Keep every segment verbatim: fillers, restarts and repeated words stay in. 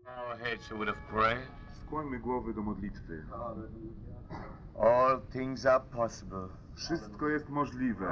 Our heads with a prayer. Skłońmy głowy do modlitwy. All things are possible. Wszystko jest możliwe.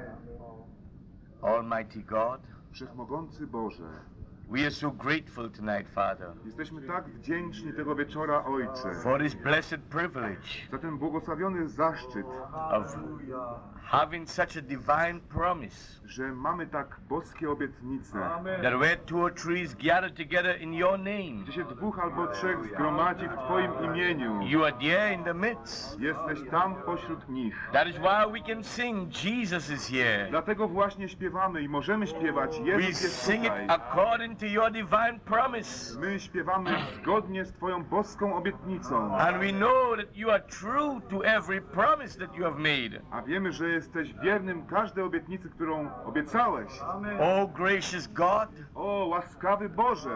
Almighty God, Wszechmogący Boże, we are so grateful tonight, Father, jesteśmy tak wdzięczni tego wieczora, Ojcze, for this blessed privilege za ten błogosławiony zaszczyt, of having such a divine promise że mamy tak boskie obietnice, that where two or three is gathered together in your name, gdzie się dwóch albo trzech zgromadzi w Twoim imieniu, you are there in the midst. jesteś tam pośród nich. That is why we can sing, Jesus is here. Dlatego właśnie śpiewamy i możemy śpiewać, We Jezus jest sing it tutaj. according to your divine promise. My śpiewamy zgodnie z Twoją boską obietnicą. And we know that you are true to every promise that you have made. A wiemy, że jesteś wiernym każdej obietnicy, którą obiecałeś. Oh, gracious God, O, łaskawy Boże!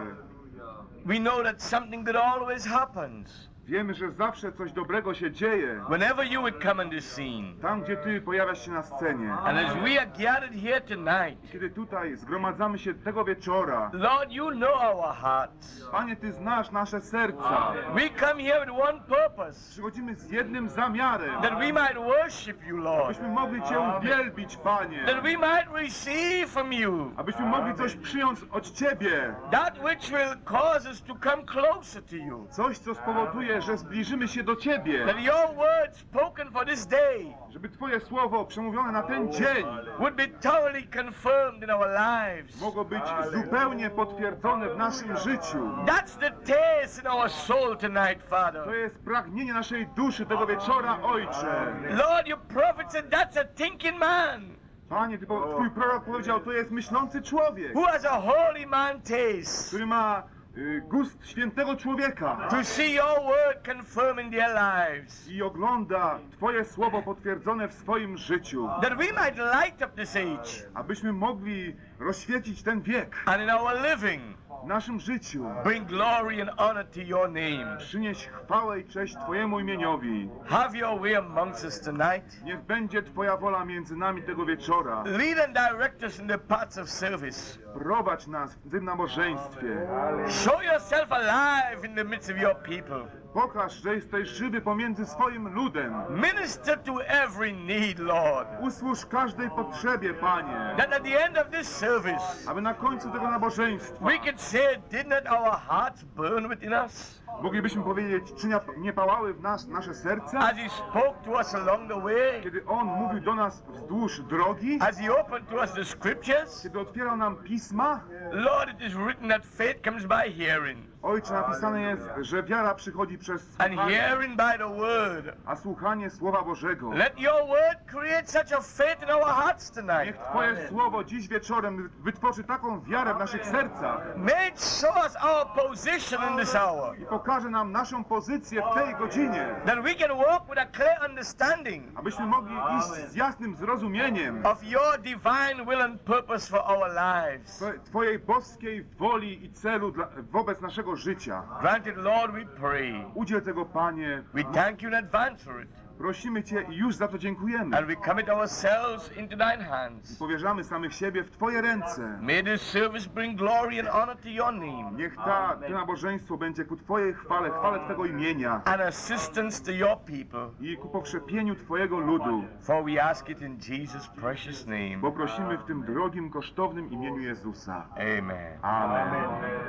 we know that something that always happens Wiemy, że zawsze coś dobrego się dzieje. whenever you would come on the scene. Tam, gdzie Ty pojawiasz się na scenie. And as we are gathered here tonight, Kiedy tutaj zgromadzamy się tego wieczora, Lord, you know our hearts. Panie, Ty znasz nasze serca. We come here with one purpose, Przychodzimy z jednym zamiarem, that we might worship you, Lord, abyśmy mogli Cię uwielbić, Panie. that we might receive from you Abyśmy mogli coś przyjąć od Ciebie. that which will cause us to come closer to you. Coś, co spowoduje, że zbliżymy się do Ciebie. That your word spoken for this day Żeby Twoje słowo przemówione na ten dzień would be thoroughly confirmed in our lives. mogło być zupełnie potwierdzone w naszym życiu. That's the taste in our soul tonight, Father. To jest pragnienie naszej duszy tego wieczora, Ojcze. Lord, your prophet said that's a thinking man Panie, Ty, po- Twój prorok powiedział, to jest myślący człowiek, who has a holy man taste który ma y, gust świętego człowieka to see your word confirmed in their lives. i ogląda Twoje słowo potwierdzone w swoim życiu, That we might light up this age abyśmy mogli rozświecić ten wiek and in our living w naszym życiu. bring glory and honor to your name. Przynieś chwałę i cześć Twojemu imieniowi. Have your way amongst us tonight. Niech będzie Twoja wola między nami tego wieczora. Lead and direct us in the paths of service. Prowadź nas w tym nabożeństwie. Show yourself alive in the midst of your people. Pokaż, że jesteś żywy pomiędzy swoim ludem. Minister to every need, Lord. Usłuż każdej potrzebie, Panie. That at the end of this service, Aby na końcu tego nabożeństwa we could say, did not our hearts burn within us? moglibyśmy powiedzieć, czy nie- nie pałały w nas nasze serca? As He spoke to us along the way, Kiedy On mówił do nas wzdłuż drogi, as He opened to us the scriptures, kiedy otwierał nam pisma, Lord, it is written that faith comes by hearing, Ojcze, napisane jest, że wiara przychodzi przez and słuchanie, hearing by the word. a słuchanie Słowa Bożego. Let your word create such a faith in our hearts tonight. Niech Twoje Słowo dziś wieczorem wytworzy taką wiarę w naszych sercach May it show us our position in this hour, i pokaże nam naszą pozycję w tej godzinie, that we can walk with a clear understanding abyśmy mogli iść z jasnym zrozumieniem of your divine will and purpose for our lives. Twe- Twojej boskiej woli i celu dla, wobec naszego życia. Grant it, Lord, we pray. Udziel tego, Panie. We thank you in advance for it. Prosimy Cię i już za to dziękujemy. And we commit ourselves into thine hands. Powierzamy samych siebie w Twoje ręce. May this service bring glory and honor to your name, Niech ta, to nabożeństwo będzie ku Twojej chwale, chwale Twego imienia and assistance to your people. i ku pokrzepieniu Twojego ludu. For we ask it in Jesus' precious name. Bo prosimy w tym drogim, kosztownym imieniu Jezusa. Amen. Amen.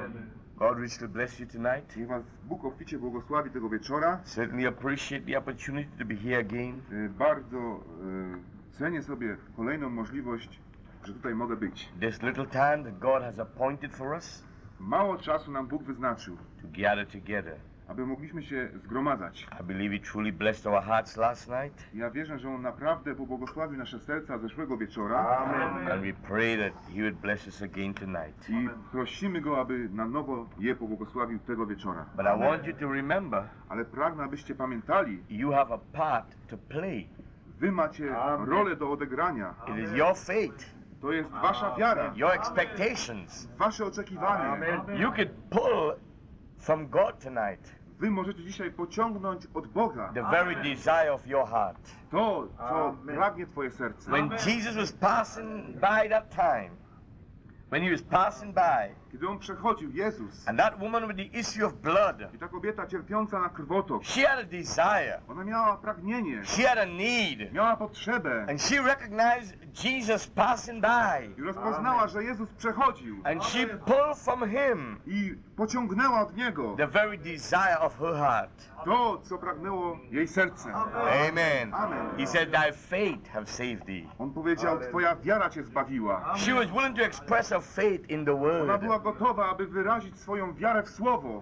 God richly bless you tonight. Niech Was Bóg obficie błogosławi tego wieczora. Certainly appreciate the opportunity to be here again. Y, Bardzo y, cenię sobie kolejną możliwość, że tutaj mogę być. This little time that God has appointed for us Mało czasu nam Bóg wyznaczył, to gather together. aby mogliśmy się zgromadzać. I believe He truly blessed our hearts last night. Ja wierzę, że On naprawdę pobłogosławił nasze serca zeszłego wieczora. And we pray that He would bless us again tonight. I prosimy Go, aby na nowo je pobłogosławił tego wieczora. But I want you to remember, Ale pragnę, abyście pamiętali, you have a part to play. Wy macie rolę do odegrania. It is your fate, To jest wasza wiara, your expectations. wasze oczekiwanie. You could pull from God tonight Wy możecie dzisiaj pociągnąć od Boga the very desire of your heart. to, co pragnie Twoje serce. When Jesus was passing by that time, when He was passing by, Kiedy on przechodził, Jezus, And that woman with the issue of blood, i ta kobieta cierpiąca na krwotok, she had a desire. ona miała pragnienie, She had a need. miała potrzebę And she recognized Jesus passing by. i rozpoznała, że Jezus przechodził And she pulled from him i pociągnęła od Niego the very desire of her heart. to, co pragnęło jej serce. Amen. Amen. He said, thy faith have saved thee. On powiedział, Twoja wiara Cię zbawiła. She was willing to express her faith in the Ona word. była gotowa, aby wyrazić swoją wiarę w Słowo.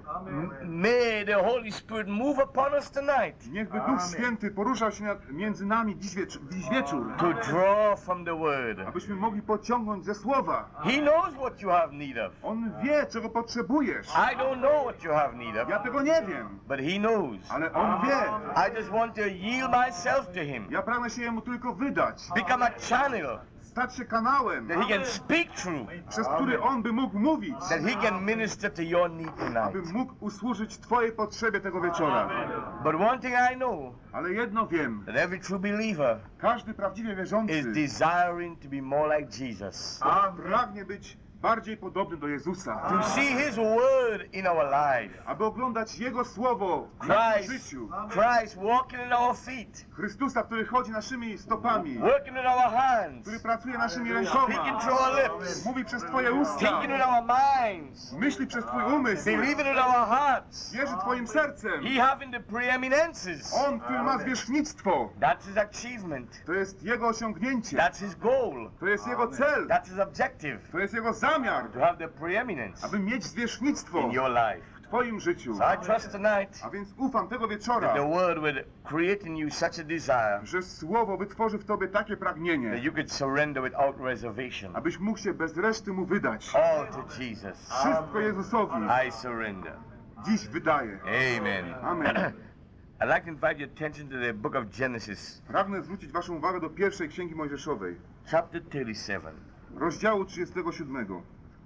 May the Holy Spirit move upon us tonight Niechby Duch Święty poruszał się nad, między nami dziś, wiecz, dziś wieczór, to draw from the word. abyśmy mogli pociągnąć ze Słowa. He knows what you have need of. On wie, czego potrzebujesz. I don't know what you have need of, Ja tego nie wiem, but he knows. ale On wie. I just want to yield myself to him. Ja pragnę się Jemu tylko wydać, Become a channel stać się kanałem, that he can speak through, przez który On by mógł mówić, that he can minister to your need aby tonight. mógł usłużyć Twojej potrzebie tego wieczora. But one thing I know, Ale jedno wiem, that every true believer każdy prawdziwie wierzący is desiring to be more like Jesus. pragnie być bardziej podobny do Jezusa, To see his word in our life. aby oglądać Jego Słowo w naszym Christ, życiu. Christ walking in our feet, Chrystusa, który chodzi naszymi stopami, working in our hands, który pracuje naszymi speaking rękoma, through our lips, mówi przez Twoje usta, thinking in our minds, myśli przez Twój umysł, believing in our hearts. wierzy Twoim sercem. He having the preeminences. On, który ma zwierzchnictwo, That's his achievement. to jest Jego osiągnięcie, That's his goal. to jest Jego cel, That's his objective. to jest Jego zamiar, To have the preeminence aby mieć zwierzchnictwo in your life. w Twoim życiu. So I trust tonight A więc ufam tego that wieczora, the word will create in you such a desire że Słowo wytworzy w Tobie takie that pragnienie, you could surrender without reservation. abyś mógł się bez reszty Mu wydać. All to Jesus. Wszystko Jezusowi I surrender. dziś wydaję. Amen. Amen. I'd like to invite your attention to the book of Genesis, Pragnę zwrócić Waszą uwagę do pierwszej Księgi Mojżeszowej, chapter thirty-seven. rozdziału trzydziestego siódmego.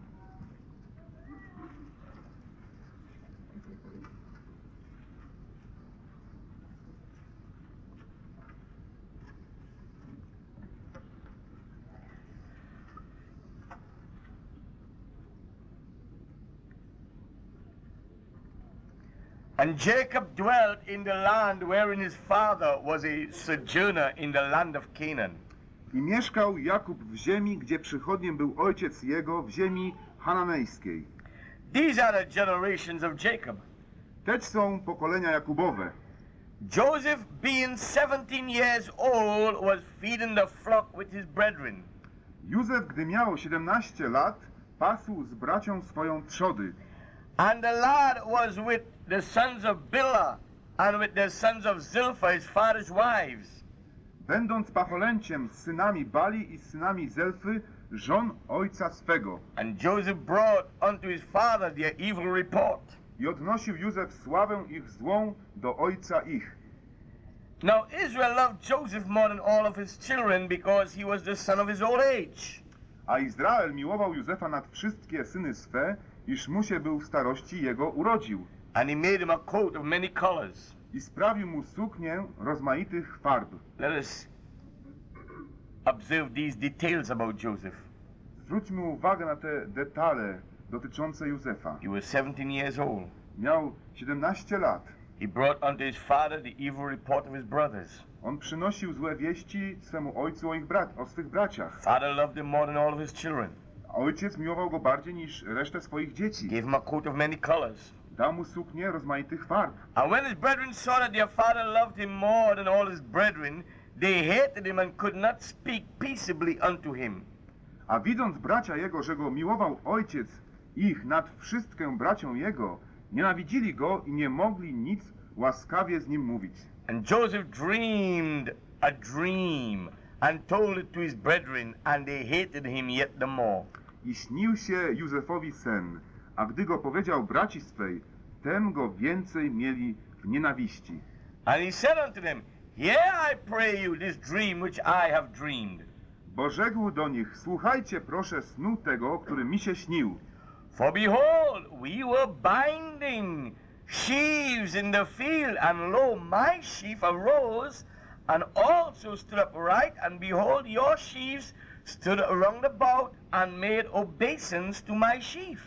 And Jacob dwelt in the land wherein his father was a sojourner in the land of Canaan. I mieszkał Jakub w ziemi, gdzie przychodniem był ojciec jego, w ziemi hananejskiej. These are the generations of Jacob. Te są pokolenia Jakubowe. Joseph, being seventeen years old, was feeding the flock with his brethren. Józef, gdy miał siedemnaście lat, pasł z bracią swoją trzody. And the lad was with the sons of Bilhah and with the sons of Zilpah, his father's wives. Będąc pacholęciem z synami Bali i z synami Zelfy, żon ojca swego. And Joseph brought unto his father their evil report. I odnosił Józef sławę ich złą do ojca ich. Now Israel loved Joseph more than all of his children because he was the son of his old age. A Izrael miłował Józefa nad wszystkie syny swe, iż mu się był w starości jego urodził. And he made him a coat of many colors. I sprawił mu suknię rozmaitych farb. Let us observe these details about Joseph. Zwróćmy uwagę na te detale dotyczące Józefa. He was seventeen years old. Miał siedemnaście lat. He brought unto his father the evil report of his brothers. On przynosił złe wieści swemu ojcu o, ich brat, o swych braciach. Father loved him more than all of his children. Ojciec miłował go bardziej niż resztę swoich dzieci. Gave him a coat of many colors. Dał mu suknię rozmaitych farb. And when his brethren saw that their father loved him more than all his brethren, they hated him and could not speak peaceably unto him. A widząc bracia jego, że go miłował ojciec ich nad wszystkę bracią jego, nienawidzili go i nie mogli nic łaskawie z nim mówić. And Joseph dreamed a dream and told it to his brethren, and they hated him yet the more. I śnił się Józefowi sen, a gdy go powiedział braci swej, tem go więcej mieli w nienawiści. And he said unto them, Hear, I pray you, this dream which I have dreamed. Bo rzekł do nich, słuchajcie proszę snu tego, który mi się śnił. For behold, we were binding sheaves in the field, and lo, my sheaf arose, and also stood upright, and behold, your sheaves stood round about, and made obeisance to my sheaf.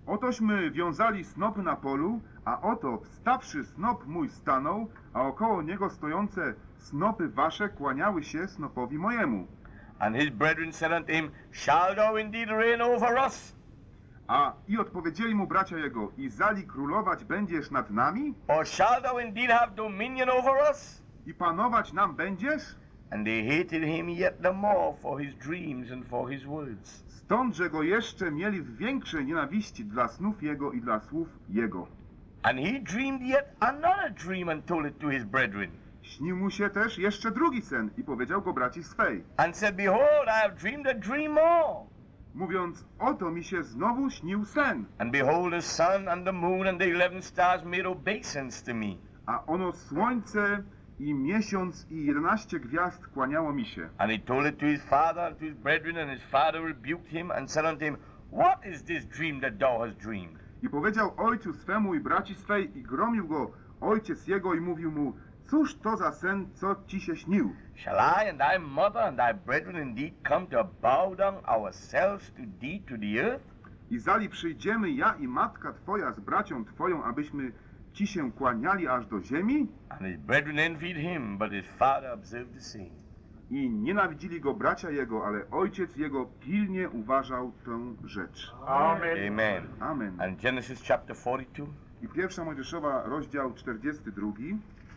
Otośmy wiązali snopy na polu, a oto wstawszy snop mój stanął, a około niego stojące snopy wasze kłaniały się snopowi mojemu. And his brethren said unto him, Shall thou indeed reign over us? A i odpowiedzieli mu bracia jego, Izali królować będziesz nad nami? Or shall thou indeed have dominion over us? I panować nam będziesz? And they hated him yet the more for his dreams and for his words. Stąd, że go jeszcze mieli w większej nienawiści dla snów jego i dla słów jego. And he dreamed yet another dream and told it to his brethren. Śnił mu się też jeszcze drugi sen i powiedział go braci swej, And said, Behold, I have dreamed a dream more. mówiąc, oto mi się znowu śnił sen, And behold, the sun and the moon and the eleven stars made obeisance to me. a ono słońce i miesiąc i jedenaście gwiazd kłaniało mi się. And he told it to his father and to his brethren, and his father rebuked him and said unto him, What is this dream that thou hast dreamed? I powiedział ojcu swemu i braci swej i gromił go ojciec jego i mówił mu, cóż to za sen, co ci się śnił? Shall I and thy mother and thy brethren indeed come to bow down ourselves to thee to the earth? Izali przyjdziemy ja i matka twoja z bracią twoją, abyśmy ci się kłaniali aż do ziemi? And his brethren envied him, but his father observed the same. I nienawidzili go bracia jego, ale ojciec jego pilnie uważał tę rzecz. Amen. Amen. Amen. And Genesis chapter forty-two. I pierwsza Mojżeszowa, rozdział czterdziesty drugi.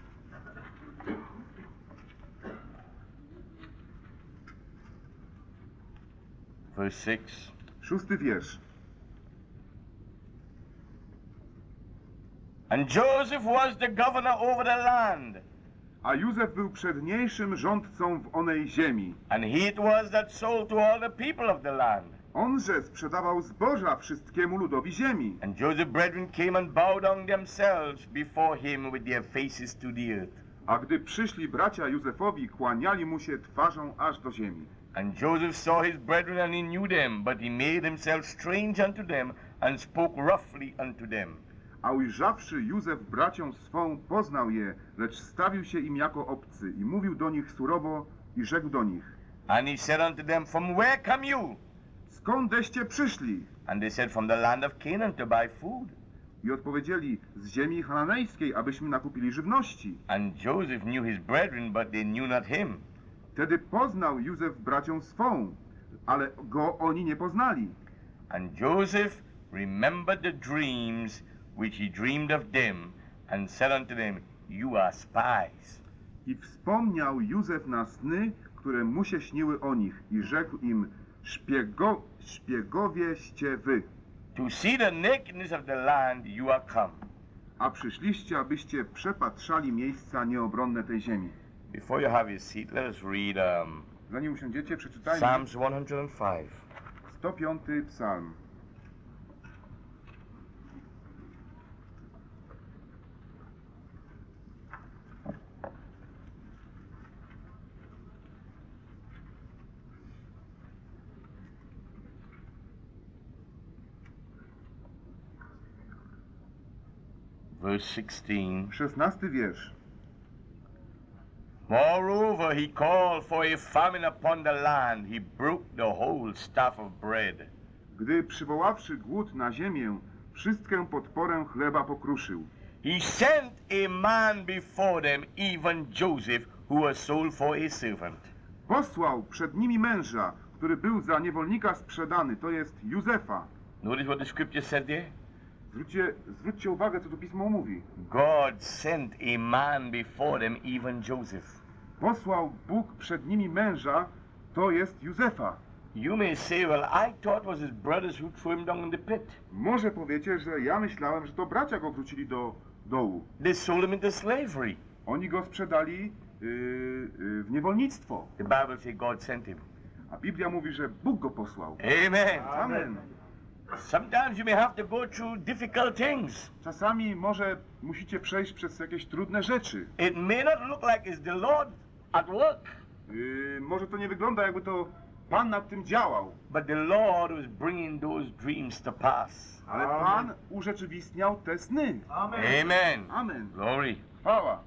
Verse six. Szósty wiersz. And Joseph was the governor over the land, A Józef był przedniejszym rządcą w onej ziemi. and he it was that sold to all the people of the land. Onże sprzedawał zboża wszystkiemu ludowi ziemi. And Joseph's brethren came and bowed down themselves before him with their faces to the earth. A gdy przyszli bracia Józefowi, kłaniali mu się twarzą aż do ziemi. And Joseph saw his brethren, and he knew them, but he made himself strange unto them, and spoke roughly unto them. A ujrzawszy Józef bracią swą, poznał je, lecz stawił się im jako obcy i mówił do nich surowo i rzekł do nich, And he said unto them, From where come you? skądeście przyszli? And they said, From the land of Canaan to buy food. I odpowiedzieli, z ziemi chananejskiej, abyśmy nakupili żywności. And Joseph knew his brethren, but they knew not him. Wtedy poznał Józef bracią swą, ale go oni nie poznali. And Joseph remembered the dreams which he dreamed of them, and said unto them, You are spies. I wspomniał Józef na sny, które mu się śniły o nich i rzekł im, Szpiego, szpiegowieście wy, To see the nakedness of the land you are come. a przyszliście, abyście przepatrzali miejsca nieobronne tej ziemi. Before you have your seat, let us read um, Zanim usiądziecie, przeczytajmy Psalms one hundred five. sto piąty psalm. Verse sixteen. szesnasty wiersz. Moreover, he called for a famine upon the land. He broke the whole staff of bread. Gdy przywoławszy głód na ziemię, wszystkę podporę chleba pokruszył. He sent a man before them, even Joseph, who was sold for a servant. Posłał przed nimi męża, który był za niewolnika sprzedany, to jest Józefa. Notice what the scripture said there? Zwróćcie, zwróćcie uwagę, co tu Pismo mówi. God sent a man before them, even Joseph. Posłał Bóg przed nimi męża, to jest Józefa. You may say, well, I thought it was his brothers who threw him down in the pit. Może powiecie, że ja myślałem, że to bracia go wrócili do dołu. They sold him into slavery. Oni go sprzedali yy, yy, w niewolnictwo. The Bible says God sent him. A Biblia mówi, że Bóg go posłał. Amen. Amen. Sometimes you may have to go through difficult things. Czasami może musicie przejść przez jakieś trudne rzeczy. It may not look like it's the Lord at work, Yy, może to nie wygląda, jakby to Pan nad tym działał. but the Lord was bringing those dreams to pass. Ale Pan urzeczywistniał te sny. Amen. Amen. Glory. Chwała.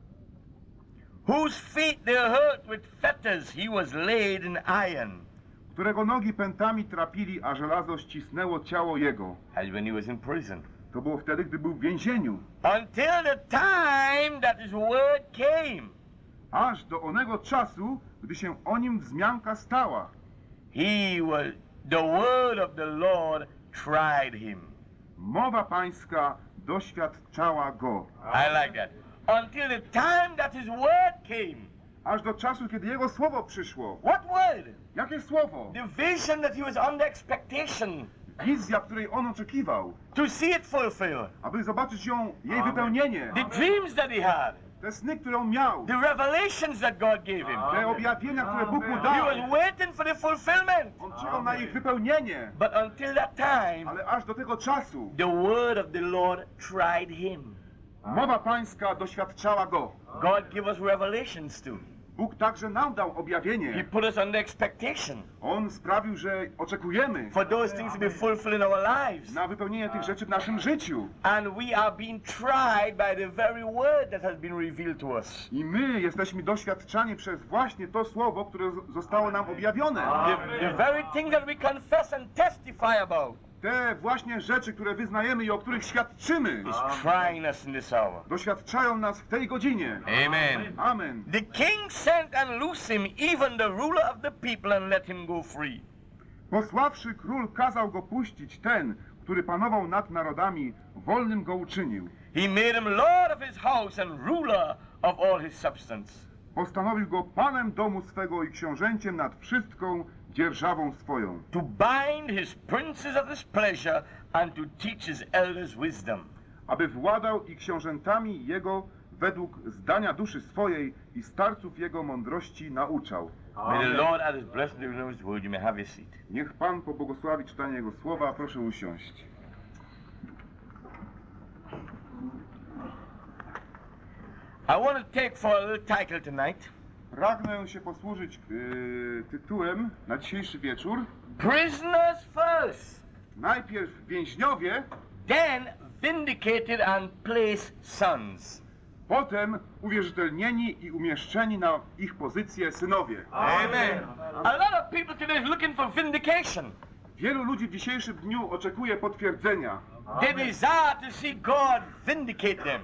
Whose feet they hurt with fetters, he was laid in iron. którego nogi pętami trapili, a żelazo ścisnęło ciało jego. As when he was in prison. To było wtedy, gdy był w więzieniu. Until the time that his word came. Aż do onego czasu, gdy się o nim wzmianka stała. He was, the word of the Lord tried him. Mowa pańska doświadczała go. I like that. Until the time that his word came. Aż do czasu, kiedy jego słowo przyszło. What word? Jakie słowo? The vision that he was under expectation. Wizja, której on oczekiwał. To see it fulfilled. Aby zobaczyć ją, jej wypełnienie. The dreams that he had. Te sny, które on miał. The revelations that God gave him. Te objawienia, które Bóg mu He dał. was waiting for the fulfillment. On czekał na ich wypełnienie. But until that time, Ale aż do tego czasu the word of the Lord tried him. mowa pańska doświadczała go. God gave us revelations too. Bóg także nam dał He objawienie. put us under expectation On sprawił, że oczekujemy for those things to be fulfilled in our lives. na wypełnienie tych rzeczy w naszym życiu. And we are being tried by the very word that has been revealed to us. I my jesteśmy doświadczani przez właśnie to słowo, które z- zostało nam objawione. The, the very thing that we confess and testify about Te właśnie rzeczy, które wyznajemy i o których świadczymy, is trying us in this hour. doświadczają nas w tej godzinie. Amen. Amen. The king sent and loosed him, even the ruler of the people, and let him go free. Posławszy król kazał go puścić, ten, który panował nad narodami, wolnym go uczynił. He made him lord of his house and ruler of all his substance. Postanowił go panem domu swego i książęciem nad wszystką dzierżawą swoją. To bind his princes at his pleasure and to teach his elders wisdom. Aby władał i książętami jego według zdania duszy swojej i starców jego mądrości nauczał. May the Lord add his blessing to his word. You may have your seat. Niech Pan pobłogosławi czytanie Jego słowa. Proszę usiąść. I want to take for a little title tonight. Pragnę się posłużyć yy, tytułem na dzisiejszy wieczór. Prisoners first, Najpierw więźniowie, then vindicated and placed sons. potem uwierzytelnieni i umieszczeni na ich pozycję synowie. Amen. A lot of people today is looking for vindication. Wielu ludzi w dzisiejszym dniu oczekuje potwierdzenia. They desire to see God vindicate them.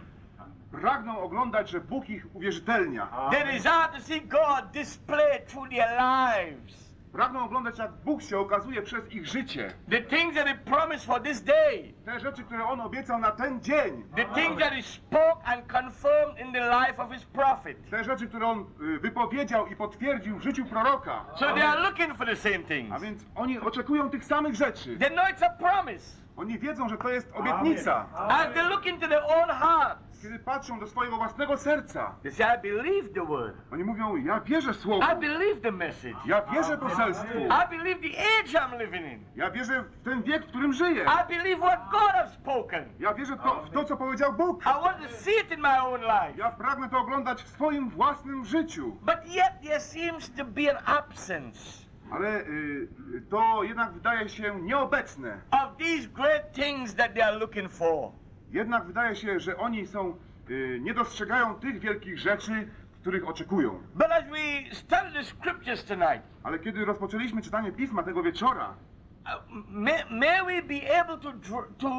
Pragną oglądać, że Bóg ich uwierzytelnia. They desire to see God displayed through their lives. Pragną oglądać, jak Bóg się okazuje przez ich życie. The things that He promised for this day. Te rzeczy, które On obiecał na ten dzień. The things that He spoke and confirmed in the life of His prophet. Te rzeczy, które On y, wypowiedział i potwierdził w życiu proroka. So they are looking for the same A things. więc oni oczekują tych samych rzeczy. They know it's a promise. Oni wiedzą, że to jest obietnica. As they look into their own hearts, Kiedy patrzą do swojego własnego serca, they say, I believe the word. oni mówią, ja wierzę słowu, I believe the message. ja wierzę poselstwu, I believe the age I'm living in. ja wierzę w ten wiek, w którym żyję. I believe what God has spoken. Ja wierzę to, w to, co powiedział Bóg. I want to see it in my own life. Ja pragnę to oglądać w swoim własnym życiu. But yet there seems to be an absence Ale y, to jednak wydaje się nieobecne. of these great things that they are looking for. Jednak wydaje się, że oni są, y, nie dostrzegają tych wielkich rzeczy, których oczekują. But as we study the scriptures tonight, Ale kiedy rozpoczęliśmy czytanie Pisma tego wieczora, uh, may, may we be able to dr- to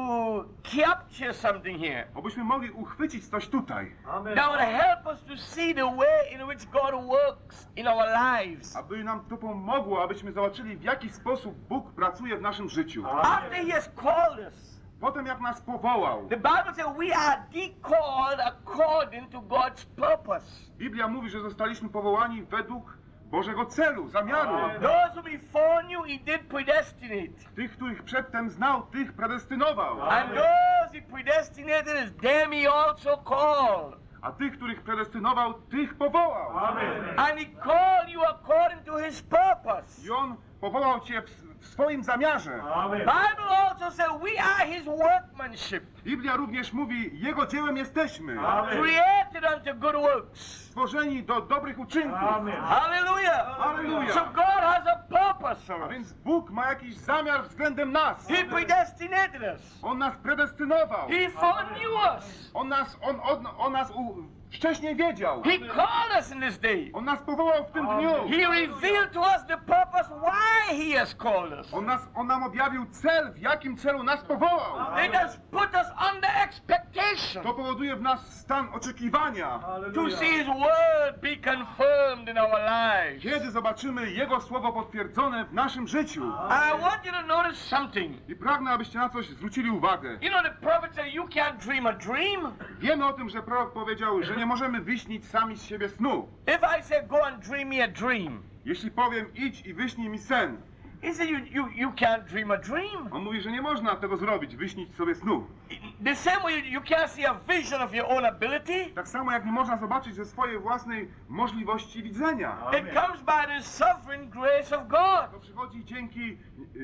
capture something here obyśmy mogli uchwycić coś tutaj, that would help us to see the way in which God works in our lives. aby nam to pomogło, abyśmy zobaczyli, w jaki sposób Bóg pracuje w naszym życiu. After He has called us, Potem jak nas powołał, the Bible says we are decalled according to God's purpose. Biblia mówi, że zostaliśmy powołani według Bożego celu, zamiaru. Those who He foreknew, He did predestinate. Tych, których przedtem znał, tych predestynował. And those He predestinated, them He also called. A tych, których predestynował, tych powołał. And He called you according to His purpose. I On powołał cię w, w swoim zamiarze. Bible also says we are His workmanship, Biblia również mówi, Jego dziełem jesteśmy. created unto good works. Stworzeni do dobrych uczynków. Hallelujah. Hallelujah. So God has a purpose for A us. więc Bóg ma jakiś zamiar względem nas. He predestinated us. On nas predestynował. He foreknew us. On nas, on, on, on nas u, wcześniej wiedział. He called us in this day. On nas powołał w tym dniu. He revealed to us the purpose why he has called us. On, nas, on nam objawił cel, w jakim celu nas powołał. It has put us under expectation To powoduje w nas stan oczekiwania. to see his word be confirmed in our lives. Kiedy zobaczymy Jego Słowo potwierdzone w naszym życiu. I want you to notice something. I pragnę, abyście na coś zwrócili uwagę. You know, the prophet said you can't dream a dream. Wiemy o tym, że prorok powiedział, że nie możemy wyśnić sami z siebie snu. If I say go and dream me a dream, Jeśli powiem, idź i wyśnij mi sen. he said you, you, you can't dream a dream. On mówi, że nie można tego zrobić, wyśnić sobie snu. The same way you, you can't see a vision of your own ability. Tak samo jak nie można zobaczyć ze swojej własnej możliwości widzenia. It comes by the sovereign grace of God. To przychodzi dzięki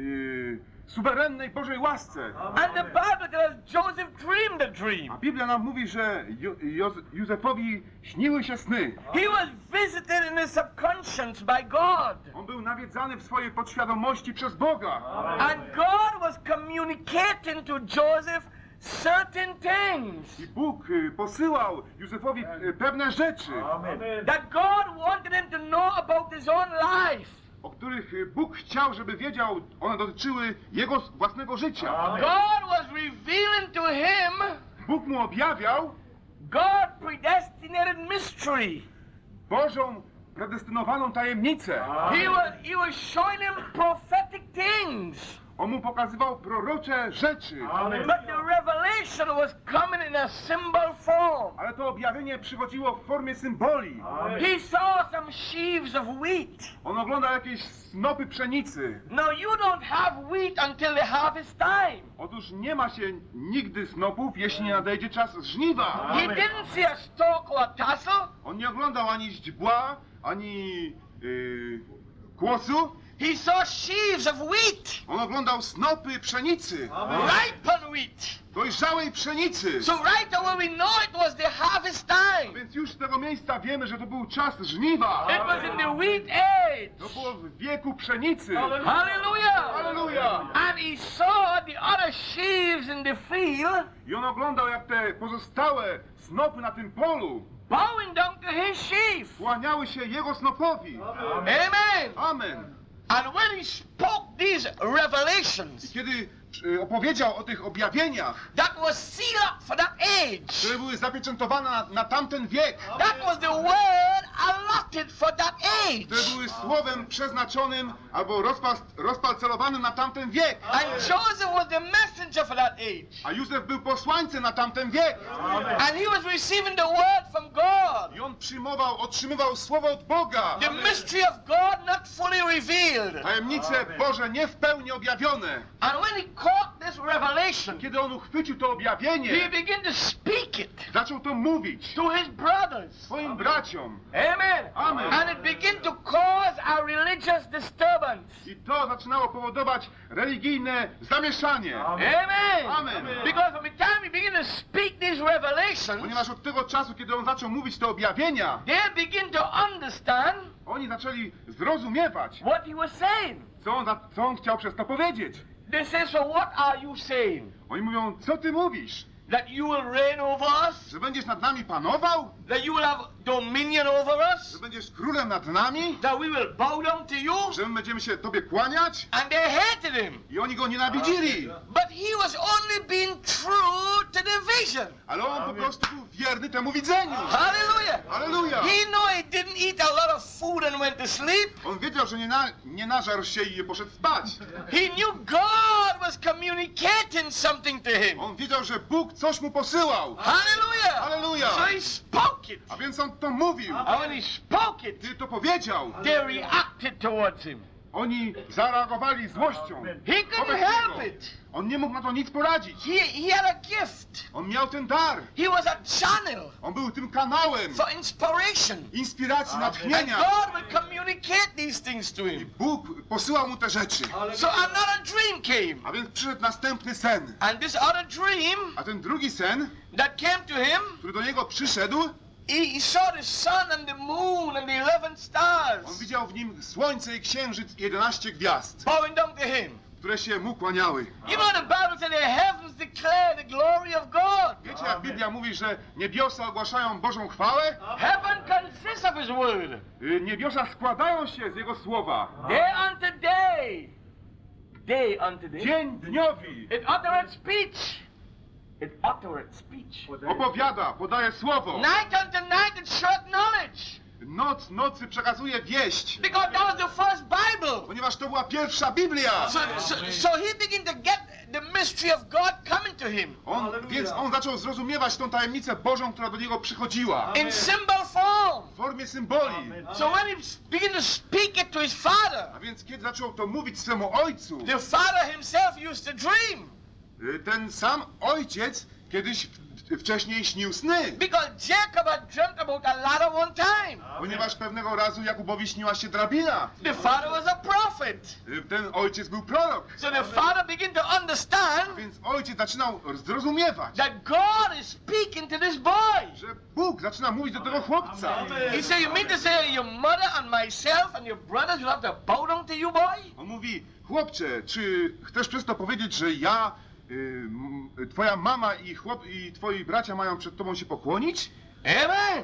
yy, suwerennej Bożej łasce. And the Bible tells us Joseph dreamed a dream. A Biblia nam mówi, że Ju Józ Józefowi śniły się sny. He was visited in his subconscious by God. On był nawiedzany w swojej podświadomości przez Boga. And God was communicating to Joseph certain things I Bóg y, posyłał Józefowi y, pewne rzeczy, that God wanted him to know about his own life. o których y, Bóg chciał, żeby wiedział, one dotyczyły jego własnego życia. God was revealing to him Bóg mu objawiał God predestinated mystery. Bożą predestynowaną tajemnicę. He was, he was showing him prophetic things. On mu pokazywał prorocze rzeczy. But the revelation was coming in a symbol form. Ale to objawienie przychodziło w formie symboli. He saw some sheaves of wheat. On oglądał jakieś snopy pszenicy. Now you don't have wheat until the harvest time. Otóż nie ma się nigdy snopów, jeśli nie nadejdzie czas żniwa. He didn't see a stalk or a tassel. On nie oglądał ani źdźbła, ani yy, kłosu. He saw sheaves of wheat. On oglądał snopy pszenicy. Ripen wheat. Dojrzałej pszenicy. So right away we know it was the harvest time. Więc już z tego miejsca wiemy, że to był czas żniwa. It was in the wheat To age. było w wieku pszenicy. Hallelujah. Halleluja! And he saw the other sheaves in the field I on oglądał, jak te pozostałe snopy na tym polu bowing down to his sheaf. kłaniały się jego snopowi. Amen. Amen. And when he spoke these revelations Kiedy y, opowiedział o tych objawieniach, that was sealed up for that age, które były zapieczętowane na, na tamten wiek, that was the word allotted for that age. które były słowem przeznaczonym albo rozpal, rozpalcelowanym na tamten wiek, And Joseph was the messenger for that age. a Józef był posłańcem na tamten wiek. And he was receiving the word from God. I on przyjmował, otrzymywał słowo od Boga. The mystery of God not fully revealed. Tajemnice Boże nie w pełni objawione. And when he caught this revelation, Kiedy on uchwycił to objawienie, he began to speak it zaczął to mówić to his brothers. swoim braciom. Amen. Amen. And it began to cause a religious disturbance. I to zaczynało powodować religijne zamieszanie. Amen. Amen. Because from the time he began to speak these revelations, Ponieważ od tego czasu, kiedy on zaczął mówić te objawienia, they begin to understand oni zaczęli zrozumiewać, what he was saying. co on, za, co on chciał przez to powiedzieć. They say, so what are you saying? Oni mówią, co ty mówisz? That you will reign over us? Że będziesz nad nami panował? That you will have dominion over us? Że będziesz królem nad nami? That we will bow down to you? Że my będziemy się tobie kłaniać? And they hated him. I oni go nienawidzili. But he was only being true to the vision. Ale on po prostu był wierny temu widzeniu. Hallelujah. Halleluja! He knew he didn't eat a lot of food and went to sleep. On wiedział, że nie, na, nie nażarł się i poszedł spać. He knew God was communicating something to him. On wiedział, że Bóg coś mu posyłał. Hallelujah. Halleluja! So he spoke it. A więc on to mówił. And when he spoke it, Gdy to powiedział, they reacted towards him. oni zareagowali złością. He couldn't wobec help niego. it. On nie mógł na to nic poradzić. He, he had a gift. On miał ten dar. He was a channel On był tym kanałem for inspiration. inspiracji, And natchnienia. God will communicate these things to him. Bóg posyłał mu te rzeczy. So another dream came. A więc przyszedł następny sen. And this other dream A ten drugi sen, that came to him, który do niego przyszedł, he, he saw the sun and the moon and the eleven on stars widział w nim słońce i księżyc i jedenaście gwiazd, bowing down to him. które się mu kłaniały. You know the Bible said the heavens declare the glory of God. Wiecie, jak Biblia Biblia mówi, że niebiosa ogłaszają Bożą chwałę. Heaven consists of His word. Y, Niebiosa składają się z Jego słowa. Day unto day. Day unto day. Dzień dniowi It uttereth speech. It uttereth speech. opowiada, podaje słowo. Night unto night it showeth knowledge. Noc nocy przekazuje wieść. Because that was the first Bible. Ponieważ to była pierwsza Biblia. So, so, so he began to get the mystery of God coming to him On, więc on zaczął zrozumiewać tą tajemnicę Bożą, która do niego przychodziła. in symbol form. W formie symboli. So when he began to speak it to his father, A więc kiedy zaczął to mówić swemu ojcu, the father himself used to dream. y, ten sam ojciec kiedyś w- wcześniej śnił sny. Because Jacob had dreamt about a ladder one time. Ponieważ pewnego razu Jakubowi śniła się drabina. The father was a prophet. Y, Ten ojciec był prorok. So the father began to understand Więc ojciec zaczynał zrozumiewać, that God is speaking to this boy. że Bóg zaczyna mówić do tego chłopca. He said, you mean to say your mother and myself and your brothers will have to bow down to you, boy? On mówi, chłopcze, czy chcesz przez to powiedzieć, że ja, y, m, twoja mama i, chłop, i twoi bracia mają przed tobą się pokłonić? Amen.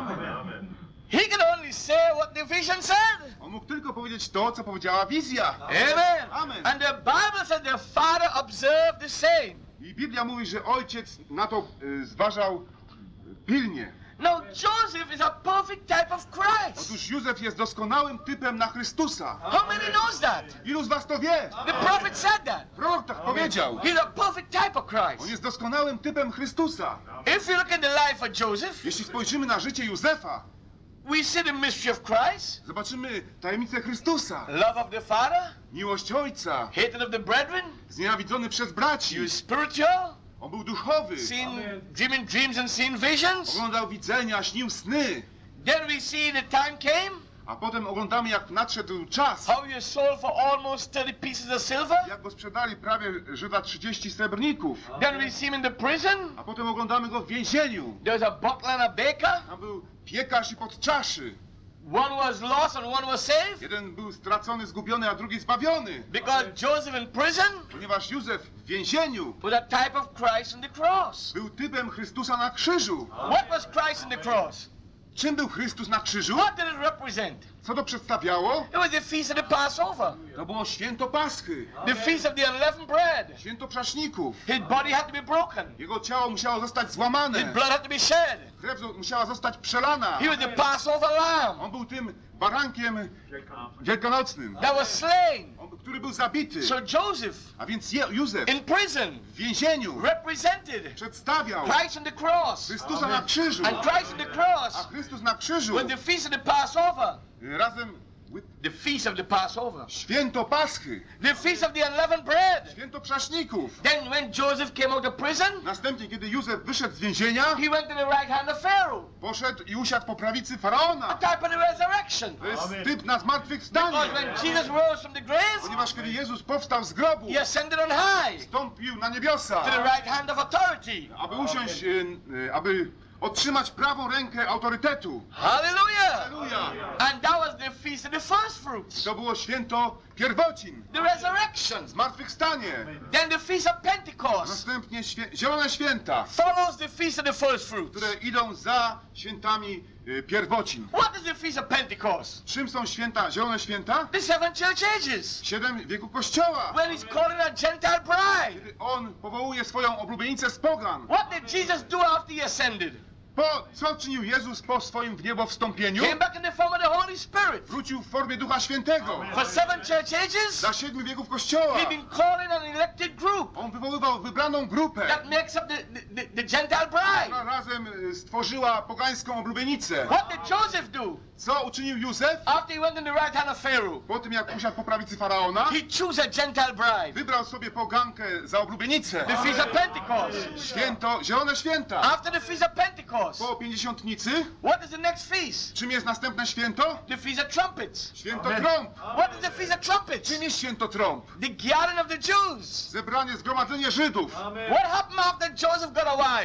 Amen. He could only say what the vision said. On mógł tylko powiedzieć to, co powiedziała wizja. Amen. Amen. And the Bible said the father observed the same. I Biblia mówi, że ojciec na to y, zważał pilnie. Now Joseph is a perfect type of Christ. Otóż Józef jest doskonałym typem na Chrystusa. How many knows that? Ilu z was to wie? The prophet said that. Prorok tak powiedział. He's a perfect type of On Christ. jest doskonałym typem Chrystusa. If you look at the life of Joseph, Jeśli spojrzymy na życie Józefa, we see the mystery of Christ, zobaczymy tajemnicę Chrystusa. love of the Father, Miłość ojca, hatred of the brethren. znienawidzony przez He braci. was spiritual, On był duchowy. seen dreaming dreams and seen visions. Oglądał widzenia, śnił sny. Then we see the time came, A potem oglądamy, jak nadszedł czas. how he was sold for almost thirty pieces of silver. Jak go sprzedali prawie Żyda trzydzieści srebrników. Then we see him in the prison. A potem oglądamy go w więzieniu. There's a butler and a baker. Tam był piekarz i podczaszy. One was lost and one was saved. Jeden był stracony, zgubiony, a drugi zbawiony. Because Joseph in prison Ponieważ Józef w więzieniu was a type of Christ on the cross. był typem Chrystusa na krzyżu. What was Christ on the cross? Czym był Chrystus na krzyżu? What did it represent? Co to przedstawiało? It was the feast of the Passover, To było święto Paschy. the feast of the unleavened bread. Święto praszników. His body had to be broken. Jego ciało musiało zostać His złamane. blood had to be shed. Krew musiała zostać przelana. He was the Passover lamb On był tym barankiem wielkanocnym, that was slain. on, który był zabity. So Joseph A więc Je Józef in prison w więzieniu represented przedstawiał Christ on the cross. Chrystusa na krzyżu. And Christ on the A cross Chrystus na krzyżu was the feast of the Passover. razem with The feast of the Passover. święto Paschy, The feast of the unleavened bread. święto praszników. Then when Joseph came out of prison, Następnie, kiedy Józef wyszedł z więzienia, he went to the right hand of Pharaoh. poszedł i usiadł po prawicy A Faraona. type of the resurrection. To jest typ na zmartwychwstanie. Because when Jesus rose from the grave, Ponieważ kiedy Jezus powstał z grobu, he ascended on high wstąpił na niebiosa, to the right hand of authority. aby usiąść, e, e, aby otrzymać prawą rękę autorytetu. Hallelujah. Halleluja! And that was the feast of the first fruits. To było święto pierwocin, The resurrection. zmartwychwstanie. Then the feast of Pentecost Następnie świe zielone święta, follows the feast of the first fruits. które idą za świętami e, pierwocin. What is the feast of Pentecost? Czym są święta, zielone święta? The seven church ages. Siedem wieku Kościoła. When he's calling a Gentile bride. Kiedy on powołuje swoją oblubienicę z pogan. What did Jesus do after he ascended? Po, co czynił Jezus po swoim w niebo wstąpieniu? Came back in the form of the Holy Spirit. Wrócił w formie Ducha Świętego. For seven church ages, Za siedmiu wieków Kościoła. he'd been calling an elected group On wywoływał wybraną grupę, that makes up the, the, the, the Gentile bride. która razem y, stworzyła pogańską oblubienicę. What did Joseph do? Co uczynił Józef? After he went in the right hand of Pharaoh, Po tym jak usiadł po prawicy Faraona, he chose a Gentile bride. wybrał sobie pogankę za oblubienicę. The feast of Pentecost. Święto, zielone święta. After the feast of Pentecost, Po pięćdziesiątnicy, what is the next feast? czym jest następne święto? The feast of trumpets. Święto trąb. What is the feast of trumpets? Czym jest święto trąb? The gathering of the Jews. Zebranie, zgromadzenie Żydów. What happened after Joseph got a wife?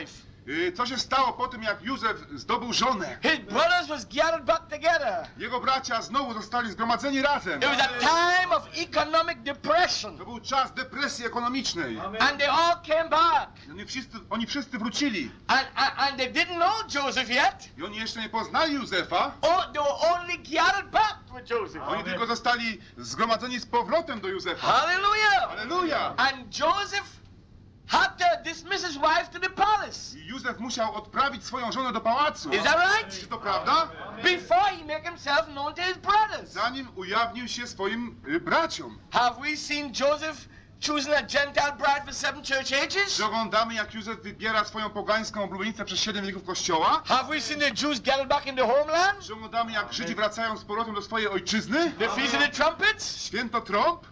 Y, Co się stało po tym, jak Józef zdobył żonę? His brothers was gathered back together. Jego bracia znowu zostali zgromadzeni razem. It was a time of economic depression. To był czas depresji ekonomicznej. And they all came back. Oni wszyscy, oni wszyscy wrócili. And, and, and they didn't know Joseph yet. I oni jeszcze nie poznali Józefa. Oh, they were only gathered back with Joseph. Oni tylko zostali zgromadzeni z powrotem do Józefa. Hallelujah. Halleluja! And Joseph had to dismiss his wife to the palace. I Józef musiał odprawić swoją żonę do pałacu. Is that right? Czy to prawda? Before he make himself known to his brothers. Zanim ujawnił się swoim y, braciom. Have we seen Joseph choosing a Gentile bride for seven church ages? Czy oglądamy, jak Józef wybiera swoją pogańską oblubienicę przez siedem wieków Kościoła? Have we seen the Jews gathered back in the homeland? Czy oglądamy, jak Żydzi wracają z powrotem do swojej ojczyzny? The Feast of the Trumpets? Święto trąb?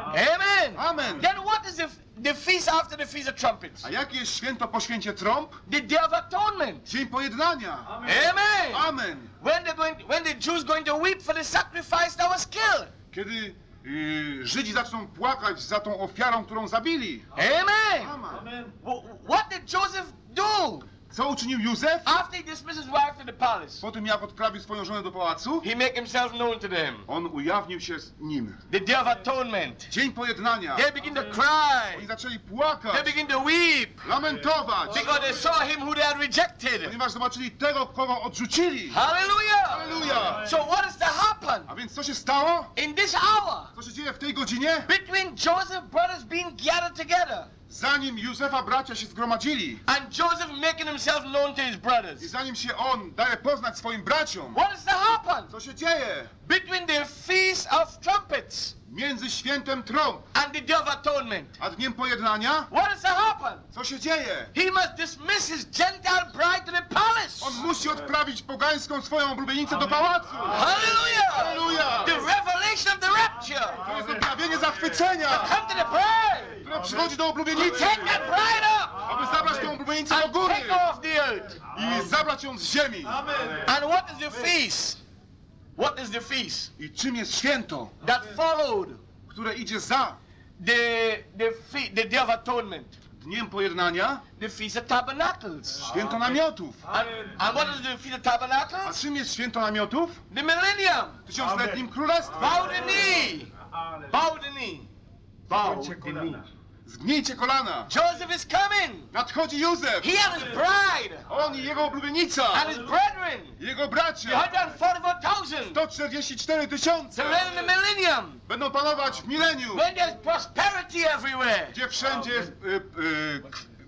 Amen. Amen. Then what is the, the feast after the Feast of Trumpets? A jakie jest święto po święcie trąb? The Day of Atonement. Dzień pojednania. Amen. Amen. When they're going, when the Jews going to weep for the sacrifice that was killed. Kiedy y, Żydzi zaczną płakać za tą ofiarą, którą zabili. Amen. Amen. Wh- What did Joseph do Co uczynił Józef? after he dismissed his wife to the palace? Po tym, jak odprawił swoją żonę do pałacu, He made himself known to them. on ujawnił się z nim. The Day of Atonement. Dzień pojednania. They begin to Oni cry. zaczęli They płakać, begin to weep lamentować, because they saw him who they had rejected. ponieważ zobaczyli tego, kogo odrzucili. Hallelujah. Halleluja! So what is to happen A więc co się stało? in this hour Co się dzieje w tej godzinie? between Joseph's brothers being gathered together Zanim Józefa bracia się zgromadzili and Joseph making himself known to his i brothers? zanim się on daje poznać swoim braciom, What is to happen co się dzieje between the Feast of Trumpets między świętem trąb and the Day of Atonement? a dniem pojednania? What is to happen? Co się dzieje? He must dismiss his Gentile bride to the palace. On musi odprawić pogańską swoją oblubienicę do pałacu. Hallelujah! Halleluja! The revelation of the rapture. To jest objawienie zachwycenia, Come to the bride. które przychodzi do oblubienicy, Take that bride up aby zabrać tę oblubienicę do and góry take off the earth. i zabrać ją z ziemi. And what is the feast? What is the feast I czym jest święto, that followed które idzie za the the fe- the Day of Atonement? dniem pojednania? The Feast of Tabernacles. Święto namiotów. And, and what is the Feast of A Tabernacles? czym jest święto namiotów? The millennium. W tysiącletnim królestwie. Bow the knee. Bow the knee. Bow the knee. Zgnijcie kolana. Joseph is coming. Nadchodzi Józef. He and his bride On i jego oblubienica. and his brethren. Jego The bracia. one hundred forty-four thousand. sto czterdzieści cztery tysiące. To reign in the millennium. Będą panować w milenium, When there's prosperity everywhere. gdzie wszędzie jest y, y,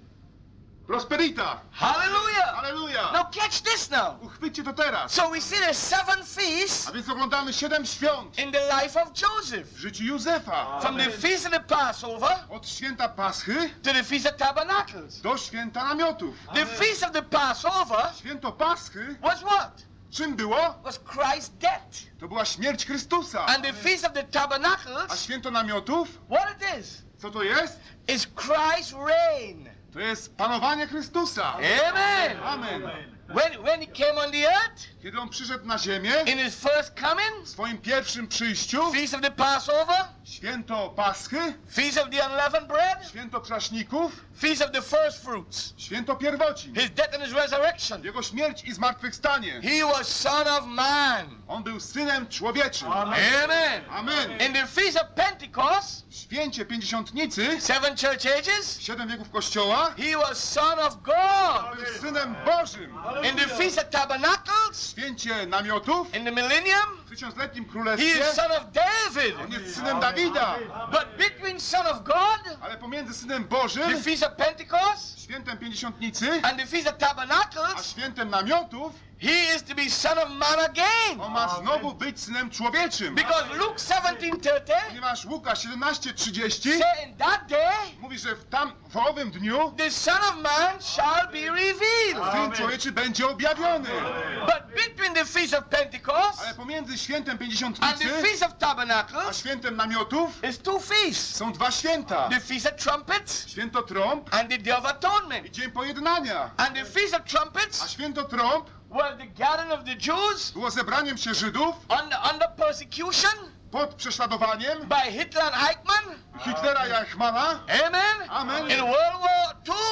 prosperita. Hallelujah. Halleluja. Now catch this now. Uchwyćcie to teraz. So we see the seven feasts A więc oglądamy siedem świąt in the life of Joseph. w życiu Józefa. From the feast of the Passover Od święta Paschy to the feast of Tabernacles. do święta namiotów. The feast of the Passover Święto Paschy was what? czym było? Was Christ's death. To była śmierć Chrystusa. And the feast of the A Tabernacles, święto namiotów? what it is, Co to jest? is Christ's reign. To jest panowanie Chrystusa. Amen. Amen. When, when he came on the earth, Kiedy on przyszedł na ziemię, in his first coming, w swoim pierwszym przyjściu, feast of the Passover, święto Paschy, feast of the unleavened bread, święto prześników, feast of the first fruits, święto pierwocin, his death and his resurrection. jego śmierć i zmartwychwstanie. He was son of man. On był synem człowieczym. Amen. Amen. In the feast of Pentecost, W święcie pięćdziesiątnicy, seven church ages, siedem wieków Kościoła, he was son of God. był synem Bożym. In the feast of Tabernacles, W święcie namiotów, in the millennium, w tysiącletnim he królestwie, is son of David. on jest synem Dawida. But between son of God, Ale pomiędzy synem the Bożym, feast of Pentecost, świętem pięćdziesiątnicy, and the feast of a Tabernacles, świętem namiotów, he is to be son of man again. on ma znowu być synem człowieczym. Because Luke seventeen thirty Ponieważ Łukasz siedemnaście trzydzieści say in that day, mówi, że w, tam, w owym dniu the Son of Man shall be revealed. Syn Człowieczy będzie objawiony. But between the feast of Pentecost Ale pomiędzy świętem and the pięćdziesiątnicy feast of a Tabernacles świętem namiotów is two feasts. są dwa święta. The feast of trumpets Święto trąb and the day of i atonement. Dzień Pojednania. And the feast of A trumpets święto trąb was the gathering of the Jews było zebraniem się Żydów under, under persecution pod prześladowaniem by Hitler and Eichmann. Hitlera i Eichmana Amen. Amen. In World War Two, w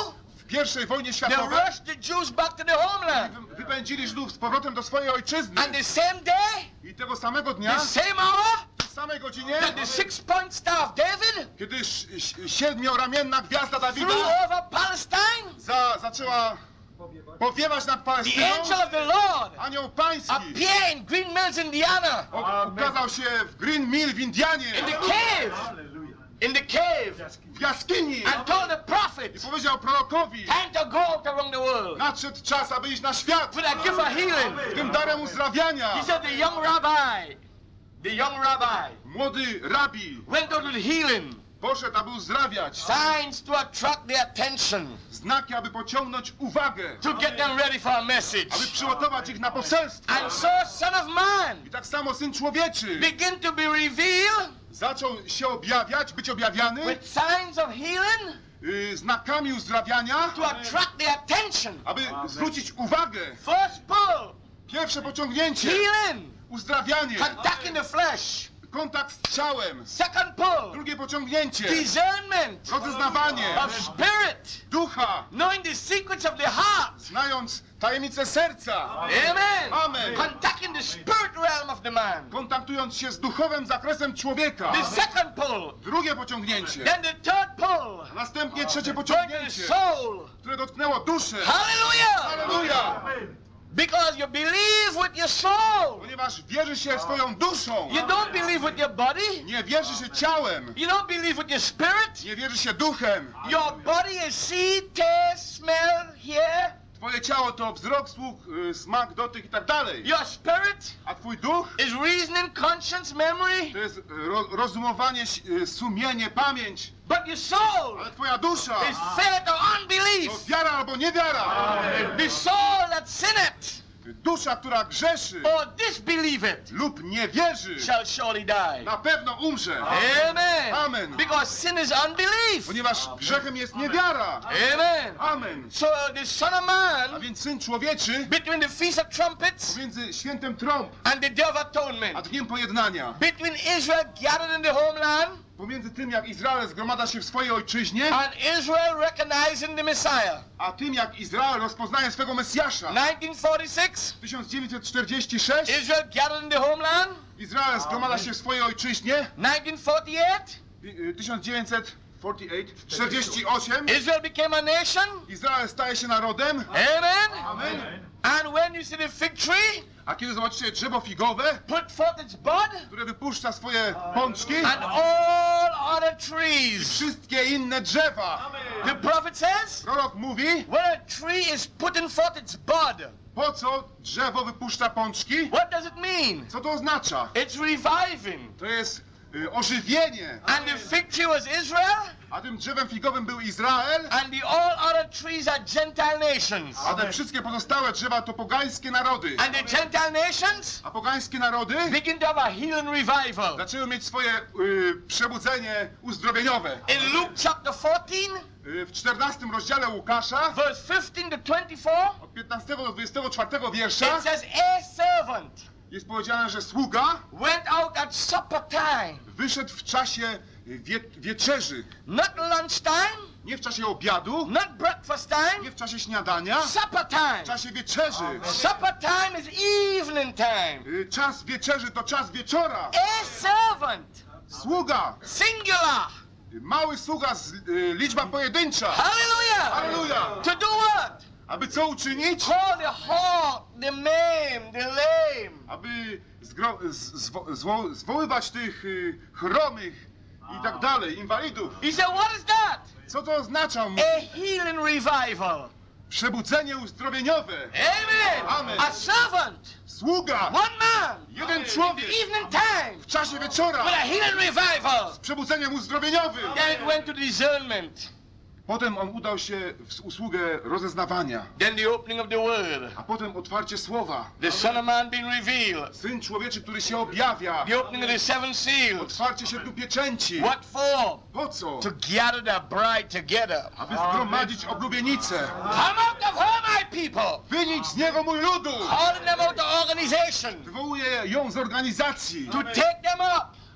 pierwszej wojnie They światowej rushed the Jews back to the homeland. wy- wypędzili Żydów z powrotem do swojej ojczyzny. And the same day, I tego samego dnia, the same hour, w samej godzinie, that the six-point star of David kiedy ś- ś- siedmioramienna gwiazda flew Dawida over Palestine, za, zaczęła powiewać nad the Palestyną, angel of the Lord anioł pański appeared in Green Mills, Indiana, o- ukazał się w Green Mill w Indianie, in the cave, in the cave, w jaskini and told the i prophet, powiedział prorokowi: time to go out around the world nadszedł czas, aby iść na świat with a gift of healing. tym darem uzdrawiania. He said the young rabbi, the young rabbi Młody rabi went out with healing, poszedł, aby uzdrawiać, signs to attract their attention, znaki, aby pociągnąć uwagę, to get them ready for a message. aby przygotować ich na poselstwo. And so Son of Man I tak samo Syn Człowieczy begin to be revealed zaczął się objawiać, być objawiany with signs of healing y, znakami uzdrawiania, to attract their attention. aby zwrócić uwagę. First pull, Pierwsze pociągnięcie, healing, uzdrawianie, contact in the flesh. kontakt z ciałem. Second pull, Drugie pociągnięcie, discernment rozeznawanie of spirit, ducha, knowing the secrets of the heart. znając tajemnicę serca, Amen. Amen. Contact in the spirit realm of the man. kontaktując się z duchowym zakresem człowieka. The second pull, Drugie pociągnięcie, then the third pull, następnie trzecie going to the pociągnięcie, soul. które dotknęło duszę. Hallelujah! Halleluja! Because you believe with your soul. Ponieważ wierzy się swoją duszą, You don't believe with your body. nie wierzy się ciałem, You don't believe with your spirit. nie wierzy się duchem. Your body is see, taste, smell, hear. Twoje ciało to wzrok, słuch, y, smak, dotyk i tak dalej. Your spirit A twój duch is reasoning, conscience, memory. to jest y, ro, rozumowanie, y, sumienie, pamięć. But your soul Ale twoja dusza is faith or to unbelief. wiara albo niewiara. The soul that sinneth Dusza, która grzeszy or disbelieveth lub nie wierzy, shall surely die. na pewno umrze. Amen. Amen. Because sin is unbelief. Ponieważ grzechem jest niewiara. Amen. Amen. So the Son of A Man, więc Syn Człowieczy between the Feast of Trumpets między świętem trąb and the Day of a Atonement, dniem pojednania, between Israel gathered in the homeland pomiędzy tym jak Izrael zgromadza się w swojej ojczyźnie, and Israel recognizing the Messiah. a tym jak Izrael rozpoznaje swego Mesjasza. nineteen forty-six, tysiąc dziewięćset czterdziesty szósty Israel gathered in the homeland. Izrael zgromadza się w swojej ojczyźnie. nineteen forty-eight, y, tysiąc dziewięćset czterdziesty ósmy Israel became a nation. Izrael staje się narodem. Amen. Amen. And when you see the fig tree A kiedy zobaczycie drzewo figowe, put forth its bud, które wypuszcza swoje pączki, and all other trees, wszystkie inne drzewa, the prophet says, prorok mówi, when a tree is putting forth its bud, po co drzewo wypuszcza pączki? what does it mean? Co to oznacza? It's reviving. To jest y, ożywienie. And the fig tree was Israel, A tym drzewem figowym był Izrael, and the all other trees are Gentile nations. a te wszystkie pozostałe drzewa to pogańskie narody. And the Gentile nations A pogańskie narody begin to have a healing revival. zaczęły mieć swoje y, przebudzenie uzdrowieniowe. In Luke chapter fourteen, Y, w czternastym rozdziale Łukasza, verse fifteen to twenty-four, od piętnastego do dwudziestego czwartego wiersza, it says, a servant jest powiedziane, że sługa went out at supper time, wyszedł w czasie wie, wieczerzy. not lunchtime, Nie w czasie obiadu, not breakfast time, nie w czasie śniadania, supper w time. czasie wieczerzy. Supper time is evening time. Y, Czas wieczerzy to czas wieczora. A servant, Sługa, singular. y, mały sługa, z, y, liczba pojedyncza. Hallelujah. Halleluja! To do what? Aby co uczynić? Call the halt, the maimed, the lame. Aby zgro, z, zwo, zwo, zwoływać tych y, chromych i tak dalej, inwalidów. He said, what is that? Co to oznacza? A healing revival. Przebudzenie uzdrowieniowe. Amen. Amen. A servant, Sługa, one man, jeden in the człowiek evening time, w czasie wieczora with a healing revival. z przebudzeniem uzdrowieniowym. Then it went to discernment. Potem on udał się w usługę rozeznawania, Then the opening of the word. a potem otwarcie słowa. The Son of Man being revealed. Syn Człowieczy, który się objawia. The opening of the seven seals. Otwarcie siedmiu pieczęci. What for? Po co? To gather the bride together. Aby zgromadzić oblubienicę. Come out of her, my people. Wynić z niego mój ludu. Calling them out to organization. Wywołuje ją z organizacji. To take them up.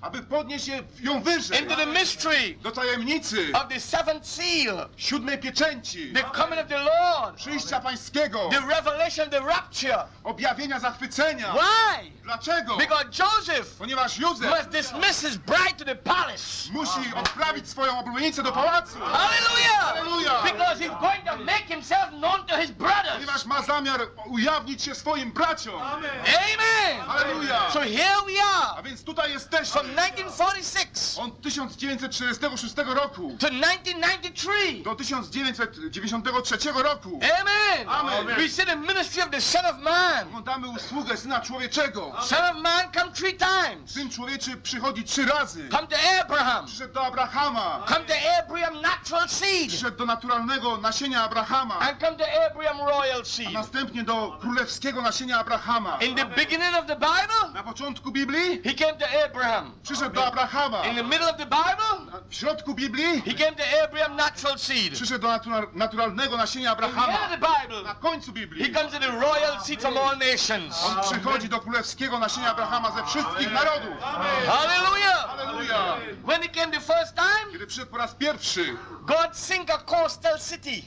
aby podnieść je- ją wyżej, into the mystery do tajemnicy of the seventh seal, siódmej pieczęci, the coming of the Lord, przyjścia pańskiego, the revelation of the rapture. objawienia zachwycenia. Why? Dlaczego? Because Joseph Ponieważ Józef must dismiss his bride to the palace. musi odprawić swoją oblubienicę do pałacu. Hallelujah! Hallelujah! Because he's going to make himself known to his brothers. Ponieważ ma zamiar ujawnić się swoim braciom. Amen. Halleluja! So here we A are więc tutaj jesteśmy. from nineteen forty-six Od tysiąc dziewięćset czterdziestego szóstego roku to nineteen ninety-three. do tysiąc dziewięćset dziewięćdziesiątego trzeciego roku Amen. Amen. We see the ministry of the Son of Man. oglądamy usługę Syna Człowieczego. Son of Man come three times. Syn Człowieczy przychodzi trzy razy. Come to Abraham. Przyszedł do Abrahama. Come to Abraham natural seed. Przyszedł do naturalnego nasienia Abrahama. And come to Abraham royal A seed. następnie do królewskiego nasienia Abrahama. In the beginning of the Bible, Na początku Biblii he came to Abraham. przyszedł do Abrahama. In the middle of the Bible, W środku Biblii he came to Abraham natural seed. przyszedł do natura- naturalnego nasienia In the end of Abrahama. the Bible, Na końcu he Biblii comes to the royal seed from all nations. on przychodzi do królewskiego nasienia Abrahama ze wszystkich narodów. Hallelujah. Halleluja! When he came the first time, Kiedy przyszedł po raz pierwszy, God sink a coastal city.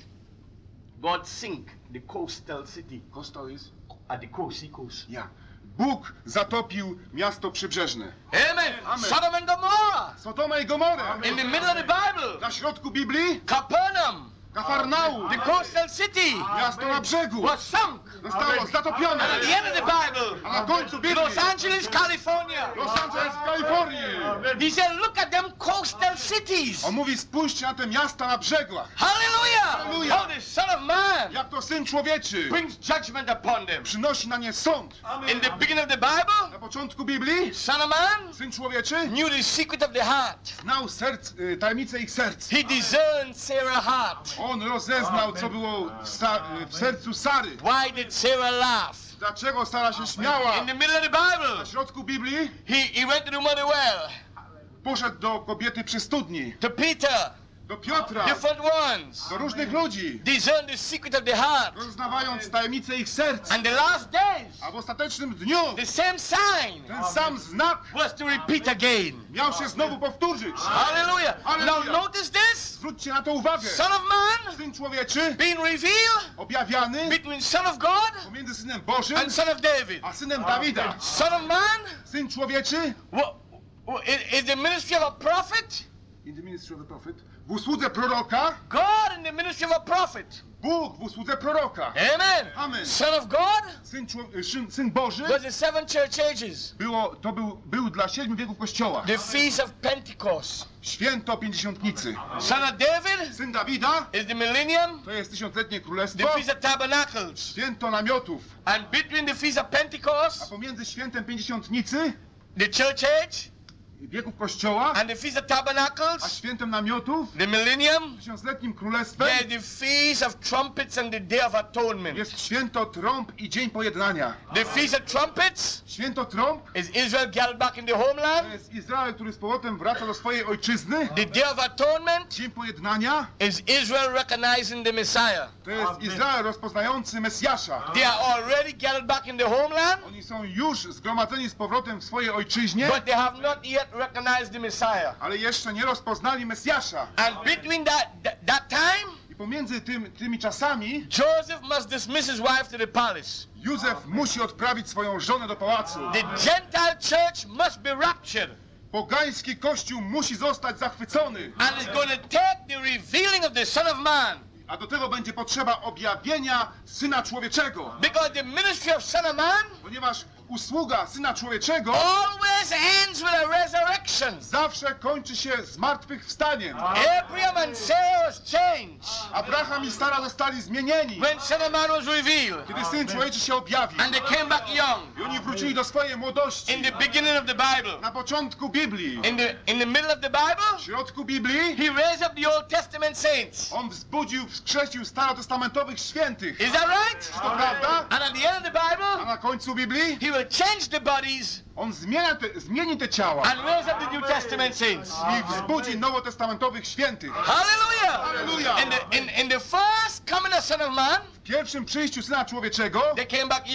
God sink the coastal city. Kostał jest? At the coast, sea coast. Ja. Bóg zatopił miasto przybrzeżne. Amen. Amen. Sodom and Gomorrah. Sodoma i Gomorę. In the middle of the Bible, Na środku Biblii Capernaum, Kafarnaum, the coastal city, miasto na brzegu, was sunk. zostało zatopione. And at the end of the Bible, A na końcu Biblii Los Angeles, California. Los Angeles w Kalifornii. He said, look at them coastal cities. On mówi, spójrzcie na te miasta na brzegach. Hallelujah. Hallelujah. How the Son of Man Jak to Syn Człowieczy brings judgment upon them. przynosi na nie sąd. In the beginning of the Bible, Na początku Biblii Son of Man Syn Człowieczy knew the secret of the heart. znał serc, y, tajemnicę ich serc. He discerned Sarah's heart. On rozeznał, co było w, sa- w sercu Sary. Why did Sarah laugh? Dlaczego Sara się śmiała? In the middle of the Bible, Na środku Biblii he, he went to the muddy well, poszedł do kobiety przy studni, to Peter, do Piotra, different ones, do różnych ludzi, discern the secret of the heart. roznawając tajemnicę ich serc. And the last days, A w ostatecznym dniu the same sign ten sam znak was to repeat again. miał się znowu powtórzyć. Hallelujah. Now Hallelujah. notice this. Zwróćcie na to uwagę. Son of Man Syn Człowieczy being revealed objawiany between Son of God pomiędzy Synem Bożym and Son of David. a Synem Dawida. Son of Man Syn Człowieczy wa- wa- i- is the ministry of a prophet. in the ministry of the prophet, w usłudze proroka, God in the ministry of a prophet. Bóg w usłudze proroka. Amen. Amen. Son of God Syn, czło- syn, syn Boży was the seven church ages. było, to był, był dla siedmiu wieków Kościoła. The feast of Pentecost. Święto Pięćdziesiątnicy. Son of David Syn Dawida is the millennium. to jest tysiącletnie The królestwo, feast of Tabernacles. święto namiotów. And between the feast of A Pentecost, pomiędzy świętem Pięćdziesiątnicy, the church age, wieków Kościoła, and the feast of a Tabernacles, świętem namiotów, the millennium, tysiącletnim królestwem, there's the feast of trumpets and the day of atonement. jest święto trąb i dzień pojednania. The feast of trumpets Święto trąb is Israel gathered back in the to homeland. jest Izrael, który z powrotem wraca do swojej ojczyzny. The day of atonement Dzień pojednania is Israel recognizing the Messiah. to jest Izrael rozpoznający Mesjasza. They are already gathered back in the homeland, Oni są już zgromadzeni z powrotem w swojej ojczyźnie, but they have not yet recognized the Messiah. ale jeszcze nie rozpoznali Mesjasza. And between that, that, that time, I pomiędzy tym, tymi czasami Joseph must dismiss his wife to the palace. Józef musi odprawić swoją żonę do pałacu. The Gentile church must be raptured Pogański kościół musi zostać zachwycony, and is going to take the revealing of the Son of Man, a do tego będzie potrzeba objawienia Syna Człowieczego, because the ministry of Son of Man ponieważ usługa Syna Człowieczego always ends with a resurrection. zawsze kończy się zmartwychwstaniem. Abraham and Sarah was changed Abraham i Sara zostali zmienieni, when Son of Man was revealed, kiedy Syn Człowieczy się objawił. and they came back young. I oni wrócili do swojej młodości. In the beginning of the Bible, Na początku Biblii, in the in the middle of the w Bible, środku Biblii, He raised up the Old Testament saints. on wzbudził, wskrzesił starotestamentowych świętych. Is that right? To prawda? And at the end of the A Bible, na końcu Biblii He will change the bodies on zmienia te, zmieni te ciała and raise up the New Testament saints. i wzbudzi nowotestamentowych świętych. Hallelujah! Hallelujah. In the in, in the first coming of Son of Man, W pierwszym przyjściu Syna Człowieczego they came back young.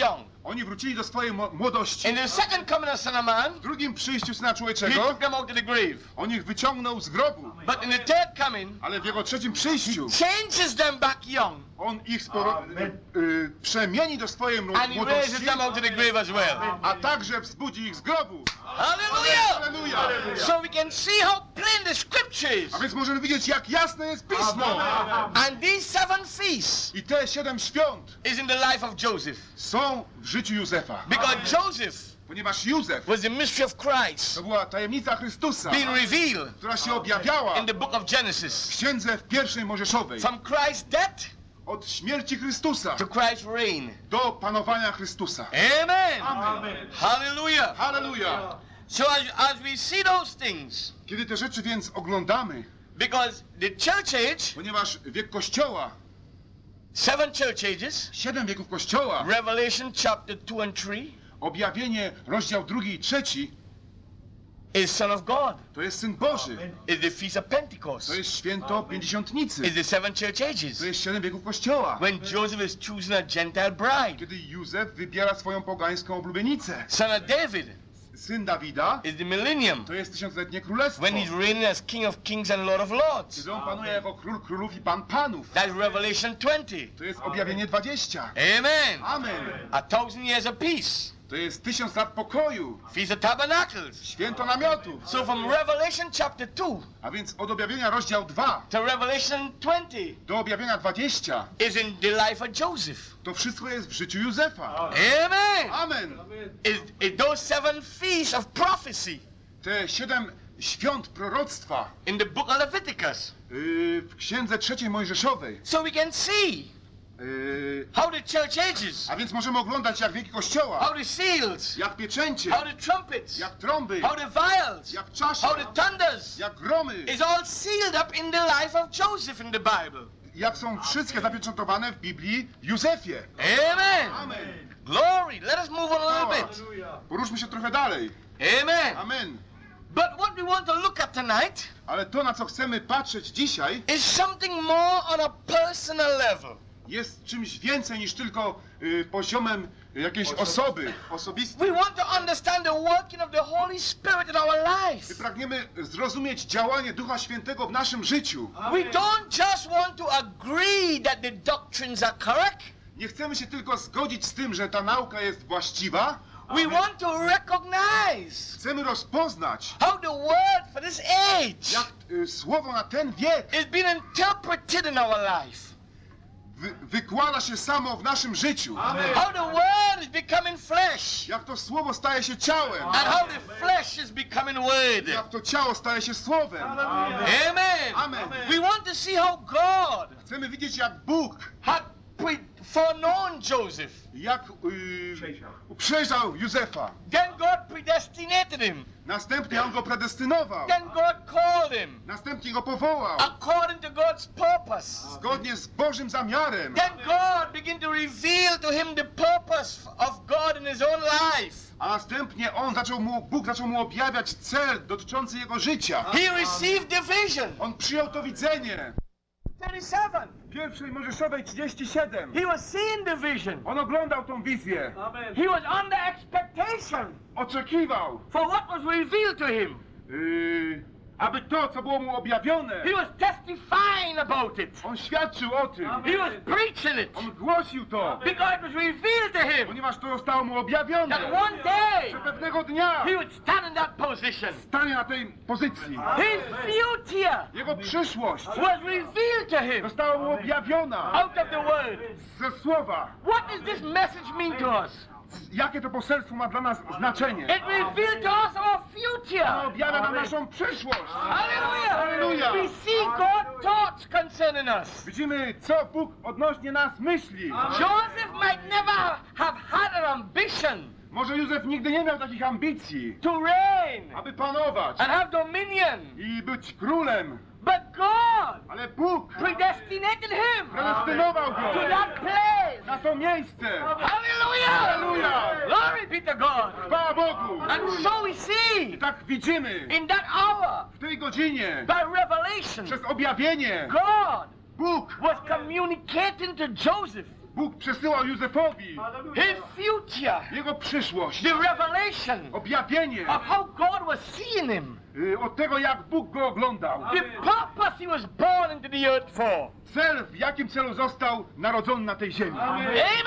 Oni wrócili do swojej mo- młodości. In the second coming of Son of Man, W drugim przyjściu Syna he Człowieczego took them out to the grave. on ich wyciągnął z grobu. But in the third coming, Ale w jego trzecim przyjściu changes them back young. on ich sporo, y, y, przemieni do swojej mł- And he raises młodości, them out to the grave as well. a także wzbudzi ich z grobu. Hallelujah! Halleluja! So we can see how plain the scripture is. A więc możemy widzieć, jak jasne jest Pismo. And these seven feasts I te siedem świąt is in the life of Joseph. są w życiu Józefa. Because Joseph Ponieważ Józef was the mystery of Christ to była tajemnica Chrystusa, being revealed która się objawiała in the book of w Genesis. księdze w pierwszej Mojżeszowej. From Christ's death Od śmierci Chrystusa to Christ's reign. do panowania Chrystusa. Amen. Amen. Hallelujah. Halleluja! So as, as we see those things, Kiedy te rzeczy więc oglądamy, because the church age, ponieważ wiek Kościoła, seven church ages, siedem wieków Kościoła, Revelation chapter two and three, objawienie, rozdział drugi i trzeci, is Son of God, to jest Syn Boży, is the feast of Pentecost, to jest święto Pięćdziesiątnicy, is the seven church to ages, jest siedem wieków Kościoła, when Joseph is choosing a Gentile bride. kiedy Józef wybiera swoją pogańską oblubienicę. Son of David Syn Dawida is the millennium, to jest tysiącletnie królestwo, when he's reigning as King of Kings and Lord of Lords. kiedy on panuje jako król królów i pan panów. That's Revelation twenty. To jest objawienie dwadzieścia. Amen. Amen. A thousand years of peace. To jest tysiąc lat pokoju, Feast of Tabernacles. święto namiotów. So from Revelation chapter two A więc od objawienia rozdział dwa to Revelation twenty do objawienia dwadzieścia is in the life of Joseph. to wszystko jest w życiu Józefa. Amen. Amen. Is, is those seven feasts of prophecy Te siedem świąt proroctwa in the book of Leviticus. yy, w księdze trzeciej Mojżeszowej. So we can see Yy, how the church ages, a więc możemy oglądać jak wieki Kościoła, how the seals, jak pieczęcie, how the trumpets, jak trąby, how the vials, jak czasze, how the thunders jak gromy, is all sealed up in the life of Joseph in the Bible. jak są wszystkie zapieczętowane w Biblii w Józefie. Amen. Amen. Glory. Let us move on a little bit. Poruszmy się trochę dalej. Amen. Amen. But what we want to look at tonight Ale to, na co chcemy patrzeć dzisiaj, is something more on a personal level. jest czymś więcej niż tylko y, poziomem jakiejś osoby, osobistej. We want to understand the working of the Holy Spirit in our life. My pragniemy zrozumieć działanie Ducha Świętego w naszym życiu. We don't just want to agree that the doctrines are correct. Nie chcemy się tylko zgodzić z tym, że ta nauka jest właściwa. We want to recognize Chcemy rozpoznać, how the word for this age jak y, słowo na ten wiek is being interpreted in our life. wy, wykłada się samo w naszym życiu. How the word is becoming flesh. Jak to słowo staje się ciałem. And how the flesh is becoming word. Jak to ciało staje się słowem. Amen. Amen. We want to see how God Chcemy widzieć, jak Bóg, had pre- foreknown Joseph. jak y, uprzedzał Józefa. Then God predestinated him. Następnie on go predestynował. Then God called him Następnie go powołał. according to God's purpose. Zgodnie z Bożym zamiarem. Then God began to reveal to him the purpose of God in his own life. A następnie on zaczął mu, Bóg zaczął mu objawiać cel dotyczący jego życia. He received the vision. On przyjął to widzenie. thirty-seven. W pierwszej Mojżeszowej trzydzieści siedem. He was seeing the vision. On oglądał tą wizję. He was under expectation Oczekiwał, for what was revealed to him. yy, aby to, co było mu objawione, He was testifying about it. on świadczył o tym. He was preaching it On głosił to, because it was revealed to him ponieważ to zostało mu objawione. that one day Że pewnego dnia he would stand in that position. stanie na tej pozycji. His future Jego przyszłość was revealed to him została mu objawiona out of the word. ze słowa. What does this message mean to us? Jakie to poselstwo ma dla nas znaczenie? It revealed to us our Ono future. objawia nam naszą przyszłość. Hallelujah. Hallelujah. We see God's thoughts concerning us. Widzimy, co Bóg odnośnie nas myśli. Joseph might never have had an ambition Może Józef nigdy nie miał takich ambicji, to reign aby panować and have dominion, i być królem, but God ale Bóg predestinated him predestynował go to that place. na to miejsce. Hallelujah! Hallelujah! Glory be to God. Chwała Bogu! And so we I see tak widzimy in that hour w tej godzinie by revelation przez objawienie God Bóg, was communicating to Joseph Bóg przesyłał Józefowi his future, jego przyszłość, the revelation objawienie of how God was seeing him, y, od tego, jak Bóg go oglądał. the purpose he was born into the earth for. Cel, w jakim celu został narodzony na tej ziemi. Amen.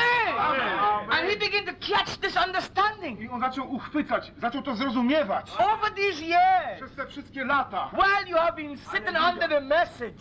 And he began to catch this understanding. I on zaczął uchwycać, zaczął to zrozumiewać. Over these years, Przez te wszystkie lata, while you have been sitting under the message,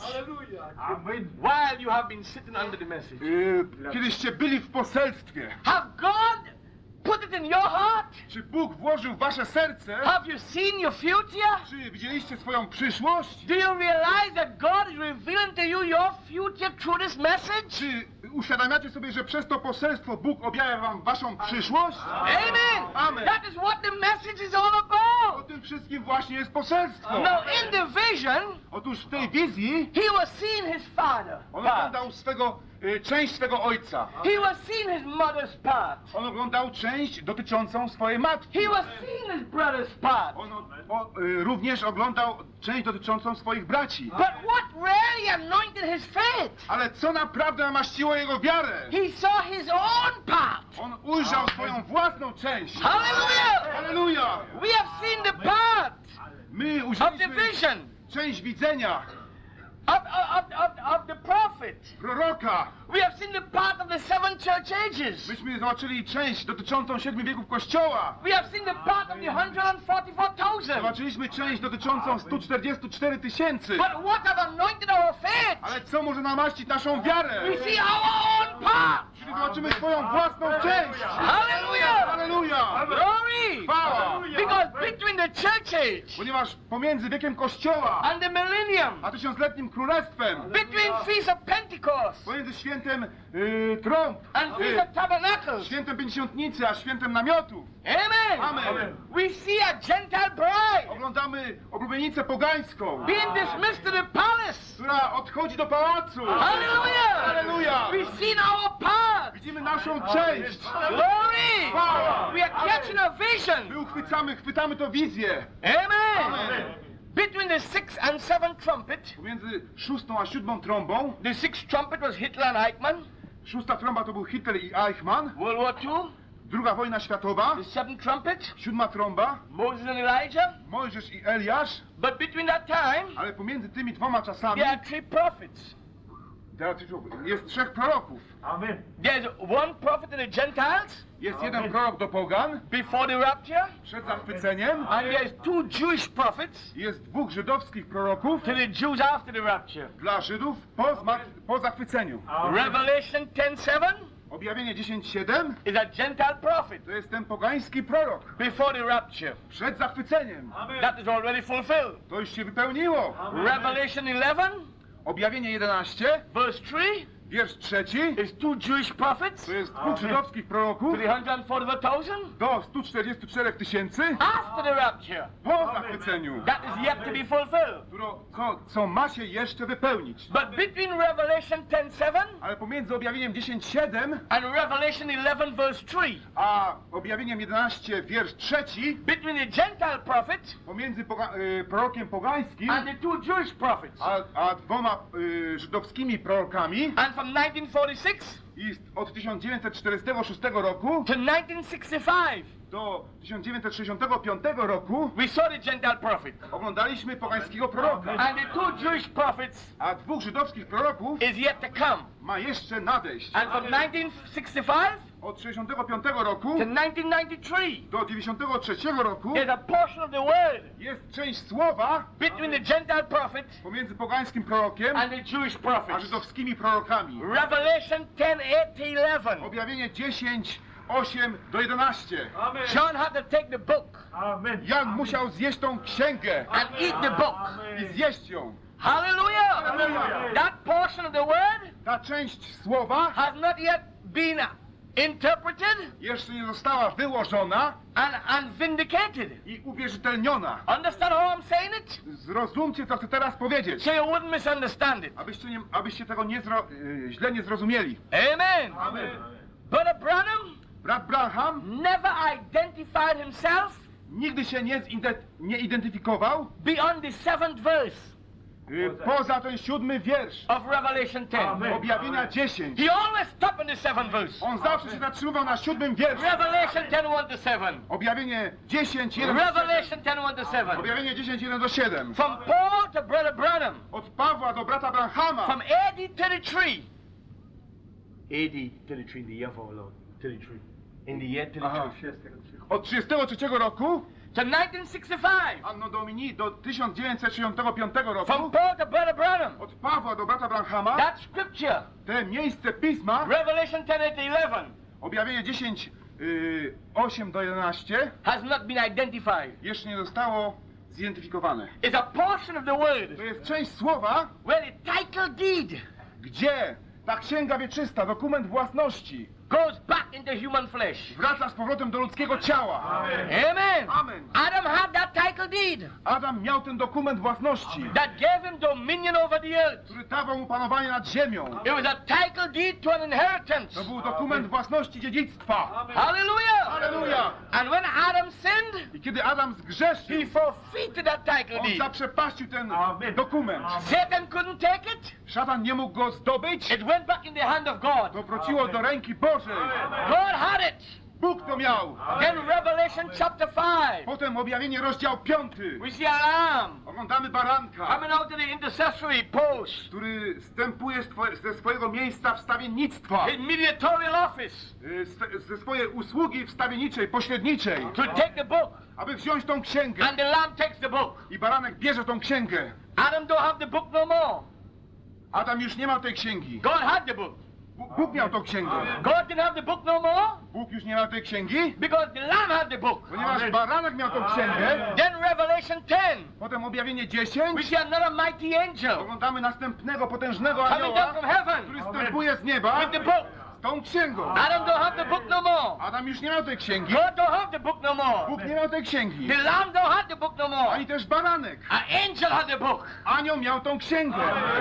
while you have been sitting under the message, y, kiedyście byli w poselstwie, have God put it in your heart? czy Bóg włożył w wasze serce, Have you seen your future? czy widzieliście swoją przyszłość, Do you realize that God is revealing to you your future through this message? czy uświadamiacie sobie, że przez to poselstwo Bóg objawia wam waszą przyszłość? Amen. Amen. That is what the message is all O about. tym wszystkim właśnie jest poselstwo. Now, in the vision, Otóż w tej wizji he was seeing his father. on part. oglądał swego, y, część swego ojca. He was seeing his mother's part. On oglądał część dotyczącą swojej matki. He was seeing his brother's part. On o, o, y, również oglądał część dotyczącą swoich braci. But what really anointed his faith? Ale co naprawdę namaściło jego wiarę? He saw his own part. On ujrzał swoją własną część. Hallelujah! Halleluja! We have seen the part My of the ujrzeliśmy vision część widzenia of, of, of, of the prophet. proroka. We have seen the part of the seven church ages. Myśmy zobaczyli część dotyczącą siedmiu wieków Kościoła. We have seen the part of the one hundred forty-four thousand. Zobaczyliśmy część dotyczącą stu czterdziestu czterech tysięcy. But what have anointed our faith? Ale co może namaścić naszą wiarę? We see our own part. Czyli zobaczymy swoją własną część. Hallelujah! Halleluja! Glory! Chwała! Because between the church age Ponieważ pomiędzy wiekiem Kościoła and the millennium, a tysiącletnim królestwem, between Feast of Pentecost pomiędzy świętem y, trąb, and Feast y, of Tabernacles, świętem pięćdziesiątnicy, a świętem namiotów, amen, Amen. we see a Gentile bride oglądamy oblubienicę pogańską, being dismissed to the palace. która odchodzi do pałacu. Hallelujah! Halleluja! We've seen our part. Widzimy naszą część. Glory! Chwała! We are catching a vision. My uchwycamy, chwytamy to wizję. Amen. Amen. Between the sixth and seventh trumpet, Pomiędzy szóstą a siódmą trąbą, the sixth trumpet was Hitler and Eichmann. szósta trąba to był Hitler i Eichmann, World War Two, druga wojna światowa, the seventh trumpet, siódma trąba, Moses and Elijah. Mojżesz i Eliasz, But between that time, ale pomiędzy tymi dwoma czasami there are three prophets. jest trzech proroków. There's one prophet to the Gentiles Jest jeden prorok do pogan before the rapture, przed zachwyceniem and there's two Jewish prophets i jest dwóch żydowskich proroków to the Jews after the rapture. dla Żydów po, zmar- po zachwyceniu. Revelation ten seven Objawienie dziesięć siedem is a Gentile prophet to jest ten pogański prorok before the rapture. przed zachwyceniem. That is already fulfilled. To już się wypełniło. Revelation eleven, Objawienie jedenaście, verse three, wiersz trzeci, is two Jewish prophets to jest dwóch żydowskich proroków to the one hundred forty thousand do stu czterdziestu czterech tysięcy after the rapture. po zachwyceniu, That is yet to be fulfilled. którą, co, co ma się jeszcze wypełnić. But between Revelation ten seven Ale pomiędzy objawieniem dziesięć siedem and Revelation eleven, verse three, a objawieniem jedenaście, wiersz trzeci, between the Gentile prophet pomiędzy poga- y, prorokiem pogańskim and the two Jewish prophets, a, a dwoma y, żydowskimi prorokami and from nineteen forty-six i od tysiąc dziewięćset czterdziestego szóstego roku to nineteen sixty-five, do tysiąc dziewięćset sześćdziesiątego piątego roku we saw the Gentile prophet. oglądaliśmy pogańskiego proroka, And the two Jewish prophets a dwóch żydowskich proroków is yet to come. ma jeszcze nadejść. And from nineteen sixty-five Od sześćdziesiątego piątego roku to nineteen ninety-three, do dziewięćdziesiątego trzeciego roku there's a portion of the word jest część słowa between the Gentile prophet pomiędzy pogańskim prorokiem and the Jewish a prophets. żydowskimi prorokami. Revelation ten eight to eleven. Objawienie dziesięć, osiem do jedenastu. John had to take the book Jan musiał zjeść tą księgę and eat the book. i zjeść ją. Hallelujah! Hallelujah. That portion of the word Ta część słowa has not yet been interpreted jeszcze nie została wyłożona and, and vindicated. i uwierzytelniona. Understand how I'm saying it? Zrozumcie, co chcę teraz powiedzieć, So you wouldn't misunderstand it. abyście, nie, abyście tego nie zro, yy, źle nie zrozumieli. Amen. Amen. Brother Branham Brat Branham never identified himself nigdy się nie, zinde- nie identyfikował beyond the seventh verse. Y, Poza ten siódmy wiersz of Revelation ten. objawienia dziesięć. He always stopped in the seventh verse. On zawsze się zatrzymywał na siódmym wierszu. Revelation ten, one to seven. Objawienie dziesięć, jeden do siedem. Revelation ten, one to seven. Objawienie dziesięć, jeden do siedem. From Paul to Brother Branham. Od Pawła do brata Branhama. From A D thirty-three. A D thirty-three, in the year of our Lord. thirty-three. In the year Aha. thirty-three. Od trzydziestego trzeciego roku To nineteen sixty-five. Anno Domini do tysiąc dziewięćset sześćdziesiątego piątego roku. From Paul to Brother Branham. Od Pawła do brata Branhama. That scripture. Te miejsce pisma. Revelation ten, eight to eleven. Objawienie dziesięć, y, osiem do jedenaście. Has not been identified. Jeszcze nie zostało zidentyfikowane. It's a portion of the word To jest część słowa, where the title deed gdzie ta księga wieczysta, dokument własności, goes back into human flesh. wraca z powrotem do ludzkiego ciała. Amen. Amen. Adam had that title deed Adam miał ten dokument własności, that gave him dominion over the earth. który dawał mu panowanie nad ziemią. It was a title deed to an inheritance. To był dokument własności dziedzictwa. Hallelujah. Halleluja! And when Adam sinned, I kiedy Adam he zgrzeszył, forfeited that title on deed. zaprzepaścił ten dokument. Satan couldn't take it. Szatan nie mógł go zdobyć. It went back in the hand of God. To wróciło do ręki Bożej. God had it. Bóg to miał. Then Revelation chapter five. Potem objawienie rozdział piąty. We see a lamb Oglądamy baranka, coming out of the intercessory post. który wstępuje z twoje- ze swojego miejsca wstawiennictwa, His mediatorial office y, z- ze swojej usługi wstawienniczej, pośredniczej, to take the book, aby wziąć tą księgę. and the lamb takes the book. I baranek bierze tą księgę. Adam don't have the book no more. Adam już nie ma tej księgi. God had the book. Bu- Bóg miał tą księgę. God didn't have the book no more Bóg już nie ma tej księgi, because the lamb had the book. ponieważ baranek miał tą księgę. Then Revelation ten, Potem objawienie we dziesięć. see another mighty angel Oglądamy następnego potężnego coming down anioła, from heaven który wstępuje z nieba with the book. z tą księgą. Adam don't have the book no more. Adam już nie miał tej księgi. God don't have the book no more. Bóg nie miał tej księgi. The lamb don't have the book no more. Ani też baranek. An angel had the book. Anioł miał tą księgę.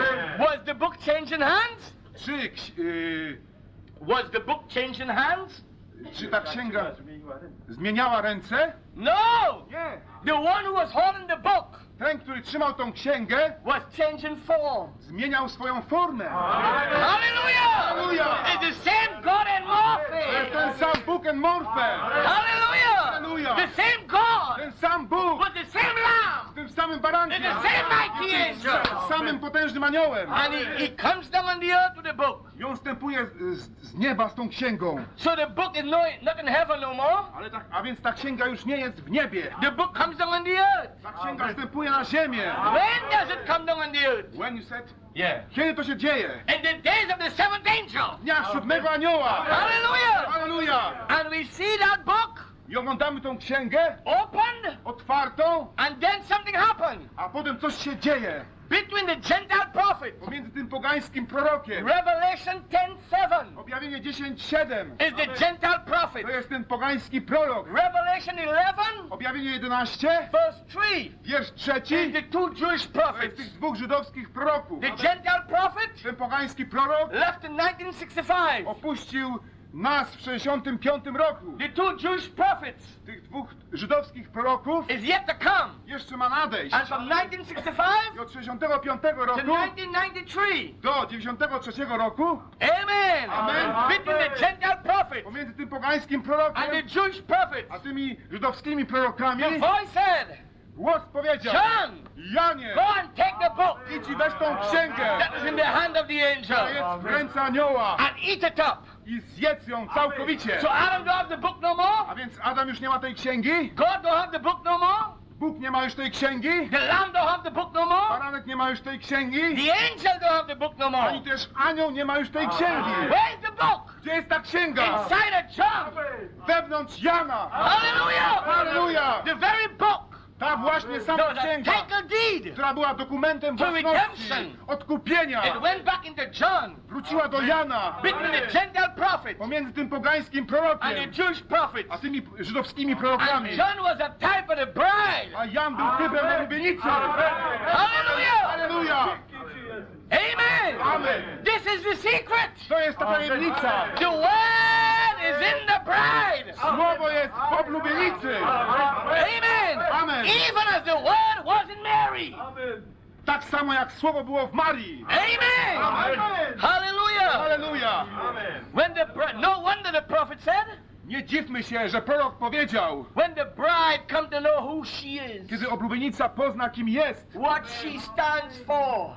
Was the book changing hands? Czy, ks- yy, Was the book changing hands? czy ta księga zmieniała ręce? No! Nie. The one who was holding the book Ten, który trzymał tą księgę, was changing form. zmieniał swoją formę. Hallelujah! Hallelujah! It's the same God and To jest Morphe. ten sam Bóg and Morfe. Hallelujah! Hallelujah! The same God Ten sam Bóg with the same lamb z tym samym barankiem. and the same mighty angel. Z samym potężnym aniołem. And he, he comes down on the earth with the book. I on wstępuje z, z nieba z tą księgą. So the book is no, not in heaven no more. Ale tak, a więc ta księga już nie jest w niebie. The book comes down on the earth. Ta księga wstępuje na ziemię. When does it come down on the earth? When you said? Yeah. Kiedy to się dzieje? In the days of the seventh angel. Dnia siódmego anioła. Hallelujah! Halleluja! And we see that book I oglądamy tą księgę opened, otwartą, and then something happened a potem coś się dzieje between the Gentile prophet. pomiędzy tym pogańskim prorokiem. Revelation ten seven Objawienie dziesięć siedem. is the Gentile prophet. To jest ten pogański prorok. Revelation eleven, Objawienie jedenaście, verse three, wiersz is trzeci. the two Jewish To jest prophets. tych dwóch żydowskich proroków. The Gentile prophet Ten pogański prorok left in nineteen sixty-five. opuścił nas w sześćdziesiątym piątym roku. The two Jewish prophets Tych dwóch żydowskich proroków is yet to come. jeszcze ma nadejść. And from nineteen sixty-five I od sześćdziesiątego piątego to roku nineteen ninety-three. do dziewięćdziesiątego trzeciego roku Amen. Amen. Between the Gentile prophet pomiędzy tym pogańskim and prorokiem the Jewish prophet, a tymi żydowskimi prorokami the voice said, głos powiedział: John, Janie, go and take the book idź i weź tą księgę, that is in the hand of the która angel jest w ręce anioła and eat it up. i zjedz ją całkowicie. So Adam don't have the book no A more. więc Adam już nie ma tej księgi, God don't have the book no more. Bóg nie ma już tej księgi, The lamb don't have the book no more. baranek nie ma już tej księgi, The angel don't have the book no more. ani też anioł nie ma już tej księgi. Where's the book? Gdzie jest ta księga? Inside of John. Wewnątrz Jana. Hallelujah. Halleluja! The very book. Ta właśnie sama No, the księga, title deed. która była dokumentem To własności, redemption. odkupienia, It went back into John wróciła do Jana between the Gentile prophet pomiędzy tym pogańskim and the prorokiem Jewish prophet. a tymi żydowskimi And prorokami. John was a type of the bride. A Jan był typem oblubieńcy. Hallelujah. Halleluja! Amen. Amen. This is the secret. To jest ta tajemnica. The word is in the bride. Słowo jest w oblubienicy. Amen. Amen. Even as the word was in Mary. tak samo jak słowo było w Marii. Amen! Amen! Hallelujah! Halleluja! When the bri- no wonder the prophet said, Nie dziwmy się, że prorok powiedział, when the bride come to know who she is, kiedy oblubienica pozna, kim jest, what she stands for,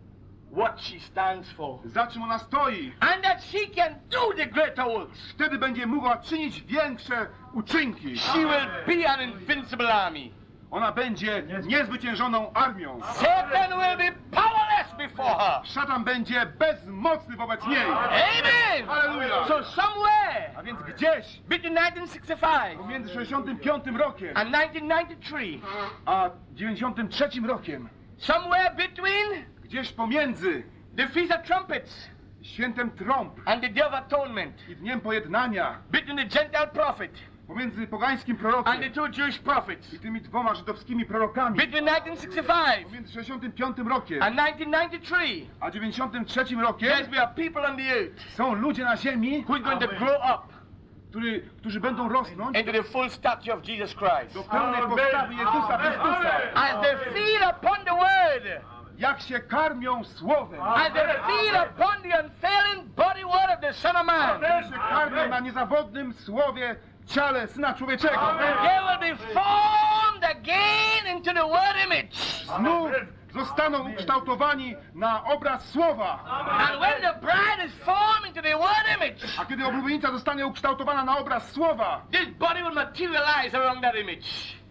what she stands for, za czym ona stoi, and that she can do the greater works, wtedy będzie mogła czynić większe uczynki. she will be an invincible army. Ona będzie niezwyciężoną armią. Satan will be powerless before her. Szatan będzie bezmocny wobec niej. Amen! Halleluja! So somewhere A więc gdzieś between nineteen sixty-five pomiędzy sześćdziesiątym piątym rokiem and nineteen ninety-three, a dziewięćdziesiątym trzecim rokiem, somewhere between gdzieś pomiędzy the Feast of Trumpets świętem trąb and the Day of Atonement, i dniem pojednania, between the Gentile prophet pomiędzy pogańskim and prorokiem the two Jewish prophets, i tymi dwoma żydowskimi prorokami, between nineteen sixty-five pomiędzy sześćdziesiątym piątym rokiem and nineteen ninety-three, a dziewięćdziesiątym trzecim rokiem, yes, we are people on the earth są ludzie na ziemi, who are going to grow up który, którzy będą rosnąć into the full stature of Jesus Christ. do pełnej postawy Jezusa Chrystusa. As they feed upon the word, Jak się karmią słowem, as they feed upon the unfailing body word of the Son of Man, jak się karmią na niezawodnym słowie, ciele Syna Człowieczego, they will be formed again into the word image. znów zostaną ukształtowani na obraz słowa. And when the bride is formed into the word image, A kiedy oblubienica zostanie ukształtowana na obraz słowa, this body will materialize around that image.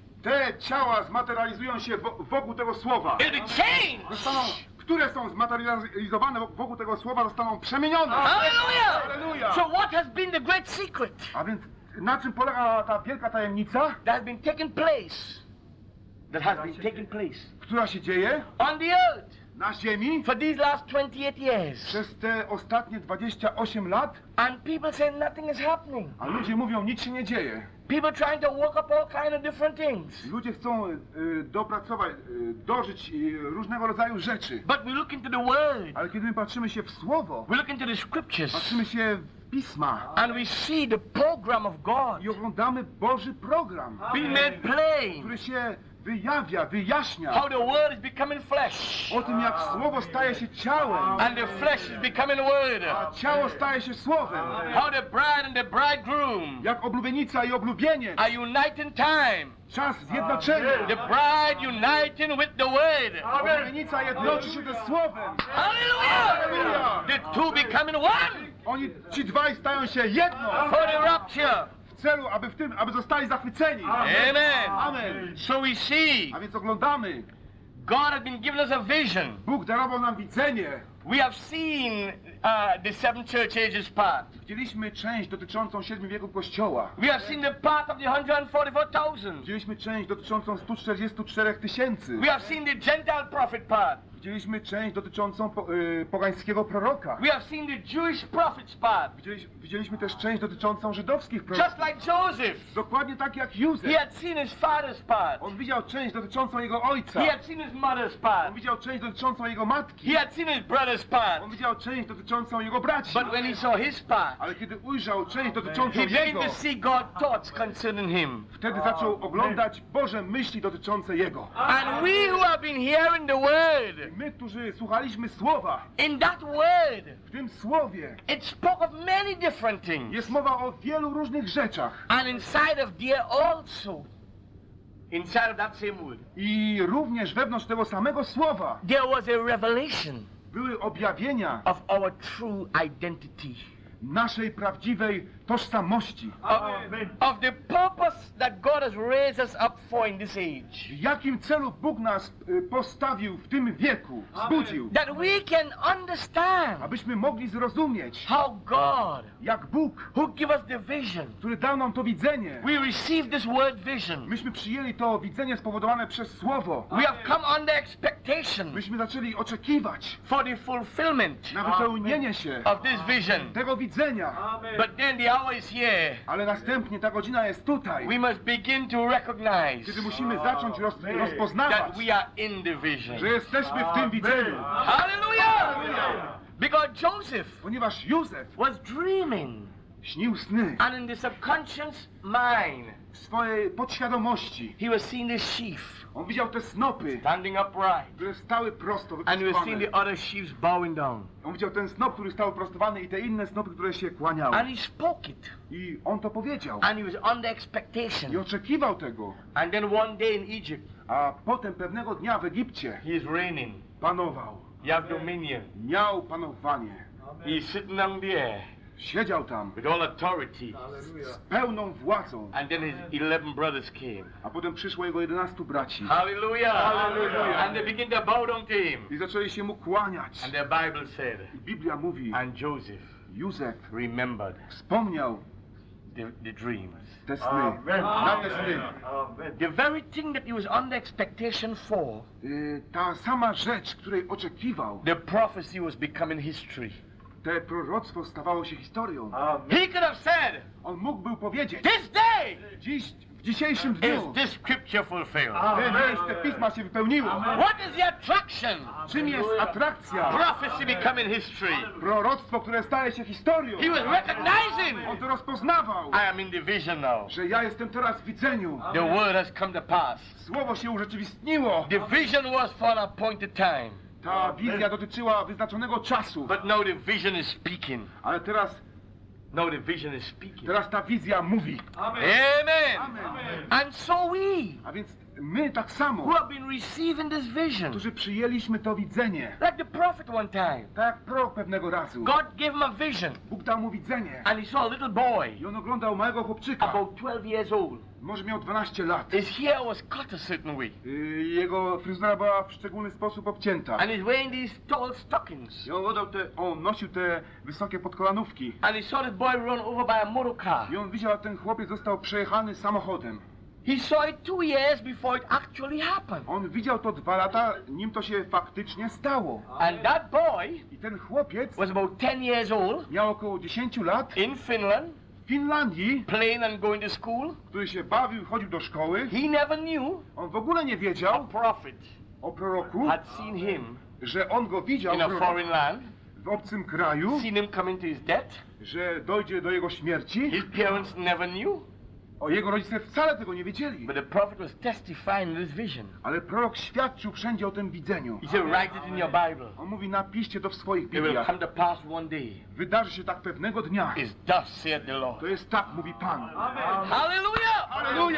te ciała zmaterializują się wo- wokół tego słowa. It'll be changed. Zostaną, które są zmaterializowane wo- wokół tego słowa, zostaną przemienione. Hallelujah! Halleluja! So what has been the great secret A więc na czym polega ta wielka tajemnica, that has been taking place? That has been taking place która się dzieje on the earth na ziemi for these last twenty-eight years. przez te ostatnie dwadzieścia osiem lat, And people say nothing is happening. a ludzie mówią, nic się nie dzieje. People trying to work up all kind of different things. Ludzie chcą y, dopracować, y, dożyć y, różnego rodzaju rzeczy. But we look into the Word. Ale kiedy my patrzymy się w Słowo, We look into the Scriptures. patrzymy się w Pisma And we see the program of God i oglądamy Boży program, being made plain. który się wyjawia, wyjaśnia How the Word is becoming flesh. o tym, jak Słowo staje się ciałem, And the flesh is becoming Word. a ciało staje się Słowem. How the bride and the bridegroom Jak oblubienica i oblubieniec. are uniting time. Czas zjednoczenia. The bride uniting with the Word. Oblubienica jednoczy się ze Słowem. Hallelujah! The two becoming one Oni, ci dwaj stają się jedno for the rapture. w celu, aby w tym, aby zostali zachwyceni. Amen. Amen. So we see A więc oglądamy. God has been giving us a vision. Bóg darował nam widzenie. We have seen uh, the seven church ages part. Widzieliśmy część dotyczącą siedmiu wieków Kościoła. We have seen the part of the one hundred forty-four thousand. Widzieliśmy część dotyczącą stu czterdziestu czterech tysięcy. We have seen the Gentile prophet part. Widzieliśmy część dotyczącą po, y, pogańskiego proroka. We have seen the Jewish prophets part. Widzieliśmy, widzieliśmy też część dotyczącą żydowskich Just proroków. like Joseph. Dokładnie tak jak Józef. He had seen his father's part. On widział część dotyczącą jego ojca. He had seen his mother's part. On widział część dotyczącą jego matki. He had seen his brother's part. On widział część dotyczącą jego braci. But when he saw his part, Ale kiedy ujrzał część dotyczącą he began jego, to see God's thoughts concerning him. wtedy zaczął oglądać Boże myśli dotyczące jego. And we who have been hearing the word, My, którzy słuchaliśmy słowa, in that word, w tym słowie it spoke of many different things. jest mowa o wielu różnych rzeczach. And inside of there also, inside of that same word, I również wewnątrz tego samego słowa there was a revelation były objawienia of our true identity. naszej prawdziwej tożsamości. Of, of the purpose that God has raised us up for in this age. W jakim celu Bóg nas y, postawił w tym wieku, wzbudził, That we can understand abyśmy mogli zrozumieć, how God, jak Bóg, who gave us the vision, który dał nam to widzenie, we received this word vision. myśmy przyjęli to widzenie spowodowane przez Słowo. We have come under expectation Myśmy zaczęli oczekiwać for the fulfillment na wypełnienie się of this vision. tego widzenia, But then the hour is here. ale następnie ta godzina jest tutaj, We must begin to recognize kiedy musimy zacząć roz, that rozpoznawać, we are in the vision. że jesteśmy w tym widzeniu. Hallelujah! Because Joseph Ponieważ Józef was dreaming. śnił sny. And in the subconscious mind, W swojej podświadomości he was seeing the sheaf on widział te snopy, standing upright. które stały prosto, And he was seeing wyprostowane. the other sheaves bowing down. On widział ten snop, który stał prostowany i te inne snopy, które się kłaniały. And he spoke it. I on to powiedział. And he was under I expectation. oczekiwał tego. And then one day in Egypt, A potem pewnego dnia w Egipcie he is reigning. panował. He have dominion. Miał panowanie. He's sitting down there Siedział tam with all authority. z pełną władzą. And then his eleven brothers came. A potem przyszło jego jedenastu braci. Hallelujah. Hallelujah. And they began to bow down to him. I zaczęli się mu kłaniać. And the Bible said, I Biblia mówi, and Joseph Józef remembered wspomniał the, the dreams. te sny. Na te sny. The very thing that he was under expectation for, Y, ta sama rzecz, której oczekiwał, the prophecy was becoming history. te proroctwo stawało się historią. He could have said, On mógłby powiedzieć, this day dziś, w dzisiejszym is dniu this scripture fulfilled. te miejsce Pisma się wypełniło. What is the attraction? Czym jest atrakcja? Prophecy becoming history. Proroctwo, które staje się historią. He was recognizing, On to rozpoznawał, I am in the vision now. że ja jestem teraz w widzeniu. The word has come to pass. Słowo się urzeczywistniło. The vision was for an appointed time. Ta wizja dotyczyła wyznaczonego czasu. But now the vision is speaking. Ale teraz, Now the vision is speaking. teraz ta wizja mówi. Amen. Amen. And so we, A więc my tak samo, who have been receiving this vision, którzy przyjęliśmy to widzenie, like the prophet one time, tak jak prorok pewnego razu. God gave him a vision, Bóg dał mu widzenie. and he saw a little boy, I on oglądał małego chłopczyka. about twelve years old. Może miał dwanaście lat. His hair was cut a certain way, Y, Jego fryzura była w szczególny sposób obcięta. and he's wearing these tall stockings. I on, oddał te, on nosił te wysokie podkolanówki. And he saw this boy run over by a motor car. I on widział, jak ten chłopiec został przejechany samochodem. He saw it two years before it actually happened. On widział to dwa lata, nim to się faktycznie stało. And that boy I ten chłopiec was about ten years old, miał około dziesięć lat in Finland, w Finlandii, playing and going to school. który się bawił, chodził do szkoły. He never knew On w ogóle nie a wiedział prophet o proroku, had seen him że on go widział in a proroka, foreign land, w obcym kraju, seen him coming to his death. że dojdzie do jego śmierci. His parents never knew, O jego rodzice wcale tego nie wiedzieli. but the prophet was testifying this vision. Ale prorok świadczył wszędzie o tym widzeniu. He said, write it in your Bible. On mówi, napiszcie to w swoich It will Bibliach. come to pass one day. Wydarzy się tak pewnego dnia. Is thus saith the Lord. To jest tak, mówi Pan. Hallelujah! Halleluja!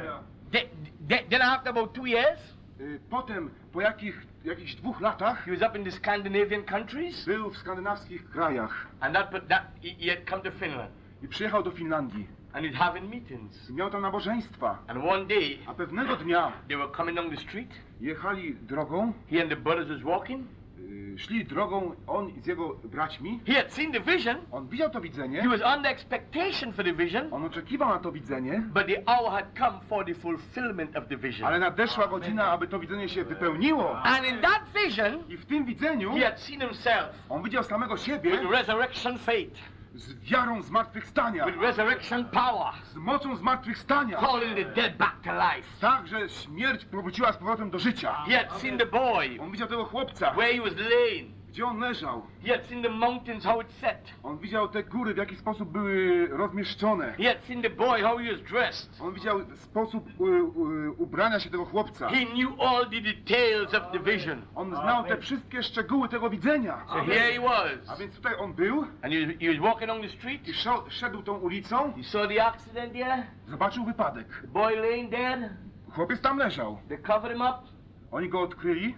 Th- th- Then after about two years, Y, Potem, po jakich, jakichś dwóch latach, he was up in the Scandinavian countries, był w skandynawskich krajach and that, but that he, he had come to Finland, i przyjechał do Finlandii. and he's having meetings. I miał tam nabożeństwa. And one day, A pewnego dnia they were coming down the street. jechali drogą, He and the brothers was walking. y, szli drogą, on z jego braćmi. He had seen the vision. On widział to widzenie, He was under expectation for the vision, on oczekiwał na to widzenie, but the hour had come for the fulfillment of the vision. ale nadeszła godzina, aby to widzenie się wypełniło. And in that vision, I w tym widzeniu he had seen himself on widział samego siebie with resurrection faith, z wiarą zmartwychwstania, with resurrection power, z mocą zmartwychwstania. calling the dead back to life. Tak, że śmierć powróciła z powrotem do życia. He had seen the boy On widział tego chłopca, where he was laying. gdzie on leżał. He had seen the mountains, how it set. On widział te góry, w jaki sposób były rozmieszczone. He had seen the boy, how he was dressed. On widział sposób u, u, ubrania się tego chłopca. He knew all the details of the vision. On znał te wszystkie szczegóły tego widzenia. So here he A was. więc tutaj on był And he was, he was walking along the street. i szał, szedł tą ulicą, He saw the accident there. zobaczył wypadek. The boy laying dead. Chłopiec tam leżał. They covered him up. Oni go odkryli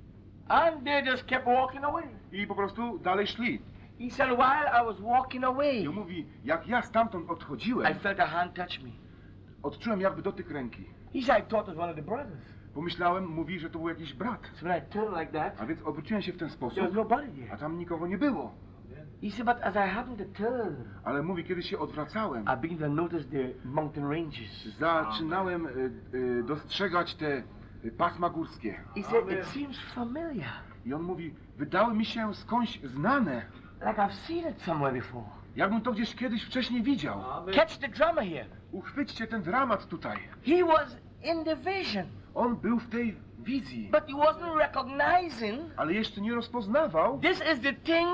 And they just kept walking away. i po prostu dalej szli. He said, while I was walking away, I on mówi, jak ja stamtąd I odchodziłem, felt a hand touch me. odczułem jakby dotyk ręki. He said, I thought it was one of the brothers. Pomyślałem, mówi, że to był jakiś brat. So when I turned like that, A więc obróciłem się w ten there was sposób, nobody a there. tam nikogo nie było. He said, but as I happened to turn, Ale mówi, kiedy się odwracałem, I began to notice the mountain ranges. zaczynałem y, y, dostrzegać te y, pasma górskie. He said, it seems familiar. I on mówi, wydały mi się skądś znane. Like I've seen it somewhere before. Jakbym to gdzieś kiedyś wcześniej widział. Catch the drama here. Uchwyćcie ten dramat tutaj. He was in the vision, On był w tej wizji, but he wasn't recognizing ale jeszcze nie rozpoznawał, this is the thing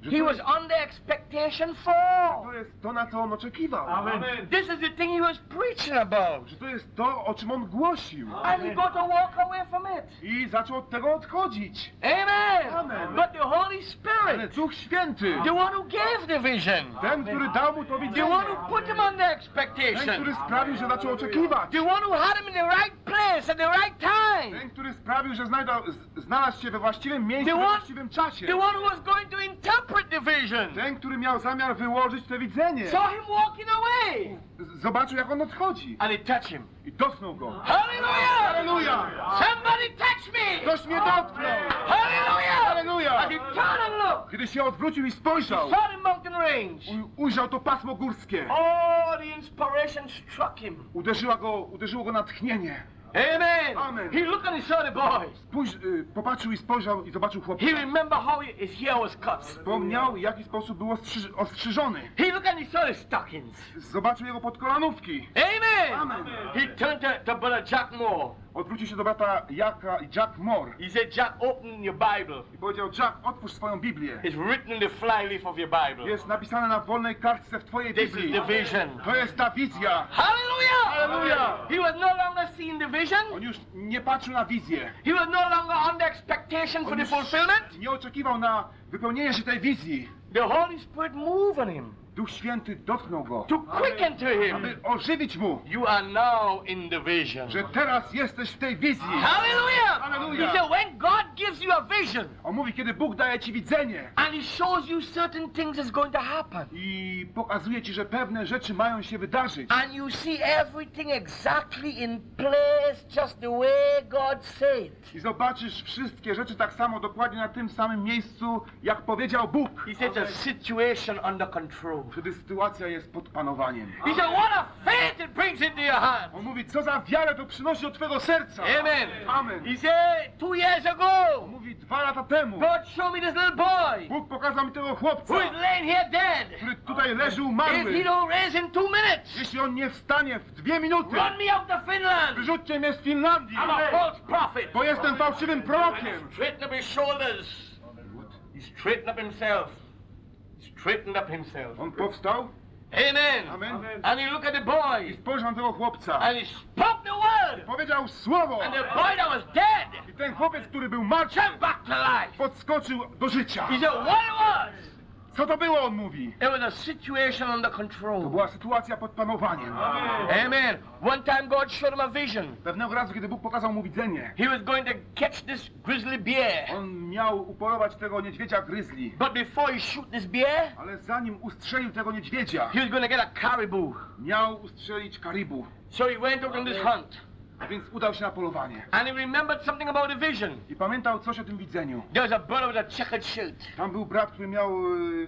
Że he to was jest, under expectation for. to jest to, na co on oczekiwał. Amen. This is the thing he was preaching about. Że to jest to, o czym on głosił. And he got to walk away from it. I zaczął od tego odchodzić. Amen. Amen. But the Holy Ale Spirit, Duch Święty, the one who gave the vision, ten, który dał mu to the widzenie, one who put him under ten, expectation, który sprawił, że zaczął oczekiwać, the one who had him in the right place at the right time, ten, który sprawił, że znajdą, z- znalazł się we właściwym miejscu, The we one- właściwym czasie, the one who was going to interpret the vision, ten, który miał zamiar wyłożyć to widzenie, saw him walking away, z- zobaczył, jak on odchodzi and he touched him. i dotknął go. Hallelujah! Halleluja! Somebody touch me! Ktoś mnie dotknął! Hallelujah! Halleluja! As he turned and looked, Kiedy się odwrócił i spojrzał, he saw the mountain range. u- ujrzał to pasmo górskie. Oh, the inspiration struck him. Uderzyła go, uderzyło go natchnienie. Amen. Amen. He looked and he saw the boys. Spójrz, y, popatrzył i spojrzał i zobaczył chłopca. He remembered how his hair was cut. Wspomniał, w jaki sposób był ostrzyż, ostrzyżony. He looked and he saw the stockings. Zobaczył jego podkolanówki. Amen. Amen. He turned to, to brother Jack Moore. Odwrócił się do brata Jaka i Jack Moore He said, Jack, open your Bible. i powiedział: Jack, otwórz swoją Biblię. It's written in the flyleaf of your Bible. Jest napisane na wolnej kartce w twojej This is Biblii. the vision. To jest ta wizja. Hallelujah! Hallelujah! He was no longer seeing the vision. On już nie patrzył na wizję. He was no longer under expectation for On the już fulfillment. nie oczekiwał na wypełnienie się tej wizji. The Holy Spirit moved on him Duch Święty dotknął go, to quicken to him. aby ożywić mu, You are now in the vision. że teraz jesteś w tej wizji. Hallelujah! Hallelujah. He said, when God gives you a vision On mówi, kiedy Bóg daje ci widzenie and He shows you certain things is going to happen, i pokazuje ci, że pewne rzeczy mają się wydarzyć, and you see everything exactly in place, just the way God said. i zobaczysz wszystkie rzeczy tak samo, dokładnie na tym samym miejscu, jak powiedział Bóg, He says a situation under control. wtedy sytuacja jest pod panowaniem. He said, what a faith it brings into your hand. On mówi, co za wiarę to przynosi do twojego serca. Amen. Amen. He said, two years On ago, mówi, dwa lata temu God showed me this little boy Bóg pokazał mi tego chłopca, who is laying here dead. który tutaj leży If he umarły. don't raise in two minutes, Jeśli on nie wstanie w dwie minuty, run me out to Finland. wyrzućcie mnie z Finlandii, I'm a false prophet. bo jestem fałszywym prorokiem. Straighten up his shoulders. He straightened up himself. He straightened up himself. On powstał, Amen. amen, And he looked at the i boy spojrzał na tego chłopca. and he spoke the word. Powiedział słowo. And the boy that was dead I ten chłopiec, który był martwy, jumped back to life. podskoczył do życia. He said, what it was? Co to było, on mówi? It was a situation under To control. była sytuacja pod panowaniem. Amen. One time God showed him a vision. Pewnego razu, kiedy Bóg pokazał mu widzenie, He was going to catch this grizzly bear. on miał upolować tego niedźwiedzia gryzli. But before he shoot this bear, Ale zanim ustrzelił tego niedźwiedzia, he was going to get a caribou. miał ustrzelić karibu. So he went out on this hunt. A więc udał się na polowanie. And he remembered something about the vision. I pamiętał coś o tym widzeniu. There was a brother with a checkered shirt Tam był brat, który miał yy,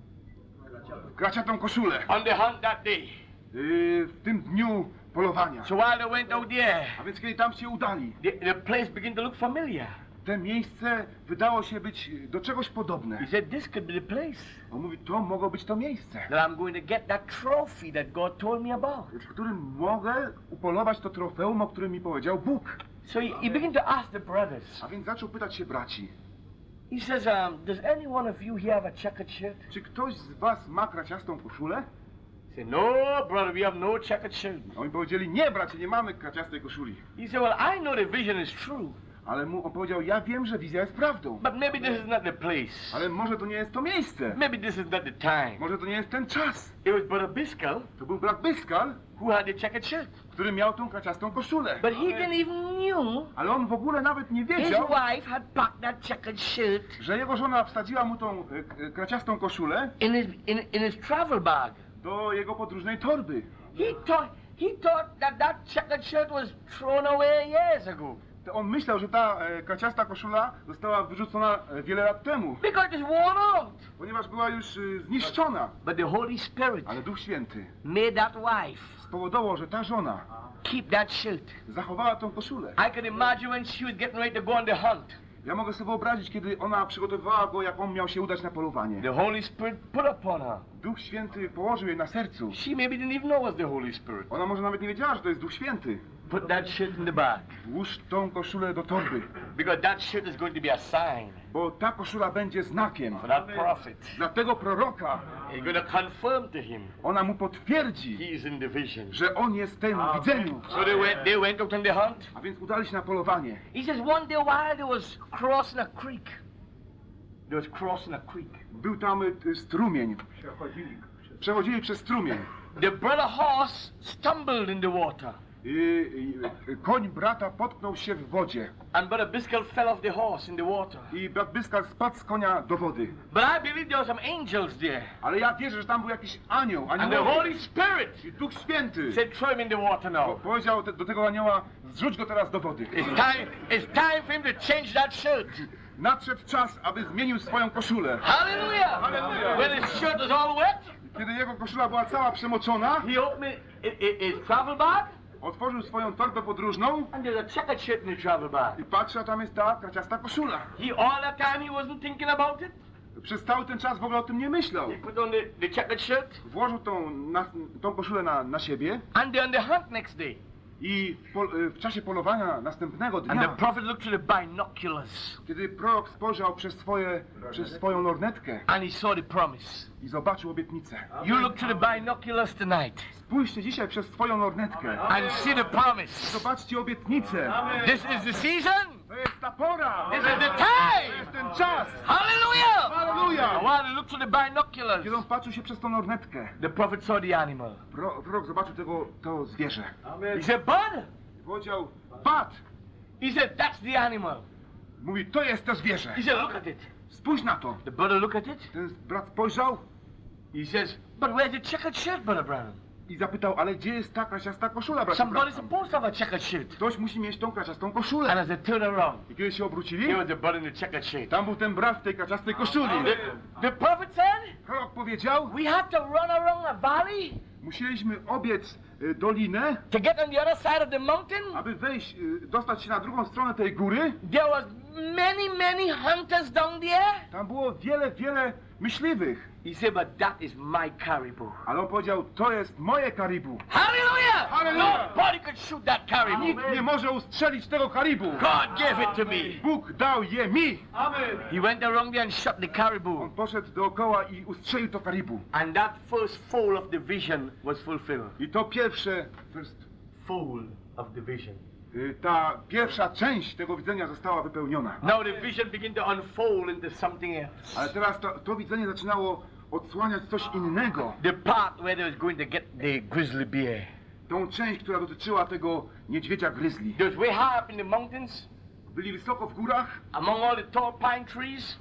graciatą koszulę on the hunt that day. yy, w tym dniu polowania. So while they went out there, A więc kiedy tam się udali, the, the place began to look familiar. to miejsce wydało się być do czegoś He podobne. said, this could be the place On mówi, to mogło być to miejsce, that I'm going to get that trophy that God told me about. w którym mogę upolować to trofeum, o którym mi powiedział Bóg. So he, he began to ask the brothers. A więc zaczął pytać się braci, He says, um, does any one of you here have a checkered shirt? czy ktoś z was ma kraciastą koszulę? He said, no, brother, we have no checkered shirt. Oni powiedzieli, nie bracie, nie mamy kraciastej koszuli. He said, well, I know the vision is true, Ale mu on powiedział, ja wiem, że wizja jest prawdą. but maybe this is not the place. Ale może to nie jest to miejsce. Maybe this is not the time. Może to nie jest ten czas. It was Brother Biscal To był brat Byskal, who had the checkered shirt. który miał tą kraciastą koszulę. But he didn't even knew Ale on w ogóle nawet nie his wiedział, wife had packed that checkered shirt że jego żona wsadziła mu tą e, k- kraciastą koszulę in his in, in his travel bag. do jego podróżnej torby. He thought he thought that that checkered shirt was thrown away years ago To on myślał, że ta e, kraciasta koszula została wyrzucona e, wiele lat temu, because it's worn out. ponieważ była już e, zniszczona. But the Holy Spirit Ale Duch Święty made that wife spowodował, że ta żona keep that shirt. zachowała tą koszulę. I can imagine when she was getting ready to go on the hunt. Ja mogę sobie wyobrazić, kiedy ona przygotowywała go, jak on miał się udać na polowanie. The Holy Spirit put upon her. Duch Święty położył jej na sercu. She maybe didn't even know it was the Holy Spirit. Ona może nawet nie wiedziała, że to jest Duch Święty. Put that shirt in the bag. Włóż tą koszulę do torby, Because that shirt is going to be a sign bo ta koszula będzie znakiem for that prophet. dla tego proroka. You're going to confirm to him Ona mu potwierdzi, he's in the vision. że on jest w tym widzeniu. So they went, they went out on the hunt. A więc udali się na polowanie. He says one day while they was crossing a creek. They was crossing a creek. Był tam y, strumień. Przechodzili przez strumień. The brother horse stumbled in the water. I, i, koń brata potknął się w wodzie. And Brother Biscal fell off the horse in the water. I brat Byskal spadł z konia do wody. But I believe there were some angels there. Ale ja wierzę, że tam był jakiś anioł. And the anioł Holy Spirit I Duch Święty said, throw him in the water po, now. powiedział te, do tego anioła, zrzuć go teraz do wody. It's time, it's time for him to change that shirt. Nadszedł czas, aby zmienił swoją koszulę. Hallelujah. Hallelujah. When his shirt was all wet, Kiedy jego koszula była cała przemoczona, he opened his, his, his travel bag. otworzył swoją torbę podróżną And there's a checkered shirt in the travel bag. i patrzy, a tam jest ta kraciasta koszula. He, all that time he wasn't thinking about it. Przez cały ten czas w ogóle o tym nie myślał. He put on the, the checkered shirt. Włożył tą, na, tą koszulę na, na siebie And they're on the hunt next day. i w, pol, w czasie polowania następnego And the dnia, prophet looked through the binoculars. kiedy prorok spojrzał przez, swoje, przez swoją lornetkę And he saw the promise. i zobaczył obietnicę. You look through the binoculars tonight Spójrzcie dzisiaj przez swoją lornetkę. and see the promise. Zobaczcie obietnicę. This is the season. To jest ta pora. This is the To time. jest ten czas. Hallelujah. And Halleluja. while he looked through the binoculars, Kiedy on patrzył się przez tą lornetkę, the prophet saw the animal. pro, prorok zobaczył tego, to zwierzę. He said, Bud. Powiedział, pat! He said, that's the animal. Mówi, to jest to zwierzę. He said, look at it. Spójrz na to. The brother looked at it. Ten brat spojrzał He says, but where's the checkered shirt, Brother Branham? i zapytał, ale gdzie jest ta kraciasta koszula, bracie Somebody's Branham? supposed to have a checkered shirt. Ktoś musi mieć tą kraciastą And koszulę. as they turned around, I kiedy się obrócili, here was the brother in the checkered shirt. tam był ten brat w tej kraciastej koszuli. The, the prophet said, Prorok powiedział, we have to run around a valley musieliśmy obiec y, dolinę, to get on the other side of the mountain. aby wejść, y, dostać się na drugą stronę tej góry. There was many, many hunters down there. Tam było wiele, wiele myśliwych. He said, but that is my caribou. Ale on powiedział, to jest moje karibu. Hallelujah! Hallelujah! Nobody could shoot that caribou. Nikt nie może ustrzelić tego karibu. God gave it to me. Bóg dał je mi. He went around there and shot the On caribou. poszedł dookoła i ustrzelił to karibu. And that first foal of the vision was fulfilled. I to pierwsze, first, Foal of the vision. y, ta pierwsza część tego widzenia została wypełniona. Now the vision began to unfold into something else. Ale teraz to, to widzenie zaczynało odsłaniać coś innego. The part where they was going to get the grizzly bear. Tą część, która dotyczyła tego niedźwiedzia grizzly. They was way high up in the mountains, Byli wysoko w górach among all the tall pine trees.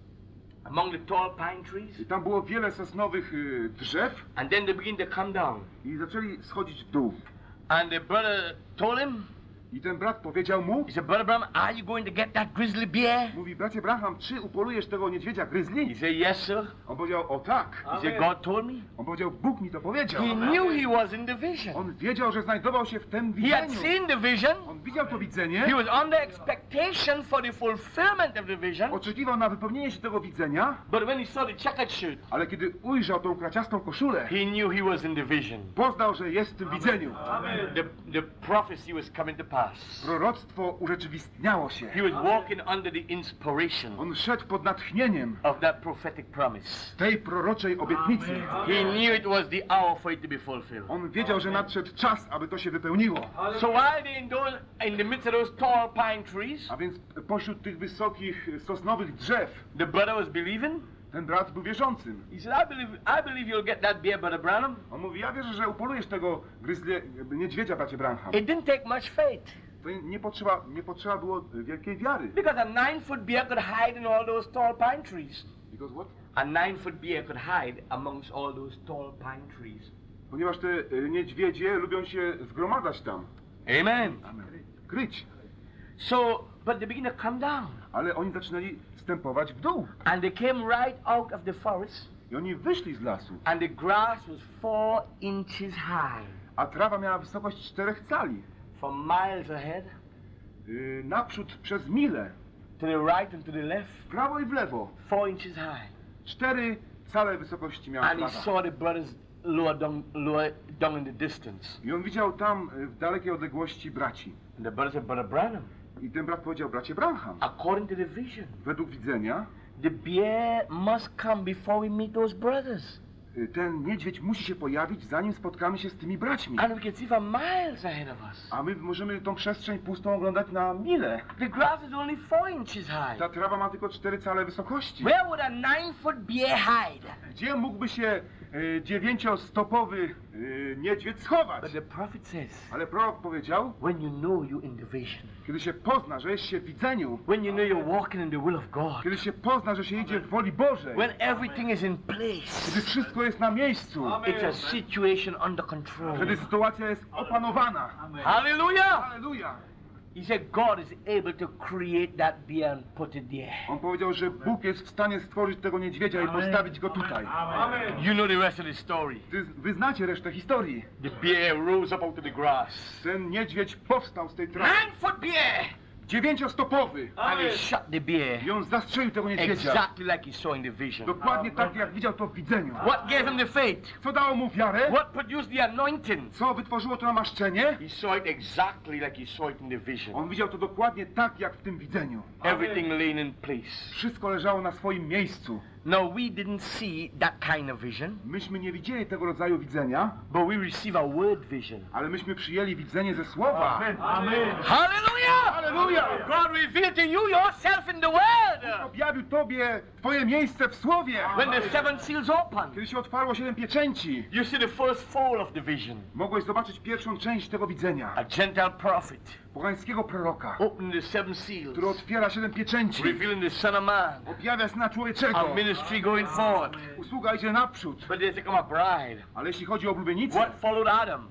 Among the tall pine trees. i tam było wiele sosnowych y, drzew And then they began to come down. i zaczęli schodzić w dół. And the brother told him, I ten brat powiedział mu, he said, Brother Branham, are you going to get that grizzly bear? mówi, bracie Branham, czy upolujesz tego niedźwiedzia grizzly? He said, yes, sir. On powiedział, o tak. He said, God told me. On powiedział, Bóg mi to powiedział. He knew he was in the vision. On wiedział, że znajdował się w tym He had widzeniu. seen the vision. On widział to widzenie, He was under expectation for the fulfillment of the vision. oczekiwał na wypełnienie się tego widzenia, But when he saw the checkered shirt, ale kiedy ujrzał tą kraciastą koszulę, he knew he was in the vision. poznał, że jest w tym widzeniu. The, the prophecy was coming to pass. Proroctwo urzeczywistniało się. He was walking under the inspiration On szedł pod natchnieniem of that prophetic promise. tej proroczej obietnicy. He knew it was the hour for it to be fulfilled. On wiedział, że nadszedł czas, aby to się wypełniło. So while they in those in the midst of those tall pine trees, A więc pośród tych wysokich, sosnowych drzew, the brother was believing. ten brat był wierzącym. He said, I believe I believe you'll get that bear, Brother Branham. On mówi, ja wierzę, że upolujesz tego gryzlie, niedźwiedzia, bracie Branham. It didn't take much faith. To nie potrzeba, nie potrzeba było wielkiej wiary. Because a nine-foot bear could hide in all those tall pine trees. Because what? A nine-foot bear could hide amongst all those tall pine trees. Ponieważ te y, niedźwiedzie lubią się zgromadzać tam. Amen. Kryć. So, but they begin to come down. Ale oni zaczynali wstępować w dół. And they came right out of the forest. I oni wyszli z lasu. And the grass was four inches high. A trawa miała wysokość czterech cali. From miles ahead, Y, naprzód przez milę. to the right and to the left, W prawo i w lewo. four inches high. Cztery cale wysokości miała And he trawa. saw the brother's lower down, lower down in the distance. I on widział tam y, w dalekiej odległości braci. And the brother said, Brother Branham, I ten brat powiedział, bracie Branham, according to the vision, według widzenia the bear must come before we meet those brothers. y, ten niedźwiedź musi się pojawić, zanim spotkamy się z tymi braćmi. And we can see for miles ahead of us. A my możemy tą przestrzeń pustą oglądać na mile. The grass is only four inches high. Ta trawa ma tylko cztery cale wysokości. Where would a nine-foot bear hide? Gdzie mógłby się y, dziewięciostopowy y, niedźwiedź schować? But the prophet says, Ale prorok powiedział, when you know you're in the vision, kiedy się pozna, że jest się w widzeniu, when you know you're walking in the will of God, kiedy się pozna, że się idzie w woli Bożej, when everything is in place, kiedy wszystko jest na miejscu, it's a situation under control. wtedy sytuacja jest opanowana. Hallelujah! Halleluja! He said God is able to create that bear and put it there. On powiedział, że Bóg jest w stanie stworzyć tego niedźwiedzia i postawić go tutaj. You know the rest of the story. Ty, wy znacie resztę historii. The bear rose up out of the grass. Ten niedźwiedź powstał z tej trawy. Nine-foot bear! Dziewięciostopowy. And he shot the bear I on zastrzelił tego niedźwiedzia. exactly like he saw in the vision. Dokładnie tak, jak widział to w widzeniu. What gave him the faith? Co dało mu wiarę? What produced the anointing? Co wytworzyło to namaszczenie? He saw it exactly like he saw it in the vision. On widział to dokładnie tak, jak w tym widzeniu. Everything laying in place. Wszystko leżało na swoim miejscu. Now we didn't see that kind of vision, Myśmy nie widzieli tego rodzaju widzenia, but we receive a word vision. ale myśmy przyjęli widzenie ze słowa. Hallelujah! Halleluja! God revealed to you yourself in the word. Objawił tobie twoje miejsce w słowie. When the seven seals opened, Kiedy się otwarło siedem pieczęci, you see the first fold of the vision. mogłeś zobaczyć pierwszą część tego widzenia. A Gentile prophet Pogańskiego proroka, opening the seven seals, który otwiera siedem pieczęci. revealing the Son of Man. Objawia Syna Człowieczego. Our ministry going forward. Usługa idzie naprzód. But there's to come a bride. Ale jeśli chodzi o oblubienicę, What followed Adam?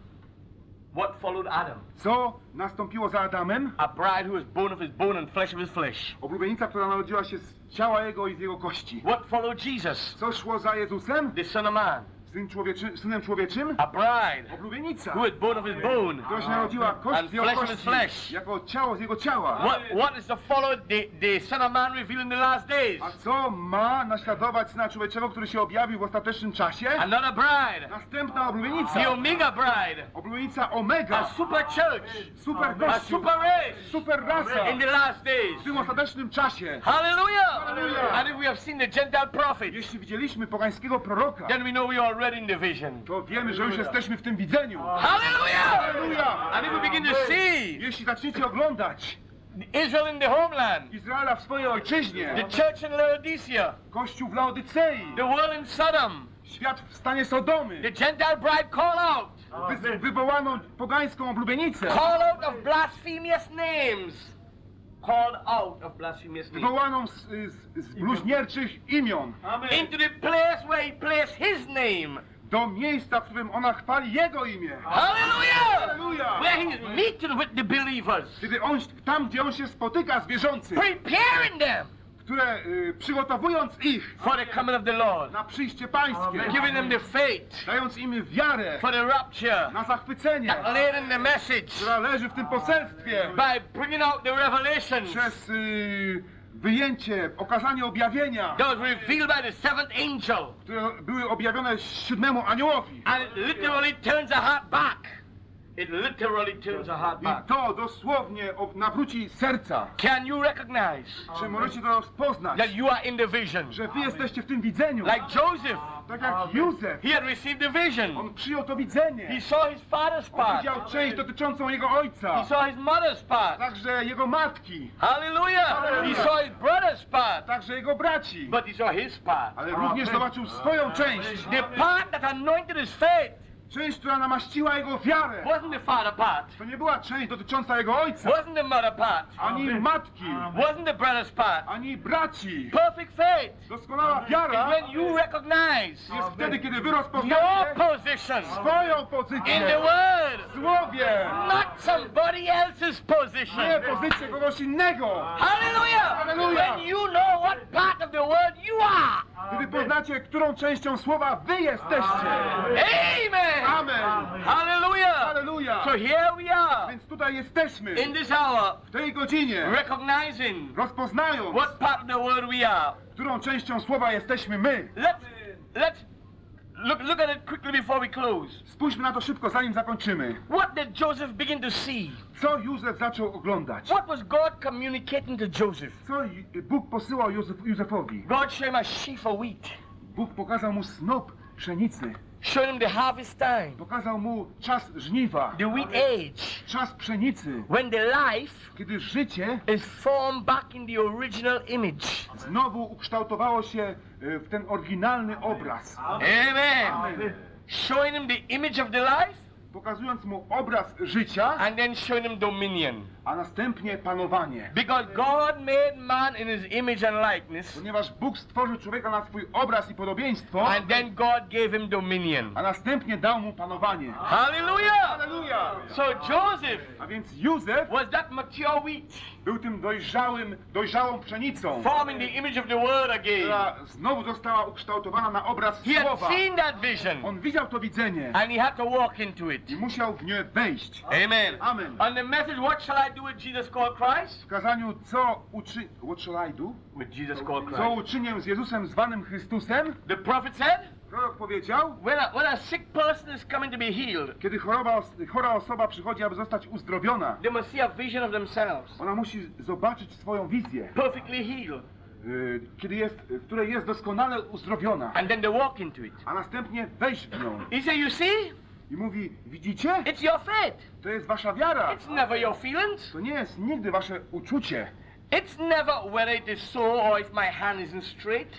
What followed Adam? co nastąpiło za Adamem? A bride who is bone of his bone and flesh of his flesh. Oblubienica, która narodziła się z ciała Jego i z Jego kości. What followed Jesus? Co szło za Jezusem? The Son of Man. Syn człowieczy, synem człowieczym? A bride Oblubienica, who is bone of his bone. która się narodziła kość And z Jego flesh of his kości, flesh. jako ciało z Jego ciała. What, what is to follow the, the Son of Man revealed in the last days? A co ma naśladować Syna Człowieczego, który się objawił w ostatecznym czasie? Another bride. Następna oblubienica. The Omega bride. Oblubienica A Omega. super church. Super A kościół. super race. Super rasa. In the last days. W tym ostatecznym czasie. Hallelujah. Hallelujah. And if we have seen the Gentile prophet, Jeśli widzieliśmy pogańskiego proroka, then we know we are already in the vision. to wiemy, że już jesteśmy w tym widzeniu. Hallelujah. Hallelujah. And if we begin to see Jeśli zaczniecie oglądać Israel in the homeland, Izraela w swojej ojczyźnie, the church in Laodicea, Kościół w Laodycei, the world in Sodom, świat w stanie Sodomy, the Gentile bride call out, wy, wywołaną pogańską oblubienicę, call out of blasphemous names, called out of blasphemous names, wywołaną z, z, z bluźnierczych imion, into the place where he placed his name. do miejsca, w którym ona chwali Jego imię. Hallelujah! Hallelujah! Where he's meeting with the believers, Kiedy on, tam, gdzie on się spotyka z wierzących, preparing them które y, przygotowując ich for the coming of the Lord, na przyjście pańskie, giving them the faith dając im wiarę for the rapture, na zachwycenie, laying the message która leży w tym poselstwie, by bringing out the revelations przez y, wyjęcie, okazanie objawienia, that was revealed by the seventh angel, które były objawione siódmemu aniołowi. and it literally turns a heart back. It literally turns a heart I back. to dosłownie ob- nawróci serca. Can you recognize Czy możecie to rozpoznać, that you are in the vision? że wy jesteście w tym widzeniu? Like Joseph, Tak jak Józef, he had received the vision. on przyjął to widzenie. He saw his father's On part. widział część dotyczącą jego ojca, He saw his mother's part. także jego matki, Hallelujah. He saw his brother's part. także jego braci, But he saw his part. ale również zobaczył swoją część. The part that anointed his faith Część, która namaściła jego wiarę. wasn't the father part. To nie była część dotycząca jego ojca, Wasn't the mother part. ani matki, Wasn't the brother's part. ani braci. Perfect faith Doskonała is wiara when you recognize jest wtedy, kiedy wy your rozpoznacie position swoją in pozycję the word, w słowie, not somebody else's position. nie pozycję kogoś innego. Hallelujah! Hallelujah. When you know what part of the word you are. Kiedy poznacie, którą częścią słowa wy jesteście. Amen! Amen. Hallelujah! Halleluja. So here we are Więc tutaj jesteśmy in this hour, w tej godzinie, recognizing rozpoznając, what part of the word we are. którą częścią słowa jesteśmy my. Let's let's look, look at it quickly before we close. Spójrzmy na to szybko, zanim zakończymy. What did Joseph begin to see? Co Józef zaczął oglądać? What was God communicating to Joseph? Co Bóg posyłał Józef, Józefowi? God showed him a sheaf of wheat. Bóg pokazał mu snop pszenicy. Showed him the harvest time. Pokazał mu czas żniwa. The wheat age. Czas pszenicy. When the life Kiedy życie is formed back in the original image. znowu ukształtowało się w ten oryginalny obraz. Amen. Showing him the image of the life. Pokazując mu obraz życia, And then showing him dominion. a następnie panowanie. Because God made man in his image and likeness. Ponieważ Bóg stworzył człowieka na swój obraz i podobieństwo, And then God gave him dominion. a następnie dał mu panowanie. Hallelujah! Halleluja! So Joseph A więc Józef was that mature wheat, był tym dojrzałym, dojrzałą pszenicą, forming the image of the word again. która znowu została ukształtowana na obraz He had słowa. seen that vision, On widział to widzenie and he had to walk into it. i musiał w nie wejść. Amen. Amen. On the message, what shall I do with Jesus called Christ? W kazaniu, co uczy... What shall I do? With Jesus called Co Christ. uczynię z Jezusem zwanym Chrystusem? The prophet said, Prorok powiedział, when a, when a sick person is coming to be healed, kiedy choroba, chora osoba przychodzi, aby zostać uzdrowiona, they must see a vision of themselves, ona musi zobaczyć swoją wizję, perfectly healed, y, kiedy jest, w której jest doskonale uzdrowiona, and then they walk into it. a następnie wejść w nią. He said, you see, I mówi, widzicie? it's your faith. To jest wasza wiara. It's never your feelings. To nie jest nigdy wasze uczucie. It's never whether it is so or if my hand isn't straight.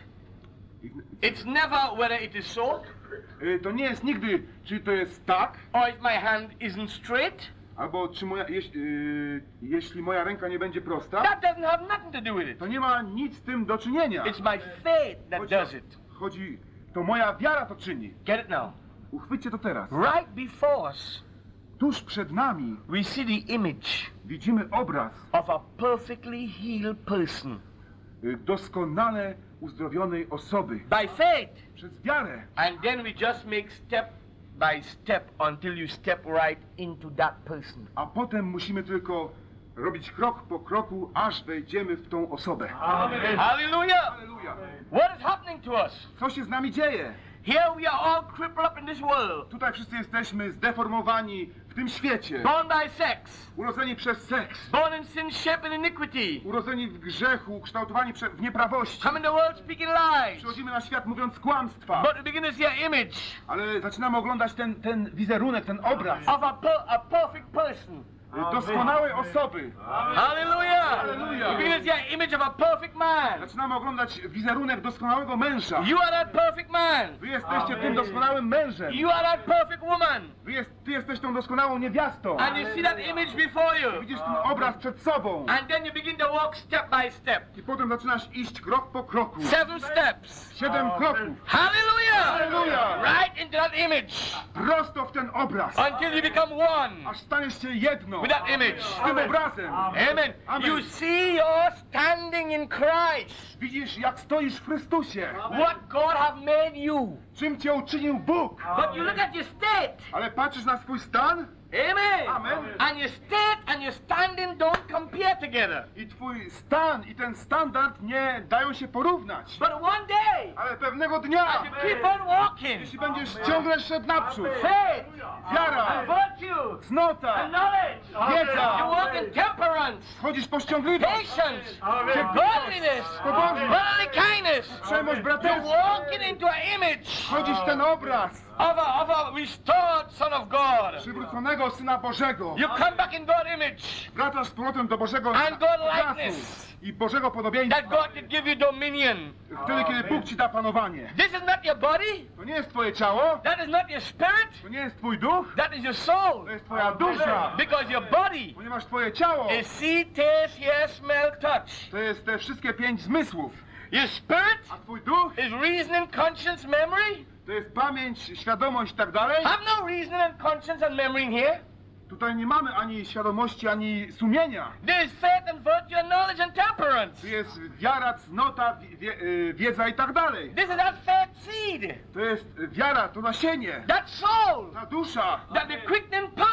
It's never whether it is so Y, To nie jest nigdy, czy to jest tak, or if my hand isn't straight. albo czy moja, jeś, y, jeśli moja ręka nie będzie prosta. That doesn't have nothing to do with it. To nie ma nic z tym do czynienia. It's my faith that Chodzi, does it. chodzi, to moja wiara to czyni. Get it now? Uchwyćcie to teraz. Right before us, Tuż przed nami we see the image widzimy obraz of a perfectly healed person. y, doskonale uzdrowionej osoby. By faith. Przez wiarę. And then we just make step by step until you step right into that person. A potem musimy tylko robić krok po kroku, aż wejdziemy w tą osobę. Amen. Hallelujah. Halleluja. What is happening to us? Co się z nami dzieje? Here we are all crippled up in this world. Tutaj wszyscy jesteśmy zdeformowani w tym świecie. Born by sex. Urodzeni przez seks. Born in sin, shaped in iniquity. Urodzeni w grzechu, kształtowani prze- w nieprawości. Come in the world speaking lies. Przychodzimy na świat mówiąc kłamstwa. But we begin to see an image Ale zaczynamy oglądać ten, ten wizerunek, ten obraz of a, per- a perfect person. doskonałej osoby. Hallelujah. Hallelujah. We begin to see an image of a perfect man. Zaczynamy oglądać wizerunek doskonałego męża. You are that perfect man. Wy jesteście tym doskonałym mężem. You are that perfect woman. Wy jest, ty jesteś tą doskonałą niewiastą. And you see that image before you. Widzisz ten obraz przed sobą. And then you begin to walk step by step. I potem zaczynasz iść krok po kroku. Seven steps. Siedem kroków. Hallelujah. Hallelujah. Right into that image. Prosto w ten obraz. Until you become one Aż staniesz się jedno with that image. z tym obrazem. Amen. Amen. You see you're standing in Christ. Widzisz, jak stoisz w Chrystusie. What God have made you. Czym cię uczynił Bóg. But you look at your state. Ale patrzysz na swój stan Amen. Amen. And your state and your standing don't compare together. i twój stan i ten standard nie dają się porównać. But one day, Ale pewnego dnia, as you keep on walking, jeśli będziesz ciągle szedł naprzód, faith, wiara, virtue, cnota, and knowledge, wiedza, you walk in temperance, wchodzisz po ściągliwość, patience, godliness, brotherly kindness. uprzejmość You're braterstwa, walking into an image wchodzisz w ten obraz of a, of a restored Son of God. przywróconego Syna Bożego. You come back in God image Wracasz z powrotem do Bożego and God obrazu likeness, i Bożego that podobieństwa. God could give you dominion. Wtedy, kiedy Bóg ci da panowanie. This is not your body, To nie jest twoje ciało, that is not your spirit, to nie jest twój duch, that is your soul. to jest twoja dusza. Because your body Ponieważ twoje ciało is see, taste, hear, smell, touch. to jest te wszystkie pięć zmysłów. Your spirit A twój duch is reasoning, conscience, memory. to jest pamięć, świadomość i tak dalej. Have no reasoning and conscience and memory in here. Tutaj nie mamy ani świadomości, ani sumienia. There is faith and virtue and knowledge and temperance. Tu jest wiara, cnota, wie, y, wiedza i tak dalej. This is that faith seed, To jest wiara, to nasienie, that soul, ta dusza, that the quickening power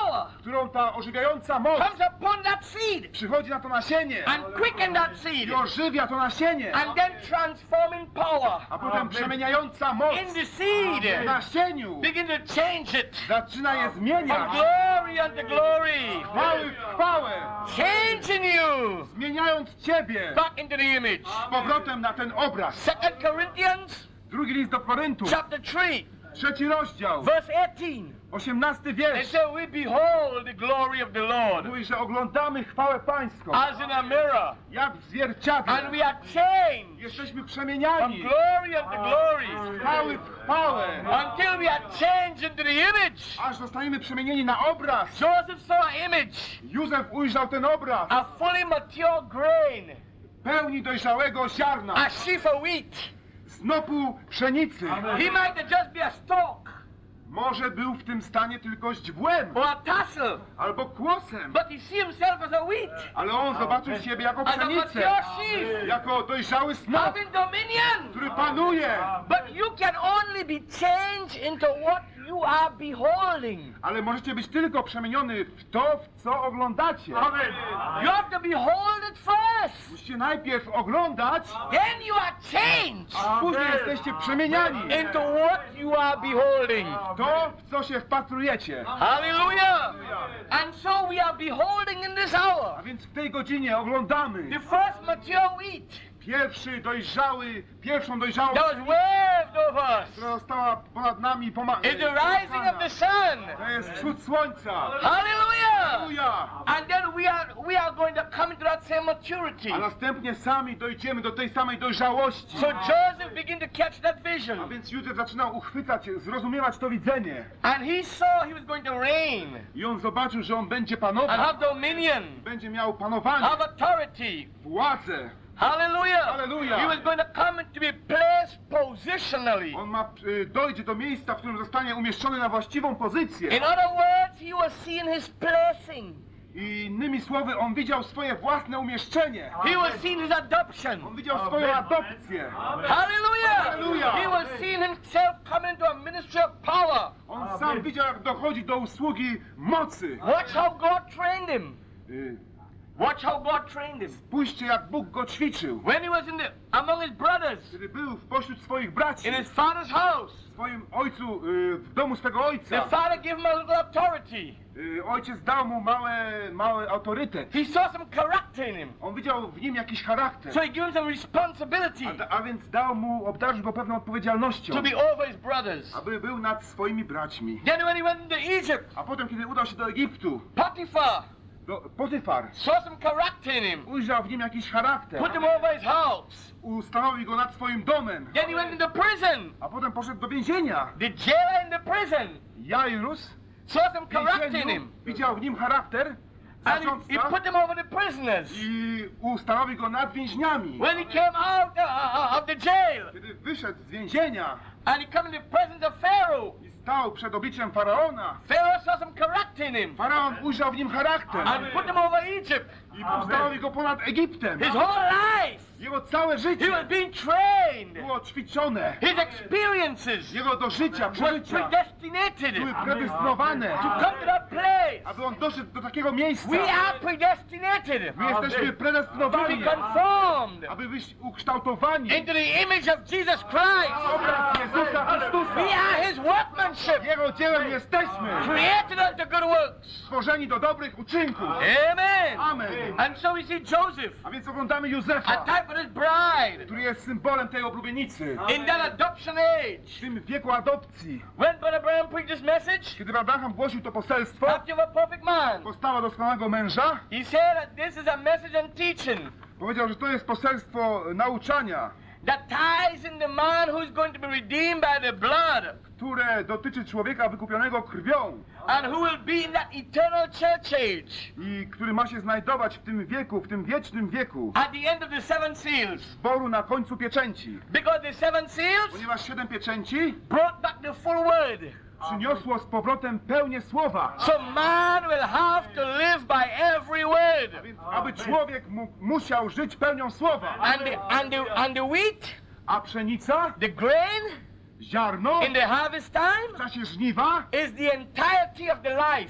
którą ta ożywiająca moc comes upon that seed przychodzi na to nasienie and quicken that seed i ożywia to nasienie, and then transforming power a potem przemieniająca moc in the w seed nasieniu begin to change it zaczyna je from zmieniać glory unto glory, chwały w chwałę, changing you zmieniając ciebie back into the image. z powrotem na ten obraz. Second Corinthians Drugi list do Koryntu, chapter three, trzeci rozdział, verse eighteen. osiemnasty And wiersz. so we behold the glory of the Lord Mówi, że oglądamy chwałę Pańską, as in a mirror, jak w zwierciadle. and we are changed Jesteśmy from przemieniani glory unto glory z chwały w chwałę, until we are changed into the image. aż zostaniemy przemienieni na obraz. Joseph saw an image, Józef ujrzał ten obraz, a fully mature grain, pełni dojrzałego ziarna, a sheaf of wheat. snopu pszenicy. He might have just be a stalk Może był w tym stanie tylko źdźbłem or a tassel, albo kłosem, but he see himself as a wheat, ale on zobaczył siebie jako as a pszenicę, mature sheaf, jako dojrzały snop, having dominion. który panuje. But you can only be changed into what you are beholding. Ale możecie być tylko przemieniony w to, w co oglądacie. You have to behold it first. Musicie najpierw oglądać, Then you are changed później jesteście przemieniani into what you are beholding. to, w co się wpatrujecie. Hallelujah. And so we are beholding in this hour A więc w tej godzinie oglądamy the first mature wheat pierwszy dojrzały, pierwszą dojrzałą, that was waved over us. która została ponad nami pomagana. It's the rising of the sun. To jest wschód słońca. Hallelujah. Halleluja! And then we are we are going to come into that same maturity. A następnie sami dojdziemy do tej samej dojrzałości. So Joseph began to catch that A vision. więc Józef zaczynał uchwycać, zrozumiewać to widzenie. And he saw he was going to reign I on zobaczył, że on będzie and panował, have dominion, będzie miał panowanie, have authority. władzę. Hallelujah. Hallelujah. He was going to come to be placed positionally. On ma, y, dojdzie do miejsca, w którym zostanie umieszczony na właściwą pozycję. In other words, he was seeing his placing. I innymi słowy, on widział swoje własne umieszczenie. He was seeing his adoption. On widział swoją adopcję. Hallelujah. Hallelujah. He was seeing himself coming into a ministry of power. On sam widział, jak dochodzi do usługi mocy. Watch how God trained him. Y, Watch how God trained him. Spójrzcie, jak Bóg go ćwiczył. When he was in the among his brothers, Kiedy był pośród swoich braci, in his father's house, w swoim ojcu, y, w domu swego the ojca, father gave him a little authority. y, ojciec dał mu małe, mały autorytet. He saw some character in him. On widział w nim jakiś charakter. So he gave him some responsibility A, a więc dał mu, obdarzył go pewną odpowiedzialnością, to be over his brothers. aby był nad swoimi braćmi. Then when he went into Egypt, A potem, kiedy udał się do Egiptu, Potiphar do Potyfar, saw some character in him, ujrzał w nim jakiś charakter, put him over his house. ustanowił go nad swoim domem, Then he went into prison. a potem poszedł do więzienia. The jailer in the prison Jairus saw some w character in więzieniu him, widział w nim charakter and he, he zarządca put him over the prisoners. i ustanowił go nad więźniami. When he came out uh, of the jail, Kiedy wyszedł z więzienia and he came in the presence of Pharaoh, i stał przed obliczem Faraona, Pharaoh saw some character in him Faraon ujrzał w nim charakter and put him over Egypt. i ustanowił go ponad Egiptem. His whole life, Jego całe he życie was being trained. było ćwiczone. His experiences Jego do życia, was przeżycia predestinated były to predestynowane, come to that place. aby on doszedł do takiego miejsca. We are predestinated My jesteśmy to be predestynowani, conformed aby być ukształtowani into the image of Jesus Christ. obraz Jezusa Chrystusa. We are his workmanship, Jego dziełem jesteśmy, created unto good works. stworzeni do dobrych uczynków. Amen. Amen. And so we see Joseph, A więc oglądamy a Józefa, type of his bride, który jest symbolem tej oblubienicy. in that adoption age. W tym wieku adopcji, When Brother Branham preached this message, kiedy Abraham głosił to poselstwo, after of a perfect man, postawa doskonałego męża, he said that this is a message and teaching powiedział, że to jest poselstwo nauczania, that ties in the man who is going to be redeemed by the blood które dotyczy człowieka wykupionego krwią and who will be in that eternal church age i który ma się znajdować w tym wieku, w tym wiecznym wieku, at the end of the seven seals. zboru na końcu pieczęci. Because the seven seals Ponieważ siedem pieczęci brought back the full word. przyniosło z powrotem pełnię słowa. So man will have to live by every word. Więc aby człowiek mu, musiał żyć pełnią słowa. And the, and the, and the wheat, A pszenica, the grain, ziarno in the harvest w time czasie żniwa is the entirety of the life.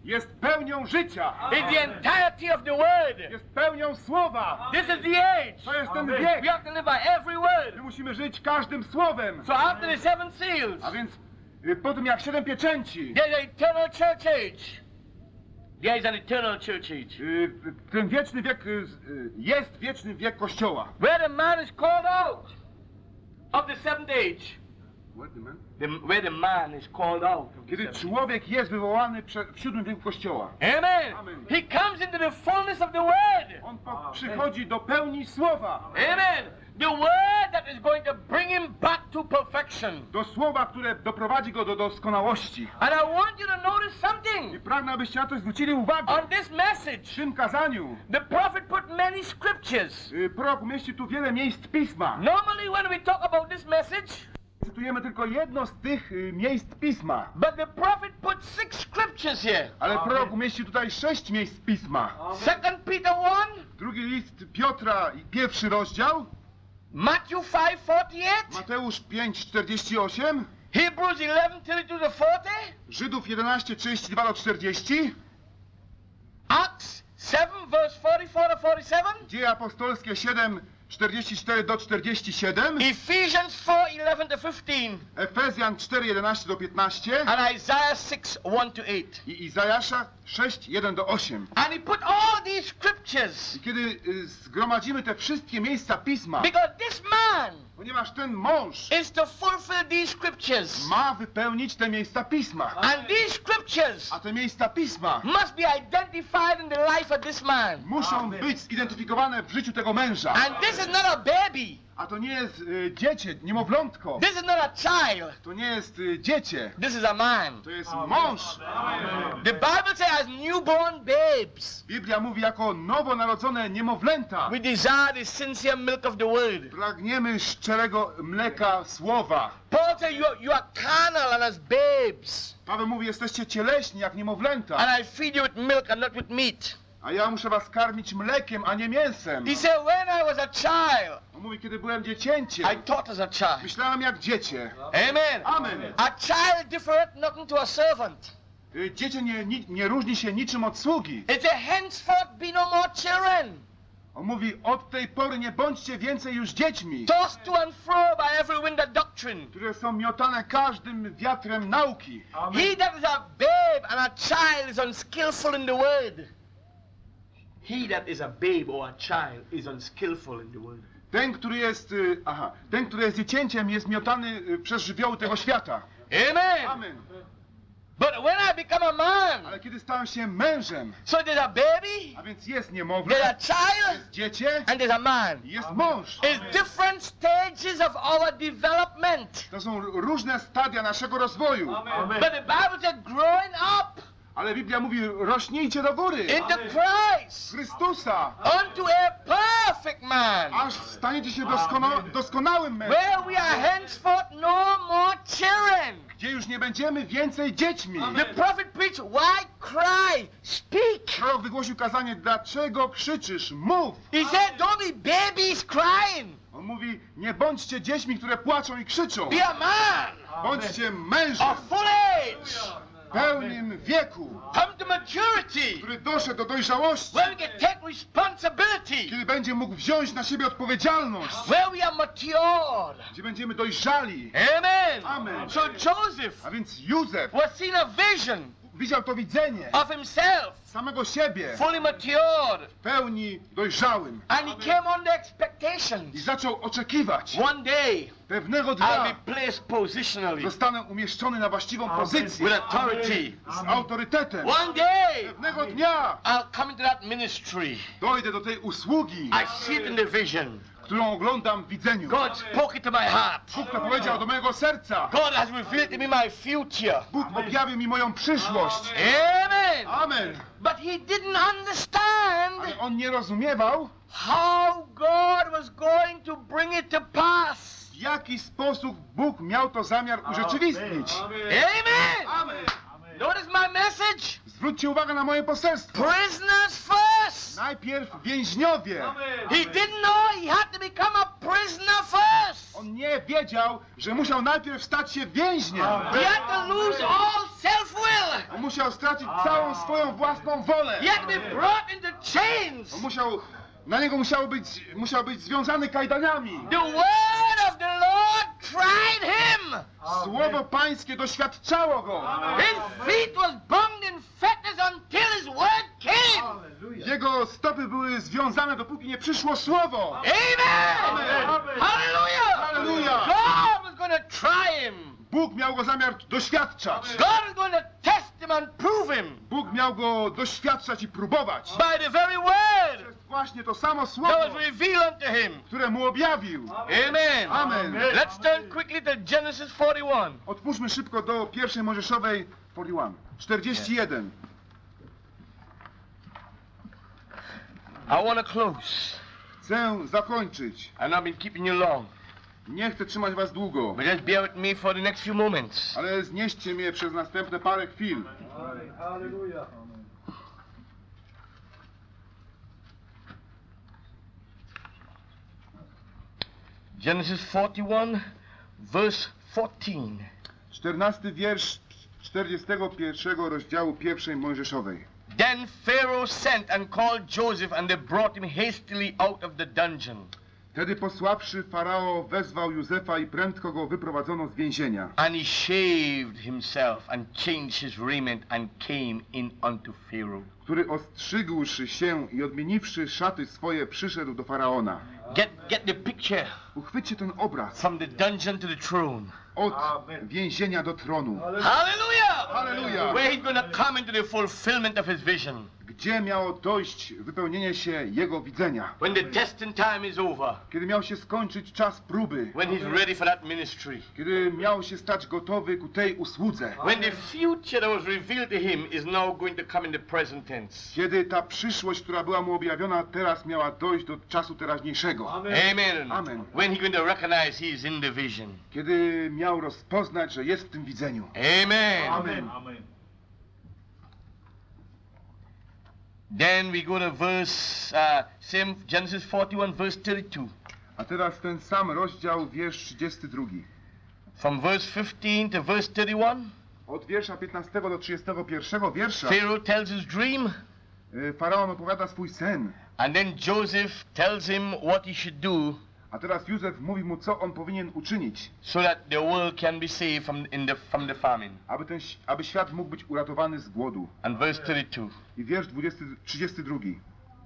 Jest pełnią życia. It's the entirety of the word. Jest pełnią słowa. This is the age. To jest ten wiek. We have to live by every word. My musimy żyć każdym słowem. So after the seven seals, A więc y, po tym jak siedem pieczęci, there's an eternal church age. There is an eternal church age. y, ten wieczny wiek, y, y, jest wieczny wiek Kościoła. Where the man is called out of the seventh age. The, where the man is called out of the Kiedy seventh age. człowiek jest wywołany prze, w siódmym wieku Kościoła. Amen. Amen. He comes into the fullness of the word. On po, przychodzi do pełni słowa. Amen. The word that is going to bring him back to perfection. Do słowa, które doprowadzi go do doskonałości. And I want you to notice I something. pragnę, abyście na to zwrócili uwagę. On this W message, tym kazaniu the prophet put many scriptures. y, prorok umieści tu wiele miejsc Pisma. Normally when we talk about this message, Cytujemy tylko jedno z tych y, miejsc Pisma. but the prophet put six scriptures here. Ale prorok umieścił tutaj sześć miejsc Pisma. Second Peter one, Drugi list Piotra, pierwszy rozdział. Matthew five forty-eight, Mateusz pięć czterdzieści osiem. Hebrews eleven thirty-two to forty, Żydów jedenaście trzydzieści dwa do czterdzieści. Acts seven verse forty-four to forty-seven, Dzieje apostolskie siedem czterdzieści cztery do czterdzieści siedem. Ephesians four eleven to fifteen, Efezjan cztery jedenaście do piętnaście. and Isaiah six one to eight. I Izajasza sześć jeden do osiem. And he put all these scriptures I kiedy y, zgromadzimy te wszystkie miejsca Pisma, because this man ponieważ ten mąż is to fulfill these scriptures. ma wypełnić te miejsca Pisma. And these scriptures A te miejsca Pisma must be identified in the life of this man. muszą być zidentyfikowane w życiu tego męża. And this is not a baby. A to nie jest y, dziecię, niemowlątko. This is not a child. To nie jest y, dziecię. This is a man. To jest mąż. The Bible says as newborn babes, Biblia mówi jako nowonarodzone niemowlęta. we desire the sincere milk of the word. Pragniemy szczerego mleka słowa. Paul said you are, you are carnal and as babes. Paweł mówi, jesteście cieleśni jak niemowlęta. And I feed you with milk and not with meat. A ja muszę was karmić mlekiem, a nie mięsem. He said when I was a child, On mówi, kiedy byłem dziecięciem, I taught as a child. myślałem jak dziecię. Amen. Amen. A child differeth nothing to a servant. Y, Dziecię nie, nie, nie różni się niczym od sługi. It says henceforth be no more children, On mówi, od tej pory nie bądźcie więcej już dziećmi, tossed to and fro by every wind of doctrine. które są miotane każdym wiatrem nauki. He that is a babe and a child is unskillful in the word. He that is a babe or a child is unskillful in the word. Ten, który jest, y, aha, ten, który jest dziecięciem, jest miotany y, przez żywioły tego świata. Amen. Amen. But when I become a man, Ale kiedy stałem się mężem, so there's a baby, a więc jest there's a niemowlę, child, jest dziecię and there's a man. i jest mąż. It's different stages of our development. To są różne stadia naszego rozwoju. But the Bible says growing up Ale Biblia mówi, rośnijcie do góry. into Christ Chrystusa, unto a perfect man, aż staniecie się doskona doskonałym mężem, where we are henceforth no more children. gdzie już nie będziemy więcej dziećmi. The prophet preached, why cry? Speak. Prorok wygłosił kazanie, dlaczego krzyczysz? Mów! He said, don't be babies crying. On mówi, nie bądźcie dziećmi, które płaczą i krzyczą. Be a man Bądźcie mężem of full age. w pełnym wieku, Come to maturity, który doszedł do dojrzałości, where we can take responsibility, kiedy będzie mógł wziąć na siebie odpowiedzialność, where we are matured. gdzie będziemy dojrzali. Amen. Amen. So Joseph A więc Józef was seen a vision widział to widzenie of himself, samego siebie fully matured, w pełni dojrzałym and he came under i expectations. zaczął oczekiwać. One day, Pewnego I'll dnia be placed positionally zostanę umieszczony na właściwą pozycję with authority. z autorytetem. One day, Pewnego dnia I'll come into that ministry. dojdę do tej usługi, I see it in the vision. którą oglądam w widzeniu. God spoke it to my heart. Bóg to powiedział do mojego serca. God has revealed to me my future. Bóg objawił mi moją przyszłość. Amen. Amen. But he didn't understand Ale on nie rozumiewał, how God was going to bring it to pass. w jaki sposób Bóg miał to zamiar urzeczywistnić. Amen. Amen. Notice my message. Zwróćcie uwagę na moje poselstwo. Prisoners first. Najpierw więźniowie. He didn't know he had to become a prisoner first. On nie wiedział, że musiał najpierw stać się więźniem. He had to lose all self-will. will. On musiał stracić całą swoją własną wolę. He had to be brought into chains. On musiał, na niego musiał być, musiał być związany kajdaniami. The word of the Lord tried him. Słowo pańskie doświadczało go. His feet was bound in fetters until his word came. Jego stopy były związane, dopóki nie przyszło słowo. Amen. Hallelujah. Hallelujah. God was going to try him. Bóg miał go zamiar doświadczać. God was going to test him and prove him Bóg miał go doświadczać i próbować. by the very word Przez właśnie to samo that słowo, was revealed unto him. które mu objawił. Amen. Amen. Let's turn quickly to Genesis forty-one. Otwórzmy szybko do pierwszej Mojżeszowej czterdzieści jeden. I want to close. Chcę zakończyć. I've not been keeping you long, Nie chcę trzymać was długo, but just bear with me for the next few moments. ale znieście mnie przez następne parę chwil. Genesis forty-one, verse fourteen. czternasty wiersz czterdziestego pierwszego rozdziału pierwszej Mojżeszowej. Then Pharaoh sent and called Joseph, and they brought him hastily out of the dungeon. Wtedy posławszy, Farao wezwał Józefa i prędko go wyprowadzono z więzienia. And he shaved himself and changed his raiment and came in unto Pharaoh. Który ostrzygłszy się i odmieniwszy szaty swoje, przyszedł do Faraona. Get, get the picture. Uchwyćcie ten obraz. From the dungeon to the throne. Od więzienia do tronu. Hallelujah! Hallelujah! Where he's going to come into the fulfillment of his vision. Gdzie miało dojść wypełnienie się jego widzenia. When the testing time is over. Kiedy miał się skończyć czas próby. When he's ready for that ministry. Kiedy miał się stać gotowy ku tej usłudze. When the future that was revealed to him is now going to come in the present tense. Kiedy ta przyszłość, która była mu objawiona, teraz miała dojść do czasu teraźniejszego. Amen. Amen. When he's going to recognize he is in the vision. Kiedy miał rozpoznać, że jest w tym widzeniu. Amen. Amen. Then we go to verse, uh, same Genesis forty-one, verse thirty-two. A teraz ten sam rozdział, wiersz trzydziesty drugi. From verse fifteen to verse thirty-one, Od wiersza piętnastego do trzydziestego pierwszego wiersza Pharaoh tells his dream, y, Faraon opowiada swój sen. and then Joseph tells him what he should do A teraz Józef mówi mu, co on powinien uczynić, so that the world can be saved from, in the, from the famine. aby, ten, ś- aby świat mógł być uratowany z głodu. And verse thirty-two. I wiersz dwudziesty, trzydziesty drugi.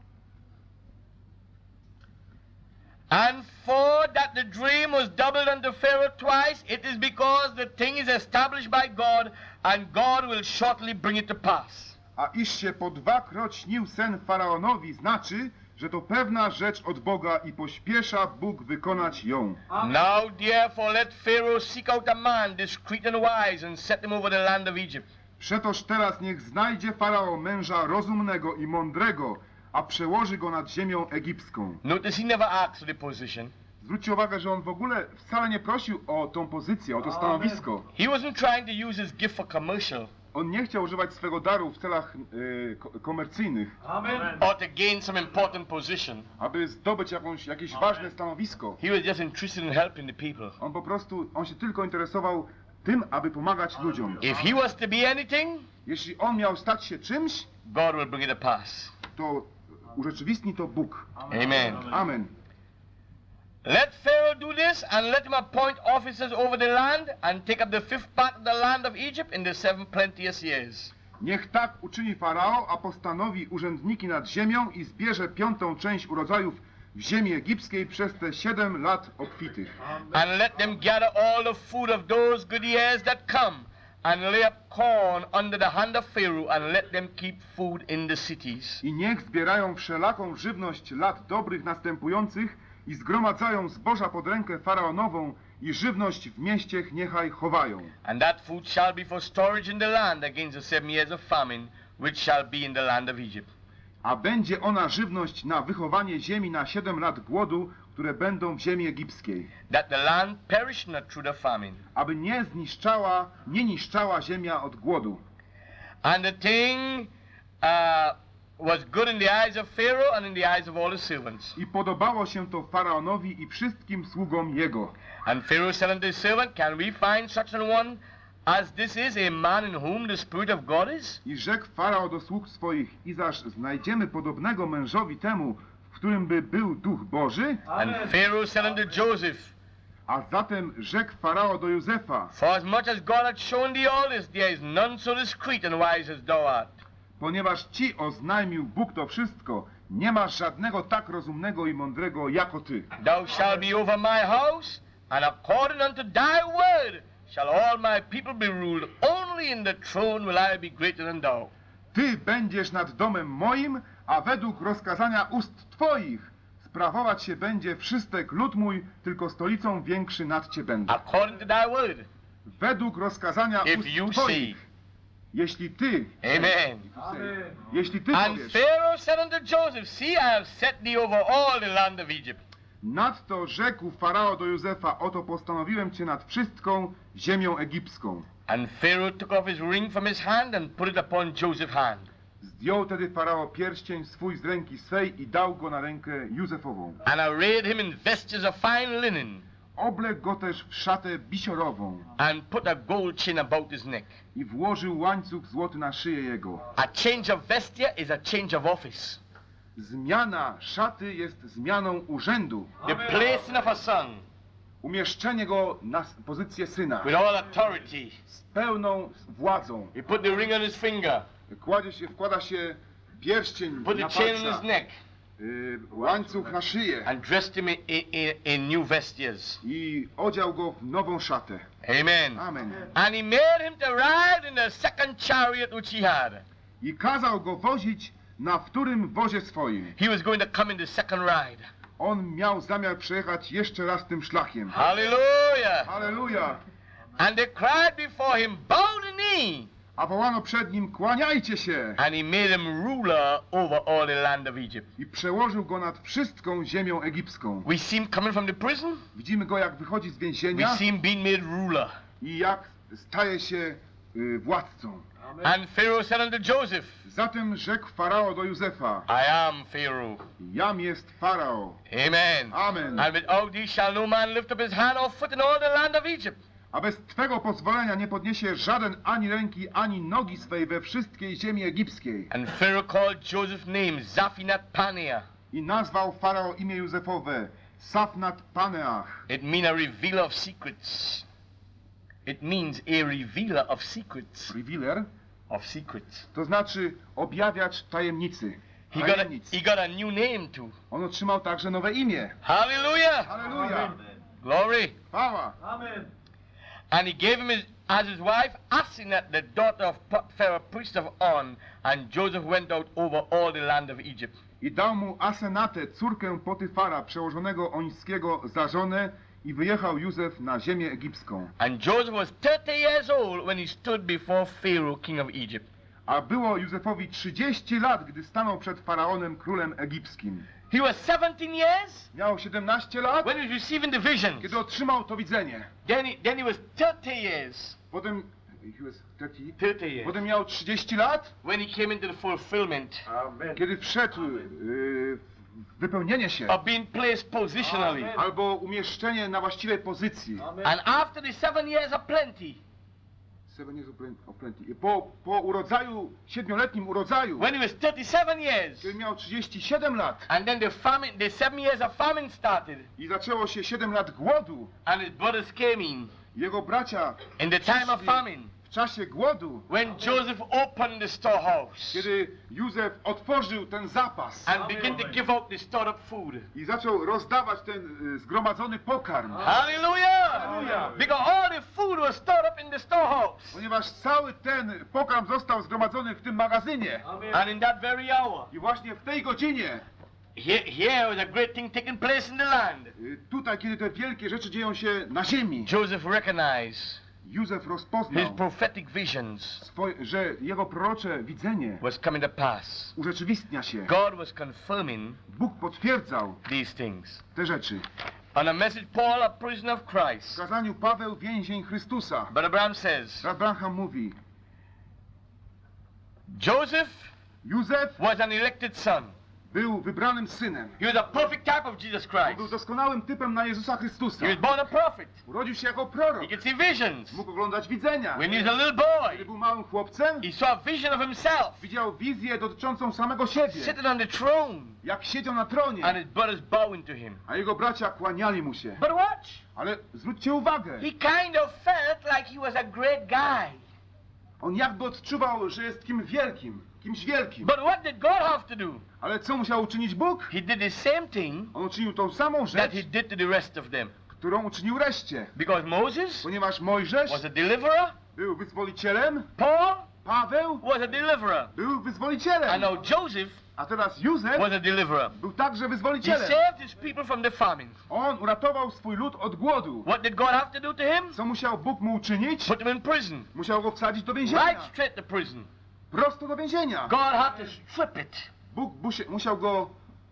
And for that the dream was doubled unto Pharaoh twice, it is because the thing is established by God, and God will shortly bring it to pass. A iż się po dwakroć śnił sen Faraonowi, znaczy, że to pewna rzecz od Boga i pośpiesza Bóg wykonać ją. Now therefore let Pharaoh seek out a man discreet and wise, and set him over the land of Egypt. Przetoż teraz niech znajdzie Faraon męża rozumnego i mądrego, a przełoży go nad ziemią egipską. Notice he never asked for the position. Zwróćcie uwagę, że on w ogóle wcale nie prosił o tą pozycję, o to stanowisko. He wasn't trying to use his gift for commercial On nie chciał używać swego daru w celach y, ko- komercyjnych, or to gain some important position. aby zdobyć jakąś, jakieś ważne stanowisko. He was just interested in helping the people. On po prostu, on się tylko interesował tym, aby pomagać ludziom. If he was to be anything, Jeśli on miał stać się czymś, God will bring it to pass. to urzeczywistni to Bóg. Amen. Amen. Let Pharaoh do this, and let him appoint officers over the land, and take up the fifth part of the land of Egypt in the seven plenteous years. Niech tak uczyni Farao, a postanowi urzędniki nad ziemią i zbierze piątą część urodzajów w ziemi egipskiej przez te siedem lat obfitych. And let them gather all the food of those good years that come, and lay up corn under the hand of Pharaoh, and let them keep food in the cities. I niech zbierają wszelaką żywność lat dobrych następujących i zgromadzają zboża pod rękę faraonową i żywność w mieściach niechaj chowają. And that food shall be for storage in the land against the seven years of famine, which shall be in the land of Egypt. A będzie ona żywność na wychowanie ziemi na siedem lat głodu, które będą w ziemi egipskiej. That the land perish not through the famine. Aby nie zniszczała, nie niszczała ziemia od głodu. And the thing uh, was good in the eyes of Pharaoh and in the eyes of all his servants. I podobało się to Faraonowi i wszystkim sługom jego. And Pharaoh said unto his servant, can we find such an one as this is a man in whom the Spirit of God is? I rzekł Farao do sług swoich, i zaż znajdziemy podobnego mężowi temu, w którym by był Duch Boży? And Pharaoh said unto Joseph, A zatem rzekł Farao do Józefa, For as much as God hath shown thee all this, there is none so discreet and wise as thou art. ponieważ ci oznajmił Bóg to wszystko, nie masz żadnego tak rozumnego i mądrego jako ty. Thou shalt be over my house, and according unto thy word shall all my people be ruled. Only in the throne will I be greater than thou. Ty będziesz nad domem moim, a według rozkazania ust twoich sprawować się będzie wszystek lud mój, tylko stolicą większy nad cię będę. According to thy word. Według rozkazania If ust you twoich. say. Jeśli ty, Amen. jeśli ty And powiesz, Pharaoh said unto Joseph, See, I have set thee over all the land of Egypt. nadto rzekł Farao do Józefa, oto postanowiłem cię nad wszystką ziemią egipską. And Pharaoh took off his ring from his hand and put it upon Joseph's hand. Zdjął tedy Farao pierścień swój z ręki swej i dał go na rękę Józefową. And arrayed him in vestures of fine linen, Obległ go też w szatę bisiorową and put a gold chain about his neck. i włożył łańcuch złoty na szyję jego. A change of vesture is a change of office. Zmiana szaty jest zmianą urzędu. The placing of a son Umieszczenie go na s- pozycję syna with all authority. z pełną władzą. He put the ring on his finger, Kładzie się, wkłada się pierścień put na the chain on palca, his neck, y, łańcuch na szyję and dressed him in, in, in new vestures. i odział go w nową szatę. Amen. Amen. And he made him to ride in the second chariot which he had. I kazał go wozić na wtórym wozie swoim. He was going to come in the second ride. On miał zamiar przejechać jeszcze raz tym szlakiem. Hallelujah. Halleluja! And they cried before him, Bow the knee. A wołano przed nim, kłaniajcie się! And he made him ruler over all the land of Egypt. I przełożył go nad wszystką ziemią egipską. We see him coming from the prison. Widzimy go, jak wychodzi z We więzienia see him being made ruler. i jak staje się y, władcą. And Pharaoh said unto Joseph, Zatem rzekł Farao do Józefa, I am Pharaoh. jam jest Farao. Amen. Amen. And without thee shall no man lift up his hand or foot in all the land of Egypt. A bez Twego pozwolenia nie podniesie żaden ani ręki, ani nogi swej we wszystkiej ziemi egipskiej. And Pharaoh called Joseph's name Zaphinat Paneah. I nazwał Farao imię Józefowe Safnat Paneach. It means a revealer of secrets. It means a revealer of secrets. Revealer, Of secrets. to znaczy objawiacz tajemnicy. He got, a, Tajemnic. he got a new name too. On otrzymał także nowe imię. Hallelujah. Halleluja! Glory. Chwała! And he gave him his, as his wife Asenath, the daughter of Pharaoh, priest of On. And Joseph went out over all the land of Egypt. I dał mu Asenatę, córkę Potyfara, przełożonego ońskiego, za żonę i wyjechał Józef na ziemię egipską. And Joseph was thirty years old when he stood before Pharaoh, king of Egypt. A było Józefowi trzydzieści lat, gdy stanął przed Faraonem, królem egipskim. He was seventeen years Miał siedemnaście lat, when he was receiving the visions. kiedy otrzymał to widzenie. Then he, then he was thirty years. Potem, he was thirty, thirty years. potem miał trzydzieści lat, When he came into the fulfillment kiedy wszedł yy, w wypełnienie się, of being placed positionally. albo umieszczenie na właściwej pozycji. And after the seven years of plenty, Seven years of plen- of plenty. Po, po urodzaju, siedmioletnim urodzaju, when he was thirty-seven years, kiedy miał trzydzieści siedem lat and then the famine, the seven years of famine started, i zaczęło się siedem lat głodu, and his brothers came in. jego bracia In the time of famine, w czasie głodu, when Joseph opened the storehouse kiedy Józef otworzył ten zapas and began to give out the stored up food. i zaczął rozdawać ten y, zgromadzony pokarm, Hallelujah! Hallelujah. Because all the food was stored up in the storehouse. ponieważ cały ten pokarm został zgromadzony w tym magazynie. And in that very hour, I właśnie w tej godzinie, here, here was a great thing taking place in the land. y, tutaj, kiedy te wielkie rzeczy dzieją się na ziemi, Joseph recognized Józef his rozpoznał, prophetic visions swoj, że jego prorocze widzenie was coming to pass. urzeczywistnia się. God was confirming Bóg potwierdzał these things. te rzeczy. On a message, Paul, a prisoner of W Christ, kazaniu Paweł, więzień Chrystusa, Brother Branham says, brat Branham mówi, Joseph Józef was an elected son. Był wybranym synem. He was a perfect type of Jesus On Christ. był doskonałym typem na Jezusa Chrystusa. He was born a prophet. Urodził się jako prorok. He could see visions. Mógł oglądać widzenia. When he was a little Kiedy boy, był małym chłopcem, he saw a vision of himself widział wizję dotyczącą samego siebie. sitting on the throne, Jak siedział na tronie, and his brothers bowing to him. a jego bracia kłaniali mu się. But watch, Ale zwróćcie uwagę, he kind of felt like he was a great guy. on jakby odczuwał, że jest kim wielkim, kimś wielkim. But what did God have to do? Ale co musiał uczynić Bóg? He did the same thing On uczynił tą samą that rzecz, he did to the rest of them. którą uczynił reszcie. Because Moses Ponieważ Mojżesz was a deliverer, był wyzwolicielem, Paul Paweł was a deliverer, był and wyzwolicielem, now Joseph a teraz Józef was a deliverer. był także He wyzwolicielem. saved his people from the famine. On uratował swój lud od głodu. What did God have to do to him? Co musiał Bóg mu uczynić? Put him in prison. Musiał go wsadzić do więzienia. Right straight to prison. Prosto do więzienia. God had to strip it. Bóg musi- musiał go,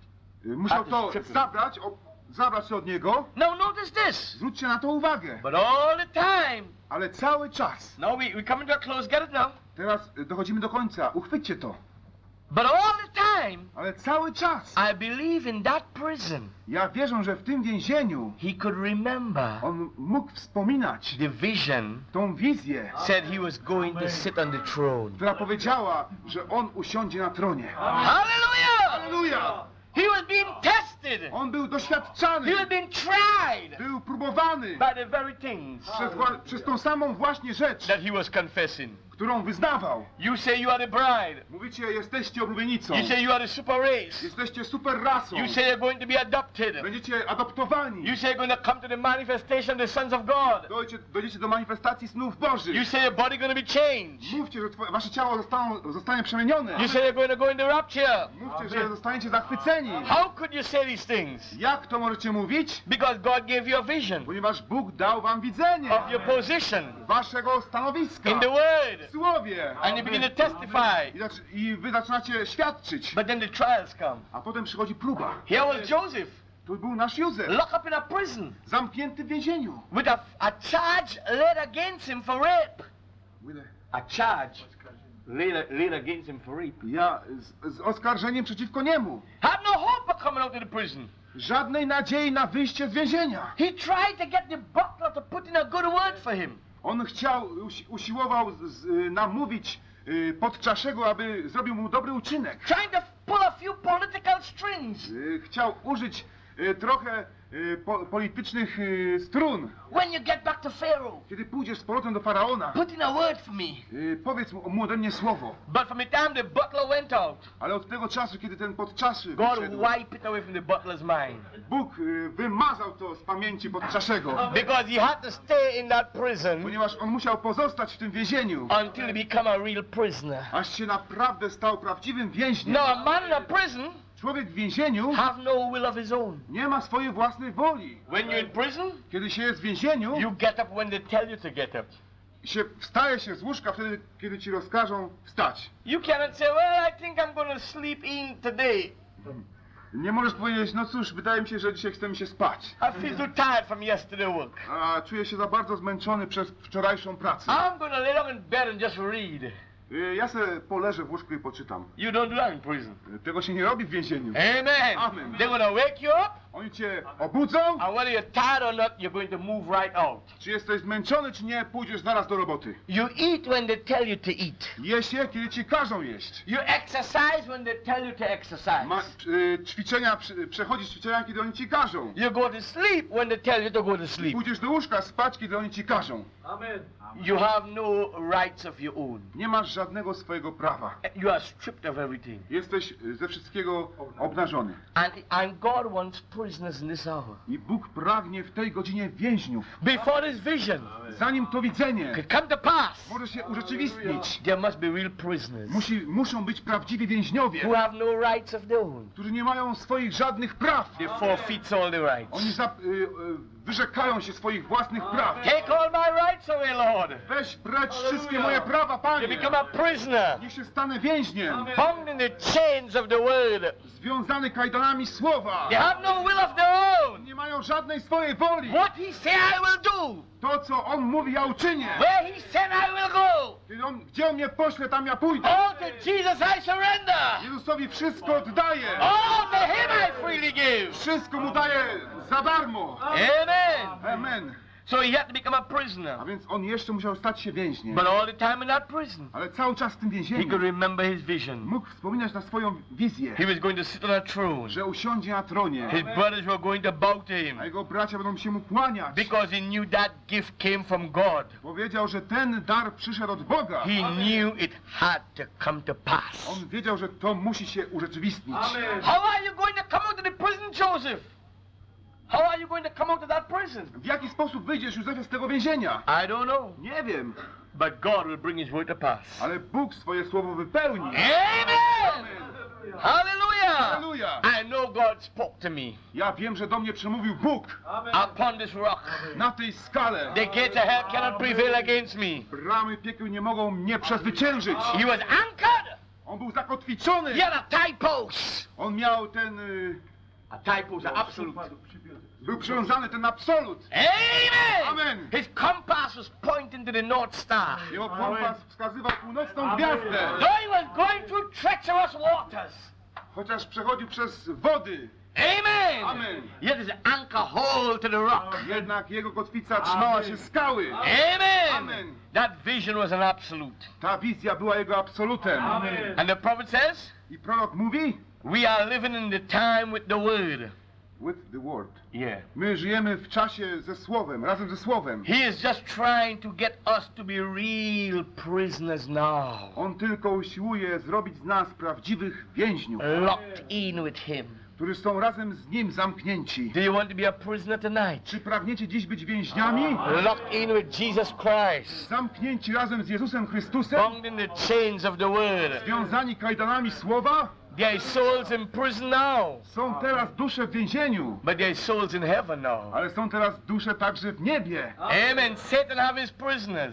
y, musiał to to strip him. zabrać, o, zabrać się od niego. Now notice this. Zwróćcie na to uwagę. But all the time. Ale cały czas. Now we, we coming to a close. Get it now. Teraz y, dochodzimy do końca. Uchwyćcie to. But all the time, Ale cały czas. I believe in that prison, Ja wierzę, że w tym więzieniu he could remember on mógł wspominać the vision tą wizję, said he was going to sit on the throne. która powiedziała, że on usiądzie na tronie. Hallelujah! Halleluja! He was being tested. On był doświadczany. He was being tried Był próbowany by the very things przez, wła- przez tą samą właśnie rzecz, that he was confessing. którą wyznawał. You say you are the bride. Mówicie, jesteście oblubienicą. You say you are the super race. Jesteście super rasą. You say you're going to be adopted. Będziecie adoptowani. You say you're going to come to the manifestation of the sons of God. Dojdziecie, dojdziecie do manifestacji snów Bożych. You say your body going to be changed. Mówcie, że twoje, wasze ciało zostaną, zostanie przemienione. You say you're going to go in the rapture. Mówcie, że zostaniecie zachwyceni. How could you say these things? Jak to możecie mówić? Because God gave you a vision Ponieważ Bóg dał wam widzenie of your position waszego stanowiska in the word. w Słowie. And you begin to testify. I, zac- I wy zaczynacie świadczyć. But then the trials come. A potem przychodzi próba. Here was Joseph, Tu był nasz Józef, locked up in a prison zamknięty w więzieniu. with a, a charge laid against him for rape. A charge laid, laid against him for rape. Ja z, z oskarżeniem przeciwko niemu. Had no hope of coming out of the prison. Żadnej nadziei na wyjście z więzienia. He tried to get the butler to put in a good word for him. On chciał, usi- usiłował z, z, y, namówić y, podczaszego, aby zrobił mu dobry uczynek. Trying to pull a few political strings. Y, chciał użyć y, trochę y, po, politycznych y, strun. When you get back to Pharaoh, Kiedy pójdziesz z powrotem do Faraona, put in a word for me. y, powiedz mu, mu ode mnie słowo. But from the time the butler went out, Ale od tego czasu, kiedy ten podczaszy God wyszedł, wiped it away from the butler's mind. Bóg y, wymazał to z pamięci podczaszego. Because he had to stay in that prison Ponieważ on musiał pozostać w tym więzieniu, until he became a real prisoner. aż się naprawdę stał prawdziwym więźniem. Now a man in a prison Człowiek w więzieniu have no will of his own. nie ma swojej własnej woli. When you're in prison, Kiedy się jest w więzieniu, you get up when they tell you to get up. się wstaje się z łóżka wtedy, kiedy ci rozkażą wstać. You cannot say, well, I think I'm going to sleep in today. Nie możesz powiedzieć, no cóż, wydaje mi się, że dzisiaj chcemy się spać. I feel too tired from yesterday work. A czuję się za bardzo zmęczony przez wczorajszą pracę. I'm going to lay down in bed and just read. Y, Ja se poleżę w łóżku i poczytam. You don't do that in prison. Y, Tego się nie robi w więzieniu. Amen. Amen. They're going to wake you up, Oni cię obudzą, and whether you're tired or not, you're going to move right out. czy jesteś zmęczony, czy nie, pójdziesz zaraz do roboty. You eat when they tell you to eat. Je się, kiedy ci każą jeść. You exercise when they tell you to exercise. Ma, y, ćwiczenia, przy- przechodzisz ćwiczenia, kiedy oni ci każą. You go to sleep when they tell you to go to sleep. Pójdziesz do łóżka spać, kiedy oni ci każą. You have no rights of your own. Nie masz żadnego swojego prawa. You are stripped of everything. Jesteś y, ze wszystkiego obnażony. And, and God wants prisoners in this hour. I Bóg pragnie w tej godzinie więźniów. Before this vision Zanim to widzenie could come to pass, może się urzeczywistnić, there must be real prisoners musi, muszą być prawdziwi więźniowie, who have no rights of their own. którzy nie mają swoich żadnych praw. They forfeit all the rights. Oni za, y, y, wyrzekają się swoich własnych praw. Take all my rights away, Lord. Weź precz wszystkie moje prawa, They Panie. become a prisoner, Niech się stanę więźniem, bound in the chains of the word. związany kajdanami słowa. They have no will will of their own. Nie mają żadnej swojej woli. What he said I will do. To, co On mówi, ja uczynię. Where he said I will go. Kiedy on, gdzie On mnie pośle, tam ja pójdę. All to Jesus I surrender. Jezusowi wszystko oddaję. All to him I freely give. Wszystko Mu daję za darmo. Amen. Amen. So he had to become a prisoner. A więc on jeszcze musiał stać się więźniem. But all the time in that prison, Ale cały czas w tym he could więzieniu remember his vision. mógł wspominać na swoją wizję, He was going to sit on a throne. że usiądzie na tronie, His brothers were going to bow to him a jego bracia będą się mu kłaniać. because he knew that gift came from God. Powiedział, że ten dar przyszedł od Boga. He knew it had to come to pass. On wiedział, że to musi się urzeczywistnić. How are you going to come out of the prison, Joseph? How are you going to come out of that prison? W jaki sposób wyjdziesz, Józefie, z tego więzienia? I don't know. Nie wiem, But God will bring his word to pass. ale Bóg swoje słowo wypełni. Amen! Hallelujah! Halleluja! I know God spoke to me Ja wiem, że do mnie przemówił Bóg upon this rock. na tej skale. The gates of hell cannot prevail against me. Bramy piekieł nie mogą mnie przezwyciężyć. He was anchored. On był zakotwiczony. He had a tie post. On miał ten... Y, A tie post, an absolute. był przywiązany ten absolut. Amen! Amen. His compass was pointing to the North Star. Jego kompas wskazywał północną gwiazdę. Though he was going through treacherous waters. Chociaż przechodził przez wody. Amen! Amen. Yet his anchor hold to the rock. Jednak jego kotwica trzymała się skały. Amen! Amen. That vision was an absolute. Ta wizja była jego absolutem. And the prophet says, I prorok mówi, we are living in the time with the word. with the word. Yeah. My żyjemy w czasie ze Słowem, razem ze Słowem. He is just trying to get us to be real prisoners now. On tylko usiłuje zrobić z nas prawdziwych więźniów, Locked in with him. którzy są razem z Nim zamknięci. Do you want to be a prisoner tonight? Czy pragniecie dziś być więźniami? Locked in with Jesus Christ. Zamknięci razem z Jezusem Chrystusem? Bound in the chains of the word. Związani kajdanami Słowa? Their souls in prison now. Są teraz dusze w więzieniu, But their souls in heaven now. ale są teraz dusze także w niebie. Amen. Satan have his prisoners.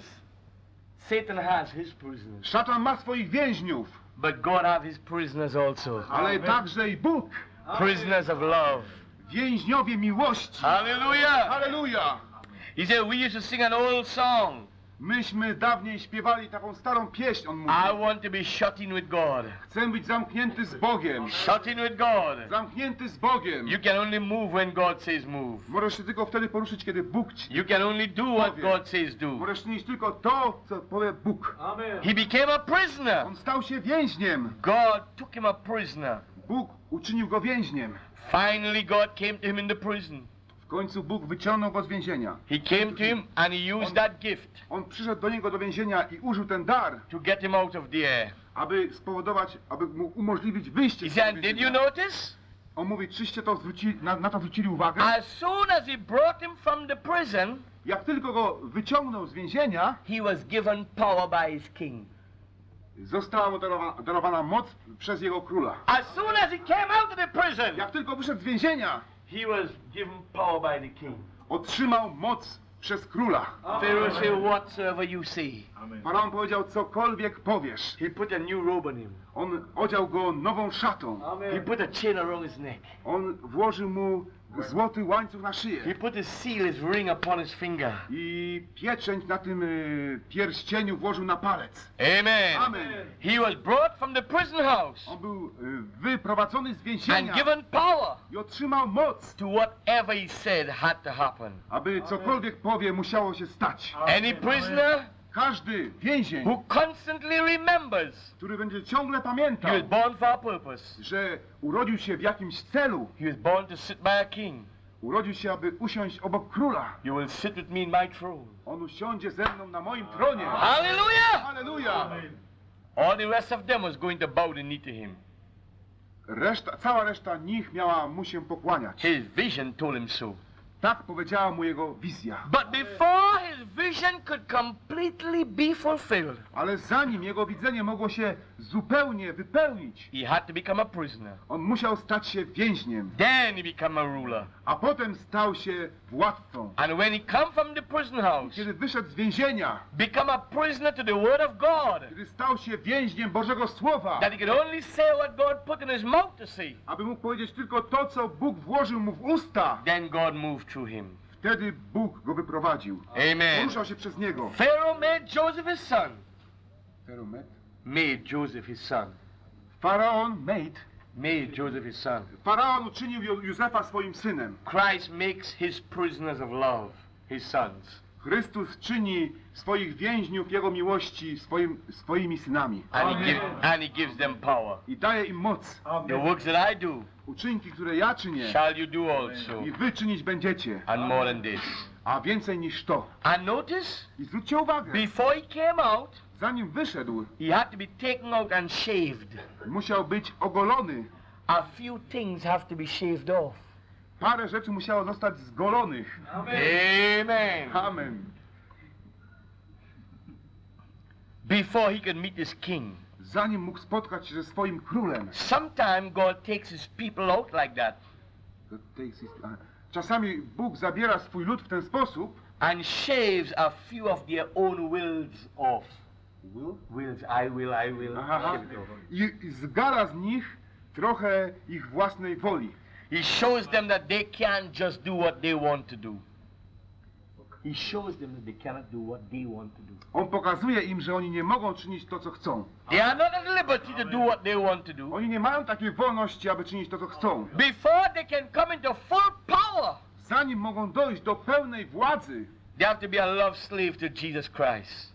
Satan has his prisoners. Szatan ma swoich więźniów, But God have his prisoners also. ale także i Bóg. Prisoners of love. Więźniowie miłości. Hallelujah. Halleluja! He said we used to sing an old song. Myśmy dawniej śpiewali taką starą pieśń, on mówi. I want to be shut in with God. Chcę być zamknięty z Bogiem. Shut in with God. Zamknięty z Bogiem. You can only move when God says move. Możesz się tylko wtedy poruszyć, kiedy Bóg ci. You can only do what God says do. Możesz czynić tylko to, co powie Bóg. He became a prisoner. On stał się więźniem. God took him a prisoner. Bóg uczynił go więźniem. Finally God came to him in the prison. W końcu Bóg wyciągnął go z więzienia. He came to him and he used that gift On przyszedł do niego do więzienia i użył ten dar, to get him out of there. aby spowodować, aby mu umożliwić wyjście He z tego said, did you więzienia. notice? On mówi, czyście to zwrócili, na, na to zwrócili uwagę. As soon as he brought him from the prison, Jak tylko go wyciągnął z więzienia, he was given power by his king. została mu darowana, darowana moc przez jego króla. As soon as he came out of the prison, Jak tylko wyszedł z więzienia, he was given power by the king. otrzymał moc przez króla. Pharaoh said, whatsoever you say. Faraon powiedział, cokolwiek powiesz. He put a new robe on him. On odział go nową szatą. He put a chain around his neck. On włożył mu złoty łańcuch na He szyję. put his seal, his ring upon his finger. I pieczęć na tym y, pierścieniu włożył na palec. Amen. Amen. He was brought from the prison house On był y, wyprowadzony z and więzienia given power i otrzymał moc, to whatever he said had to happen. aby cokolwiek powie, musiało się stać. Any prisoner Każdy więzień, who constantly remembers który będzie ciągle he pamiętał, was born for a purpose. że urodził się w jakimś celu, He was born to sit by a king. urodził się, aby usiąść obok króla. You will sit with me in my throne. On usiądzie ze mną na moim tronie. Hallelujah! Halleluja! All the rest of them was going to bow the knee to him. Reszta, cała reszta nich miała mu się pokłaniać. His vision told him so. Tak powiedziała mu jego wizja. But before his vision could completely be fulfilled, Ale zanim jego widzenie mogło się zupełnie wypełnić, he had to become a prisoner. on musiał stać się więźniem, Then he became a ruler. a potem stał się władcą. And when he come from the prison house, Kiedy wyszedł z więzienia, become a prisoner to the word of God, kiedy stał się więźniem Bożego Słowa, that he could only say what God put in his mouth to say, aby mógł powiedzieć tylko to, co Bóg włożył mu w usta, then God moved through him. wtedy Bóg go wyprowadził. Amen. Poruszał się przez niego. Pharaoh made Joseph his son. Made Joseph his son. Faraon made, Made Joseph his son. Faraon uczynił Ju- Józefa swoim synem. Christ makes his prisoners of love his sons. Chrystus czyni swoich więźniów Jego miłości swoim, swoimi synami. And he, give, and he gives them power. I daje im moc. The works that I do, Uczynki, które ja czynię, shall you do also. i wy czynić będziecie. And more than this. A więcej niż to. And notice, I zwróćcie uwagę, before he came out, zanim wyszedł, he had to be taken out and shaved. musiał być ogolony. A few things have to be shaved off. Parę rzeczy musiało zostać zgolonych. Amen. Amen. Before he could meet his king. Zanim mógł spotkać się ze swoim królem. Sometimes God takes his people out like that Czasami Bóg zabiera swój lud w ten sposób and shaves a few of their own wills off. Wills, I will, I will. Aha, Shave it off. i, i zgara z nich trochę ich własnej woli. He shows them that they can't just do what they want to do. He shows them that they cannot do what they want to do. On pokazuje im, że oni nie mogą czynić to, co chcą. They are not at liberty to do what they want to do. Oni nie mają takiej wolności, aby czynić to, co chcą. Before they can come into full power, Zanim mogą dojść do pełnej władzy, they have to be a love slave to Jesus Christ.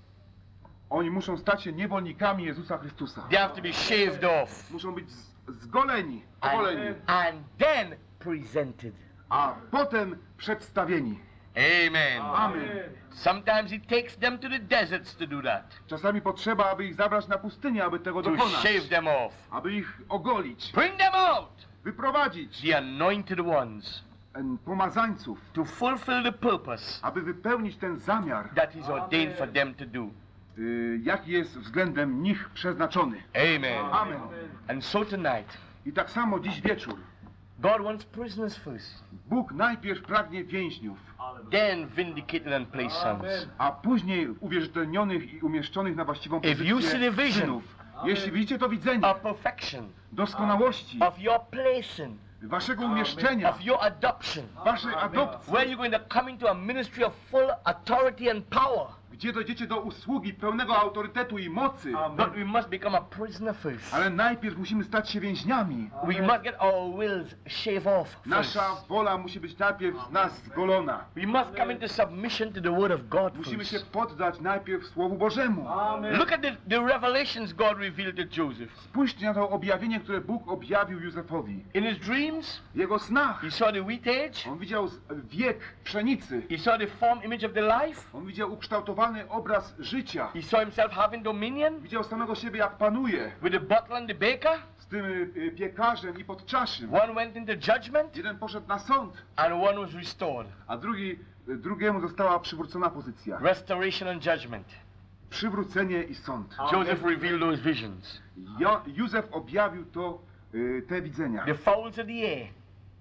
oni muszą stać się niewolnikami Jezusa Chrystusa. They have to be shaved off. Muszą być z- zgoleni, ogoleni, And, and then presented. a potem przedstawieni. Amen. Amen. Sometimes he takes them to the deserts to do that. Czasami potrzeba, aby ich zabrać na pustynię, aby tego To dokonać. shave them off. Aby ich ogolić, Bring them out. wyprowadzić The anointed ones. em, pomazańców, To fulfill the purpose aby wypełnić ten zamiar, that he's ordained for them to do. y, jaki jest względem nich przeznaczony. Amen. Amen. And so tonight, I tak samo dziś wieczór. God wants prisoners first, Bóg najpierw pragnie więźniów, then vindicated and placed sons. a później uwierzytelnionych i umieszczonych na właściwą If you see the pozycję vision synów. Jeśli widzicie to widzenie Of perfection, doskonałości, of your placing, waszego umieszczenia, of your adoption, waszej adopcji, where you're going to come into a ministry of full authority and power. gdzie dojdziecie do usługi pełnego autorytetu i mocy, But we must become a prisoner first. ale najpierw musimy stać się więźniami. We must get our wills shaved off first. Nasza wola musi być najpierw z nas zgolona. We must come into submission to the word of God Musimy się first. poddać najpierw Słowu Bożemu. Look at the, the revelations God revealed to Joseph. Spójrzcie na to objawienie, które Bóg objawił Józefowi. In his dreams, W jego snach he saw the wheat age, on widział z- wiek pszenicy. he saw the form image of the life, On widział ukształtowany obraz życia. he saw himself having dominion Widział samego siebie, jak panuje with the butler and the baker. z tym y, piekarzem i podczaszym. One went into judgment Jeden poszedł na sąd, and one was restored. a drugi, y, drugiemu została przywrócona pozycja. Restoration and judgment. Przywrócenie i sąd. Joseph revealed those visions. Jo, Józef objawił to, y, te widzenia. The fowls of the air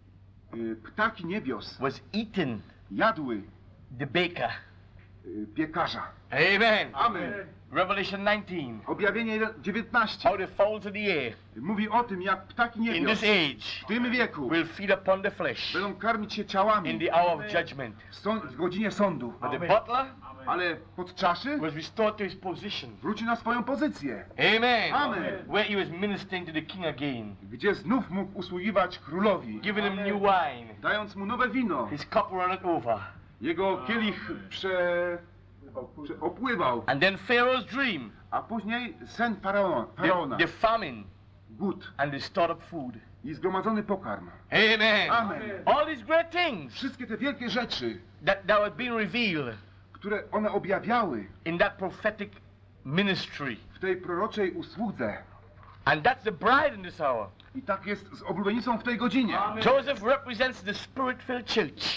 Y, Ptaki niebios was eaten jadły the baker. y, piekarza. Amen. Amen. Revelation nineteen. Objawienie dziewiętnaście How the fowls of the air mówi o tym, jak ptaki in niebios this age w tym wieku will feed upon the flesh będą karmić się in ciałami the hour of judgment. w, sąd, w godzinie sądu. But the butler Ale podczaszy was restored to his position. wróci na swoją pozycję, Amen. Amen. Where he was ministering to the king again, gdzie znów mógł usługiwać królowi, giving him new wine. dając mu nowe wino. His cup runneth over. Jego kielich prze... prze... opływał, And then Pharaoh's dream, a później sen faraona, the, faraona, the famine głód and the stored up food. i zgromadzony pokarm. Amen. Amen. All these great things Wszystkie te wielkie rzeczy, that, that were being revealed które one objawiały in that prophetic ministry. w tej proroczej usłudze. And that's the bride in this hour. I tak jest z oblubienicą w tej godzinie. Joseph represents the spirit-filled church.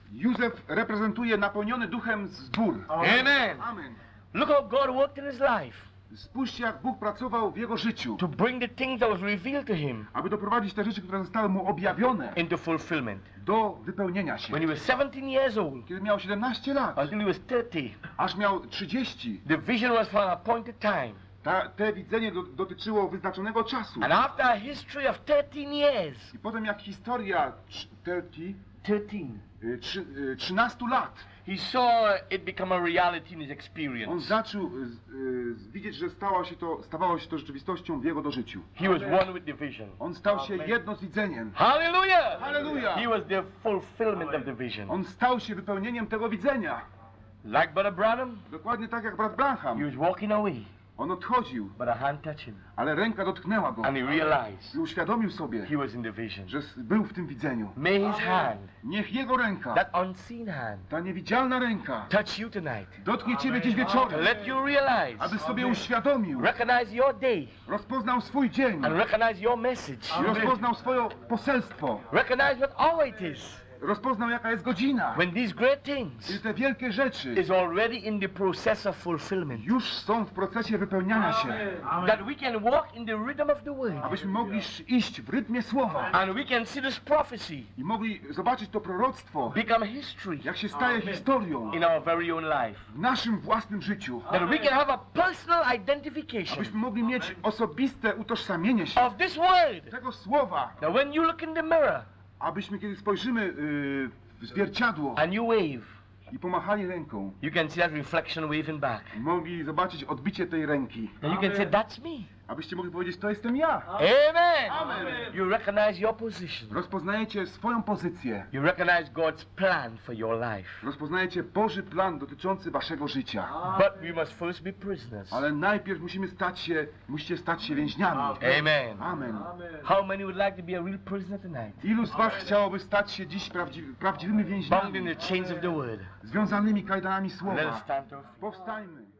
Józef reprezentuje napełniony duchem zbór. Amen. Amen. Look how God worked in his life Spójrzcie, jak Bóg pracował w jego życiu, to bring the things that was revealed to him aby doprowadzić te rzeczy, które zostały mu objawione, into fulfillment. do wypełnienia się. When he was seventeen years old, Kiedy miał siedemnaście lat, until he was thirty, aż miał trzydzieści, the vision was for an appointed time. ta, te widzenie do, dotyczyło wyznaczonego czasu. And after a history of thirteen years, I potem jak historia trzydziestu, thirteen, y, trzy, y, trzynastu lat, he saw it become a reality in his on experience. zaczął y, y, widzieć, że stało się, to, stawało się to rzeczywistością w jego dożyciu. He was one with the vision. On stał się jedno z widzeniem. Hallelujah! Hallelujah! He was the fulfillment of the vision. On stał się wypełnieniem tego widzenia. Like Brother Branham, Dokładnie tak jak brat he Branham. was walking away, On odchodził, but a hand touched him, ale ręka dotknęła go and he realized i uświadomił sobie, he was in the vision. że s- był w tym widzeniu. May his hand, Niech jego ręka, that unseen hand, ta niewidzialna ręka, touch you tonight. dotknie ciebie dziś To wieczorem, let you realize, aby sobie uświadomił, recognize your day, rozpoznał swój dzień and recognize your message. i rozpoznał swoje poselstwo, Recognize what hour it is. rozpoznał jaka jest godzina. When these great I things te wielkie rzeczy is already in the process of fulfillment. już są w procesie wypełniania się, That we can walk in the rhythm of the word. abyśmy mogli sz- iść w rytmie słowa And we can see this prophecy i mogli zobaczyć to proroctwo, become history jak się staje historią in our very own life. w naszym własnym życiu. That we can have a personal identification Abyśmy mogli mieć osobiste utożsamienie się of this word. tego słowa, That when you look in the mirror abyśmy kiedy spojrzymy yy, w zwierciadło and you wave, i pomachali ręką, you can see that reflection waving back. mogli zobaczyć odbicie tej ręki, And you can say, that's me. abyście mogli powiedzieć, to jestem ja. Amen. Amen. You recognize your position. Rozpoznajecie swoją pozycję, You recognize God's plan for your life. rozpoznajecie Boży plan dotyczący waszego życia, But we must first be prisoners. ale najpierw musimy stać się, musicie stać się więźniami. Amen. Amen. How many would like to be a real prisoner tonight? Ilu z was chciałoby stać się dziś prawdziwy, prawdziwymi Bound in więźniami, the chains of the word. związanymi kajdanami Let us słowa? stand to our feet. Powstańmy.